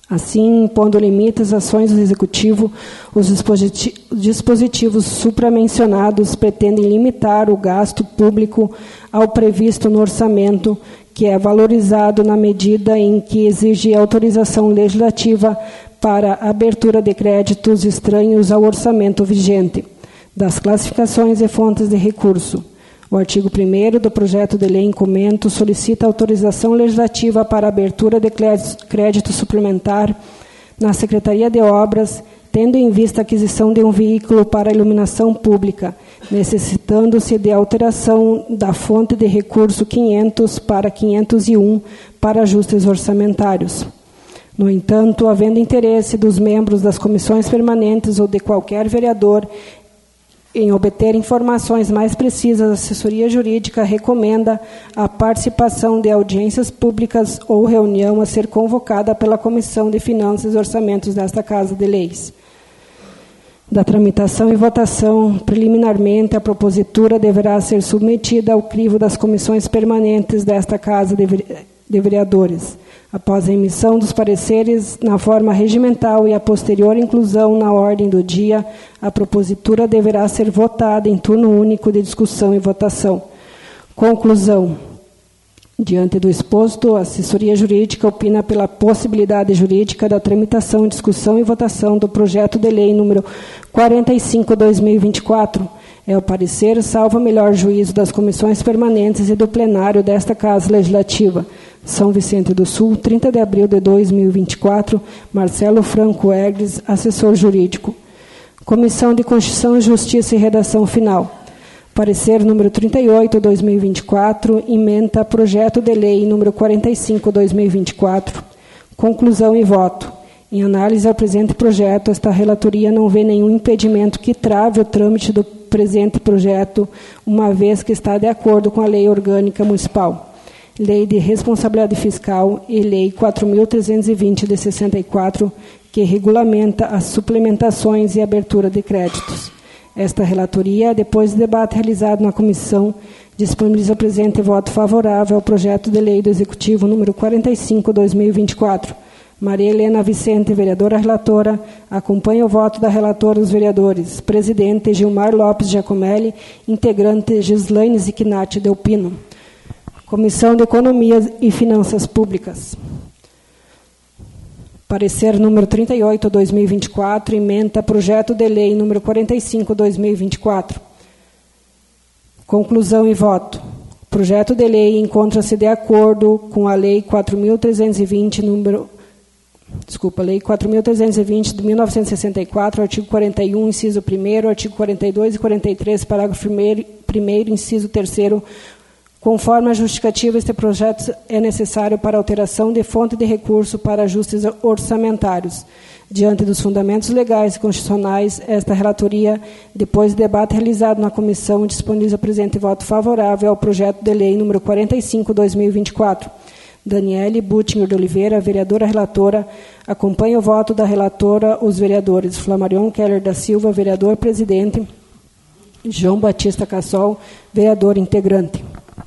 Assim, impondo limites às ações do Executivo, os dispositi- dispositivos supramencionados pretendem limitar o gasto público ao previsto no orçamento, que é valorizado na medida em que exige autorização legislativa para a abertura de créditos estranhos ao orçamento vigente, das classificações e fontes de recurso. O artigo primeiro do projeto de lei em comento solicita autorização legislativa para a abertura de crédito suplementar na Secretaria de Obras, tendo em vista a aquisição de um veículo para iluminação pública, necessitando-se de alteração da fonte de recurso quinhentos para quinhentos e um para ajustes orçamentários. No entanto, havendo interesse dos membros das comissões permanentes ou de qualquer vereador em obter informações mais precisas, a assessoria jurídica recomenda a participação de audiências públicas ou reunião a ser convocada pela Comissão de Finanças e Orçamentos desta Casa de Leis. Da tramitação e votação, preliminarmente, a propositura deverá ser submetida ao crivo das comissões permanentes desta Casa de Vereadores. Após a emissão dos pareceres na forma regimental e a posterior inclusão na ordem do dia, a propositura deverá ser votada em turno único de discussão e votação. Conclusão. Diante do exposto, a assessoria jurídica opina pela possibilidade jurídica da tramitação, discussão e votação do projeto de lei número quarenta e cinco barra dois mil e vinte e quatro. É o parecer, salvo melhor juízo das comissões permanentes e do plenário desta Casa Legislativa. São Vicente do Sul, trinta de abril de dois mil e vinte e quatro, Marcelo Franco Egres, assessor jurídico. Comissão de Constituição, Justiça e Redação Final. Parecer número trinta e oito, dois mil e vinte e quatro, ementa projeto de lei número quarenta e cinco, dois mil e vinte e quatro. Conclusão e voto. Em análise ao presente projeto, esta relatoria não vê nenhum impedimento que trave o trâmite do presente projeto, uma vez que está de acordo com a Lei Orgânica Municipal, Lei de Responsabilidade Fiscal e Lei quatro mil trezentos e vinte de sessenta e quatro, que regulamenta as suplementações e abertura de créditos. Esta relatoria, depois do debate realizado na comissão, disponibiliza o presente voto favorável ao projeto de lei do Executivo número quarenta e cinco, dois mil e vinte e quatro. Maria Helena Vicente, vereadora relatora, acompanha o voto da relatora dos vereadores. Presidente Gilmar Lopes Giacomelli, integrante Gislaine Zichinati Delpino. Comissão de Economia e Finanças Públicas. Parecer número trinta e oito, dois mil e vinte e quatro, ementa projeto de lei número quarenta e cinco, dois mil e vinte e quatro. Conclusão e voto. O projeto de lei encontra-se de acordo com a Lei quatro mil trezentos e vinte, número Desculpa, Lei quatro mil trezentos e vinte de mil novecentos e sessenta e quatro, artigo quarenta e um, inciso primeiro, artigo quarenta e dois e quarenta e três, parágrafo primeiro, inciso terceiro. Conforme a justificativa, este projeto é necessário para alteração de fonte de recurso para ajustes orçamentários. Diante dos fundamentos legais e constitucionais, esta relatoria, depois do debate realizado na comissão, disponibiliza o presente voto favorável ao projeto de lei número quarenta e cinco, dois mil e vinte e quatro. Daniele Buttinger de Oliveira, vereadora relatora, acompanha o voto da relatora os vereadores Flamarion Keller da Silva, vereador presidente, João Batista Cassol, vereador integrante.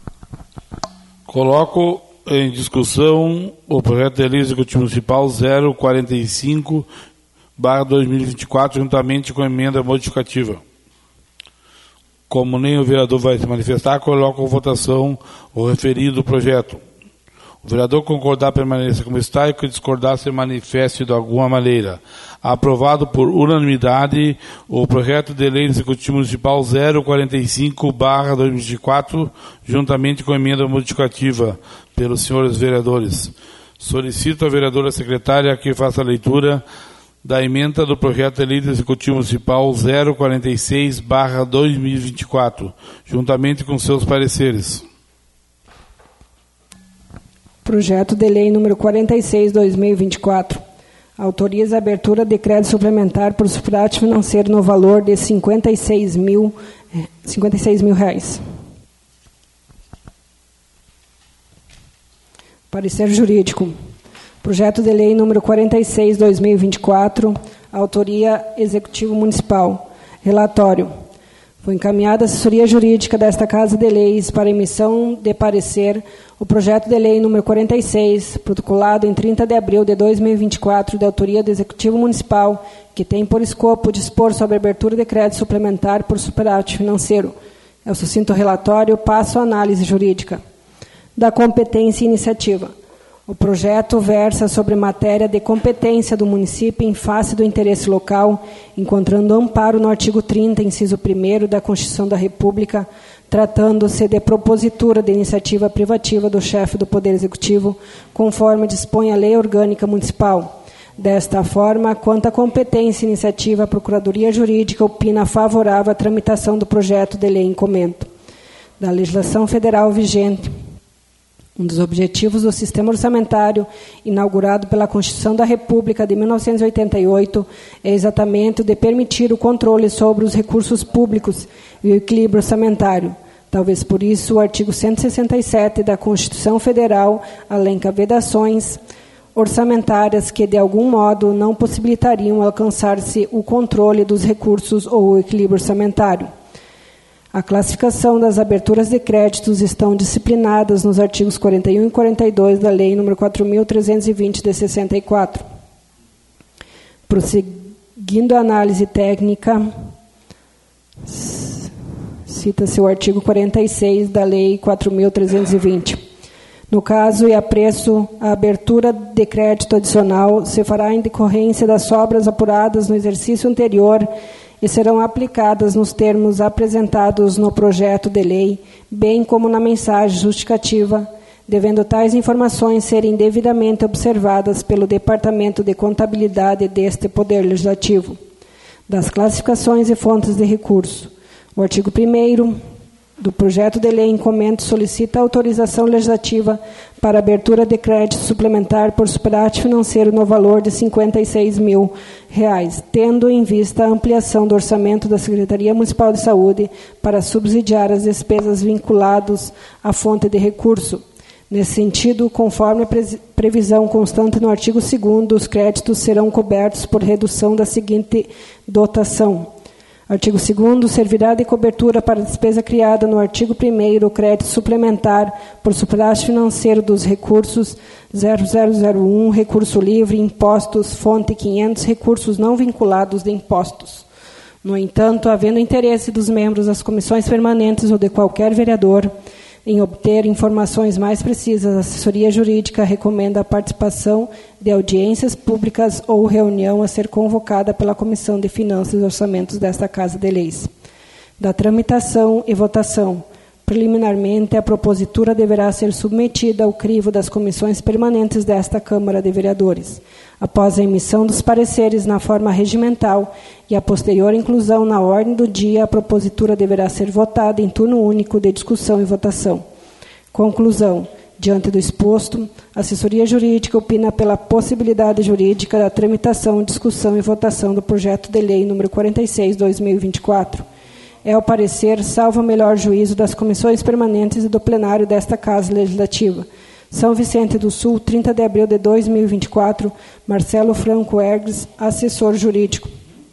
Coloco em discussão o projeto de lei executivo municipal zero quarenta e cinco barra dois mil e vinte e quatro, juntamente com a emenda modificativa. Como nem o vereador vai se manifestar, coloco em votação o referido projeto. O vereador concordar permaneça como está e que discordar se manifeste de alguma maneira. Aprovado por unanimidade o projeto de lei executivo municipal zero quarenta e cinco barra dois mil e vinte e quatro, juntamente com a emenda modificativa pelos senhores vereadores. Solicito à vereadora secretária que faça a leitura da emenda do projeto de lei executivo municipal zero quarenta e seis barra dois mil e vinte e quatro, juntamente com seus pareceres. Projeto de lei número quarenta e seis, dois mil e vinte e quatro. Autoriza a abertura de crédito suplementar por superávit financeiro no valor de cinquenta e seis mil, cinquenta e seis mil reais. Parecer jurídico. Projeto de lei número quarenta e seis, dois mil e vinte e quatro. Autoria Executivo Municipal. Relatório. Foi encaminhada à assessoria jurídica desta Casa de Leis para emissão de parecer o projeto de lei número quarenta e seis, protocolado em trinta de abril de dois mil e vinte e quatro, de autoria do Executivo Municipal, que tem por escopo dispor sobre a abertura de crédito suplementar por superávit financeiro. É o sucinto relatório, passo à análise jurídica. Da competência e iniciativa. O projeto versa sobre matéria de competência do município em face do interesse local, encontrando amparo no artigo trinta, inciso primeiro da Constituição da República, tratando-se de propositura de iniciativa privativa do chefe do Poder Executivo, conforme dispõe a Lei Orgânica Municipal. Desta forma, quanto à competência e iniciativa, a Procuradoria Jurídica opina favorável à tramitação do projeto de lei em comento. Da legislação federal vigente, um dos objetivos do sistema orçamentário, inaugurado pela Constituição da República de mil novecentos e oitenta e oito, é exatamente o de permitir o controle sobre os recursos públicos e o equilíbrio orçamentário. Talvez por isso o artigo cento e sessenta e sete da Constituição Federal elenca vedações orçamentárias que, de algum modo, não possibilitariam alcançar-se o controle dos recursos ou o equilíbrio orçamentário. A classificação das aberturas de créditos estão disciplinadas nos artigos quarenta e um e quarenta e dois da Lei número quatro mil trezentos e vinte, de sessenta e quatro. Prosseguindo a análise técnica, cita-se o artigo quarenta e seis da Lei quatro mil trezentos e vinte. No caso e apreço, a abertura de crédito adicional se fará em decorrência das sobras apuradas no exercício anterior e serão aplicadas nos termos apresentados no projeto de lei, bem como na mensagem justificativa, devendo tais informações serem devidamente observadas pelo Departamento de Contabilidade deste Poder Legislativo. Das classificações e fontes de recurso. O artigo primeiro do projeto de lei em comento solicita autorização legislativa para abertura de crédito suplementar por superávit financeiro no valor de cinquenta e seis mil reais, tendo em vista a ampliação do orçamento da Secretaria Municipal de Saúde para subsidiar as despesas vinculadas à fonte de recurso. Nesse sentido, conforme a previsão constante no artigo segundo, os créditos serão cobertos por redução da seguinte dotação. Artigo segundo, servirá de cobertura para a despesa criada no artigo primeiro, o crédito suplementar por superávit financeiro dos recursos zero zero zero um, recurso livre, impostos, fonte quinhentos, recursos não vinculados de impostos. No entanto, havendo interesse dos membros das comissões permanentes ou de qualquer vereador em obter informações mais precisas, a assessoria jurídica recomenda a participação de audiências públicas ou reunião a ser convocada pela Comissão de Finanças e Orçamentos desta Casa de Leis. Da tramitação e votação. Preliminarmente, a propositura deverá ser submetida ao crivo das comissões permanentes desta Câmara de Vereadores. Após a emissão dos pareceres na forma regimental e a posterior inclusão na ordem do dia, a propositura deverá ser votada em turno único de discussão e votação. Conclusão. Diante do exposto, a assessoria jurídica opina pela possibilidade jurídica da tramitação, discussão e votação do projeto de lei número quarenta e seis, dois mil e vinte e quatro. É o parecer, salvo o melhor juízo das comissões permanentes e do plenário desta Casa Legislativa. São Vicente do Sul, trinta de abril de dois mil e vinte e quatro, Marcelo Franco Ergues, assessor jurídico.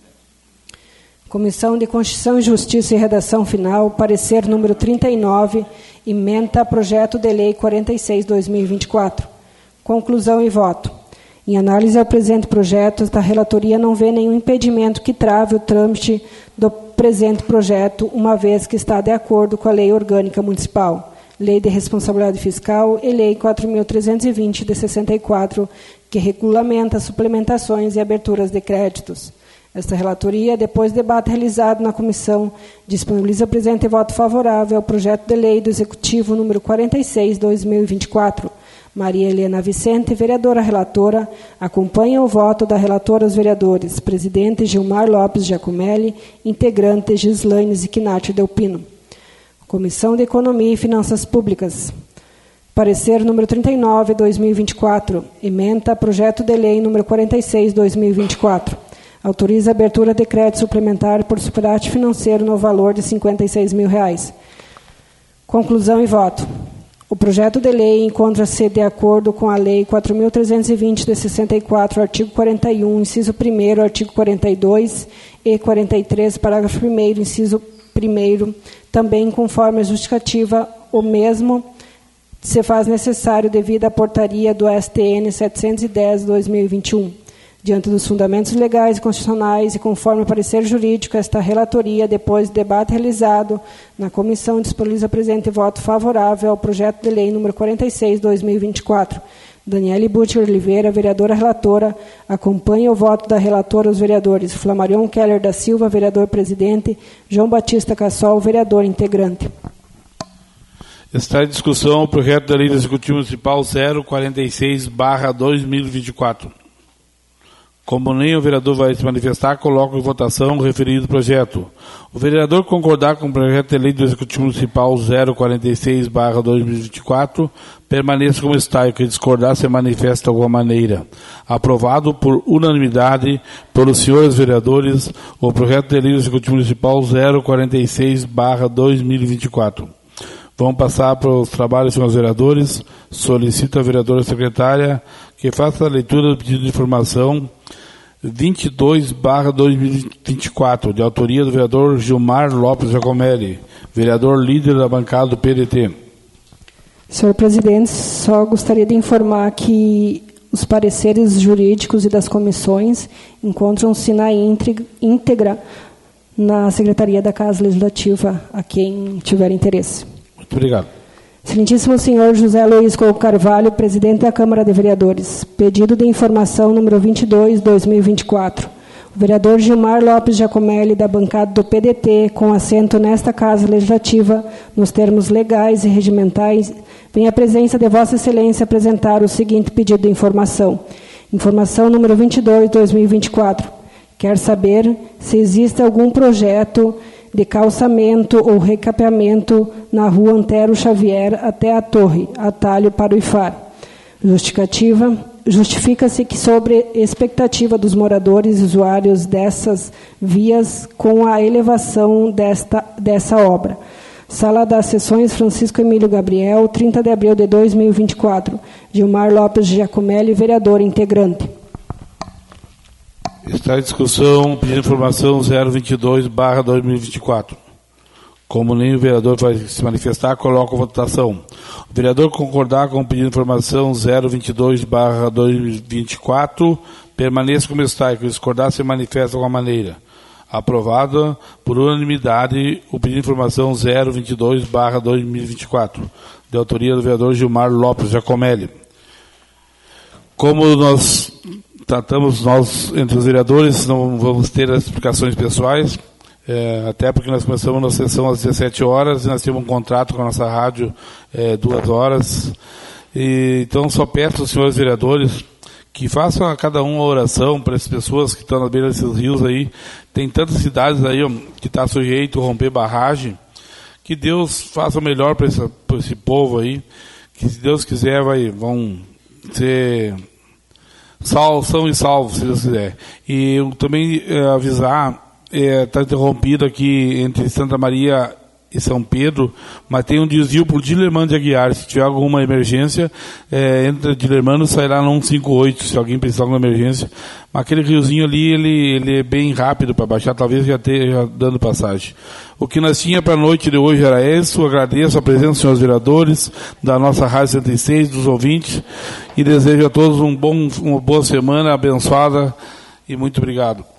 Comissão de Constituição e Justiça e Redação Final, parecer número trinta e nove, ementa projeto de lei quarenta e seis, dois mil e vinte e quatro. Conclusão e voto. Em análise ao presente projeto, esta relatoria não vê nenhum impedimento que trave o trâmite do presente projeto, uma vez que está de acordo com a Lei Orgânica Municipal, Lei de Responsabilidade Fiscal e Lei quatro mil trezentos e vinte, de sessenta e quatro, que regulamenta suplementações e aberturas de créditos. Esta relatoria, depois do debate realizado na comissão, disponibiliza o presente voto favorável ao projeto de lei do Executivo número quarenta e seis, dois mil e vinte e quatro. Maria Helena Vicente, vereadora relatora, acompanha o voto da relatora os vereadores, presidente Gilmar Lopes Giacomelli, integrante Gislaine Zichinati Delpino. Comissão de Economia e Finanças Públicas. Parecer número trinta e nove, dois mil e vinte e quatro. Ementa projeto de lei número quarenta e seis, dois mil e vinte e quatro. Autoriza a abertura de crédito suplementar por superávit financeiro no valor de cinquenta e seis mil reais. Conclusão e voto. O projeto de lei encontra-se de acordo com a Lei quatro mil trezentos e vinte, de sessenta e quatro, artigo quarenta e um, inciso primeiro, artigo quarenta e dois e quarenta e três, parágrafo primeiro, inciso primeiro, também conforme a justificativa, o mesmo se faz necessário devido à portaria do S T N setecentos e dez de dois mil e vinte e um. Diante dos fundamentos legais e constitucionais e conforme o parecer jurídico, esta relatoria, depois do debate realizado na comissão, disponibiliza presente voto favorável ao projeto de lei número quarenta e seis de dois mil e vinte e quatro. Daniele Butcher Oliveira, vereadora relatora, acompanha o voto da relatora os vereadores Flamarion Keller da Silva, vereador presidente, João Batista Cassol, vereador integrante. Está em discussão o projeto da Lei do Executivo Municipal zero quarenta e seis barra dois mil e vinte e quatro. Como nem o vereador vai se manifestar, coloco em votação o referido projeto. O vereador concordar com o projeto de lei do Executivo Municipal zero quarenta e seis barra dois mil e vinte e quatro, permaneça como está, e que discordar se manifesta de alguma maneira. Aprovado por unanimidade pelos senhores vereadores, o projeto de lei do Executivo Municipal zero quarenta e seis barra dois mil e vinte e quatro. Vamos passar para os trabalhos, senhores vereadores. Solicito a vereadora secretária que faça a leitura do pedido de informação vinte e dois barra dois mil e vinte e quatro, de autoria do vereador Gilmar Lopes Giacomelli, vereador líder da bancada do P D T. Senhor presidente, só gostaria de informar que os pareceres jurídicos e das comissões encontram-se na íntegra na Secretaria da Casa Legislativa, a quem tiver interesse. Muito obrigado. Excelentíssimo senhor José Luiz Couto Carvalho, presidente da Câmara de Vereadores. Pedido de informação número vinte e dois, dois mil e vinte e quatro. O vereador Gilmar Lopes Giacomelli, da bancada do P D T, com assento nesta Casa Legislativa, nos termos legais e regimentais, vem à presença de Vossa Excelência apresentar o seguinte pedido de informação. Informação número vinte e dois, dois mil e vinte e quatro. Quer saber se existe algum projeto de calçamento ou recapeamento na rua Antero Xavier até a Torre, atalho para o I F A R. Justificativa. Justifica-se que, sobre expectativa dos moradores e usuários dessas vias, com a elevação desta, dessa obra. Sala das Sessões Francisco Emílio Gabriel, trinta de abril de dois mil e vinte e quatro. Gilmar Lopes Giacomelli, vereador integrante. Está em discussão pedido de informação zero vinte e dois barra dois mil e vinte e quatro. Como nem o vereador vai se manifestar, coloco a votação. O vereador concordar com o pedido de informação zero vinte e dois barra dois mil e vinte e quatro, permaneça como está, e que discordar se manifesta de alguma maneira. Aprovado por unanimidade o pedido de informação zero vinte e dois barra dois mil e vinte e quatro, de autoria do vereador Gilmar Lopes Giacomelli. Como nós tratamos, nós, entre os vereadores, não vamos ter as explicações pessoais, é, até porque nós começamos a sessão às dezessete horas e nós temos um contrato com a nossa rádio é, duas horas. E, então, só peço aos senhores vereadores que façam a cada um uma oração para as pessoas que estão na beira desses rios aí. Tem tantas cidades aí ó, que está sujeito a romper barragem. Que Deus faça o melhor para esse, para esse povo aí. Que, se Deus quiser, vai, vão ser salvos, são e salvos, se Deus quiser. E eu também é, avisar, está é, interrompido aqui entre Santa Maria e São Pedro, mas tem um desvio por Dilermano de Aguiar. Se tiver alguma emergência, é, entra Dilermano e sairá no cento e cinquenta e oito, se alguém precisar de alguma emergência. Mas aquele riozinho ali, ele, ele é bem rápido para baixar, talvez já esteja dando passagem. O que nós tínhamos para a noite de hoje era isso. Eu agradeço a presença dos senhores vereadores, da nossa Rádio cento e seis, dos ouvintes, e desejo a todos um bom, uma boa semana abençoada, e muito obrigado.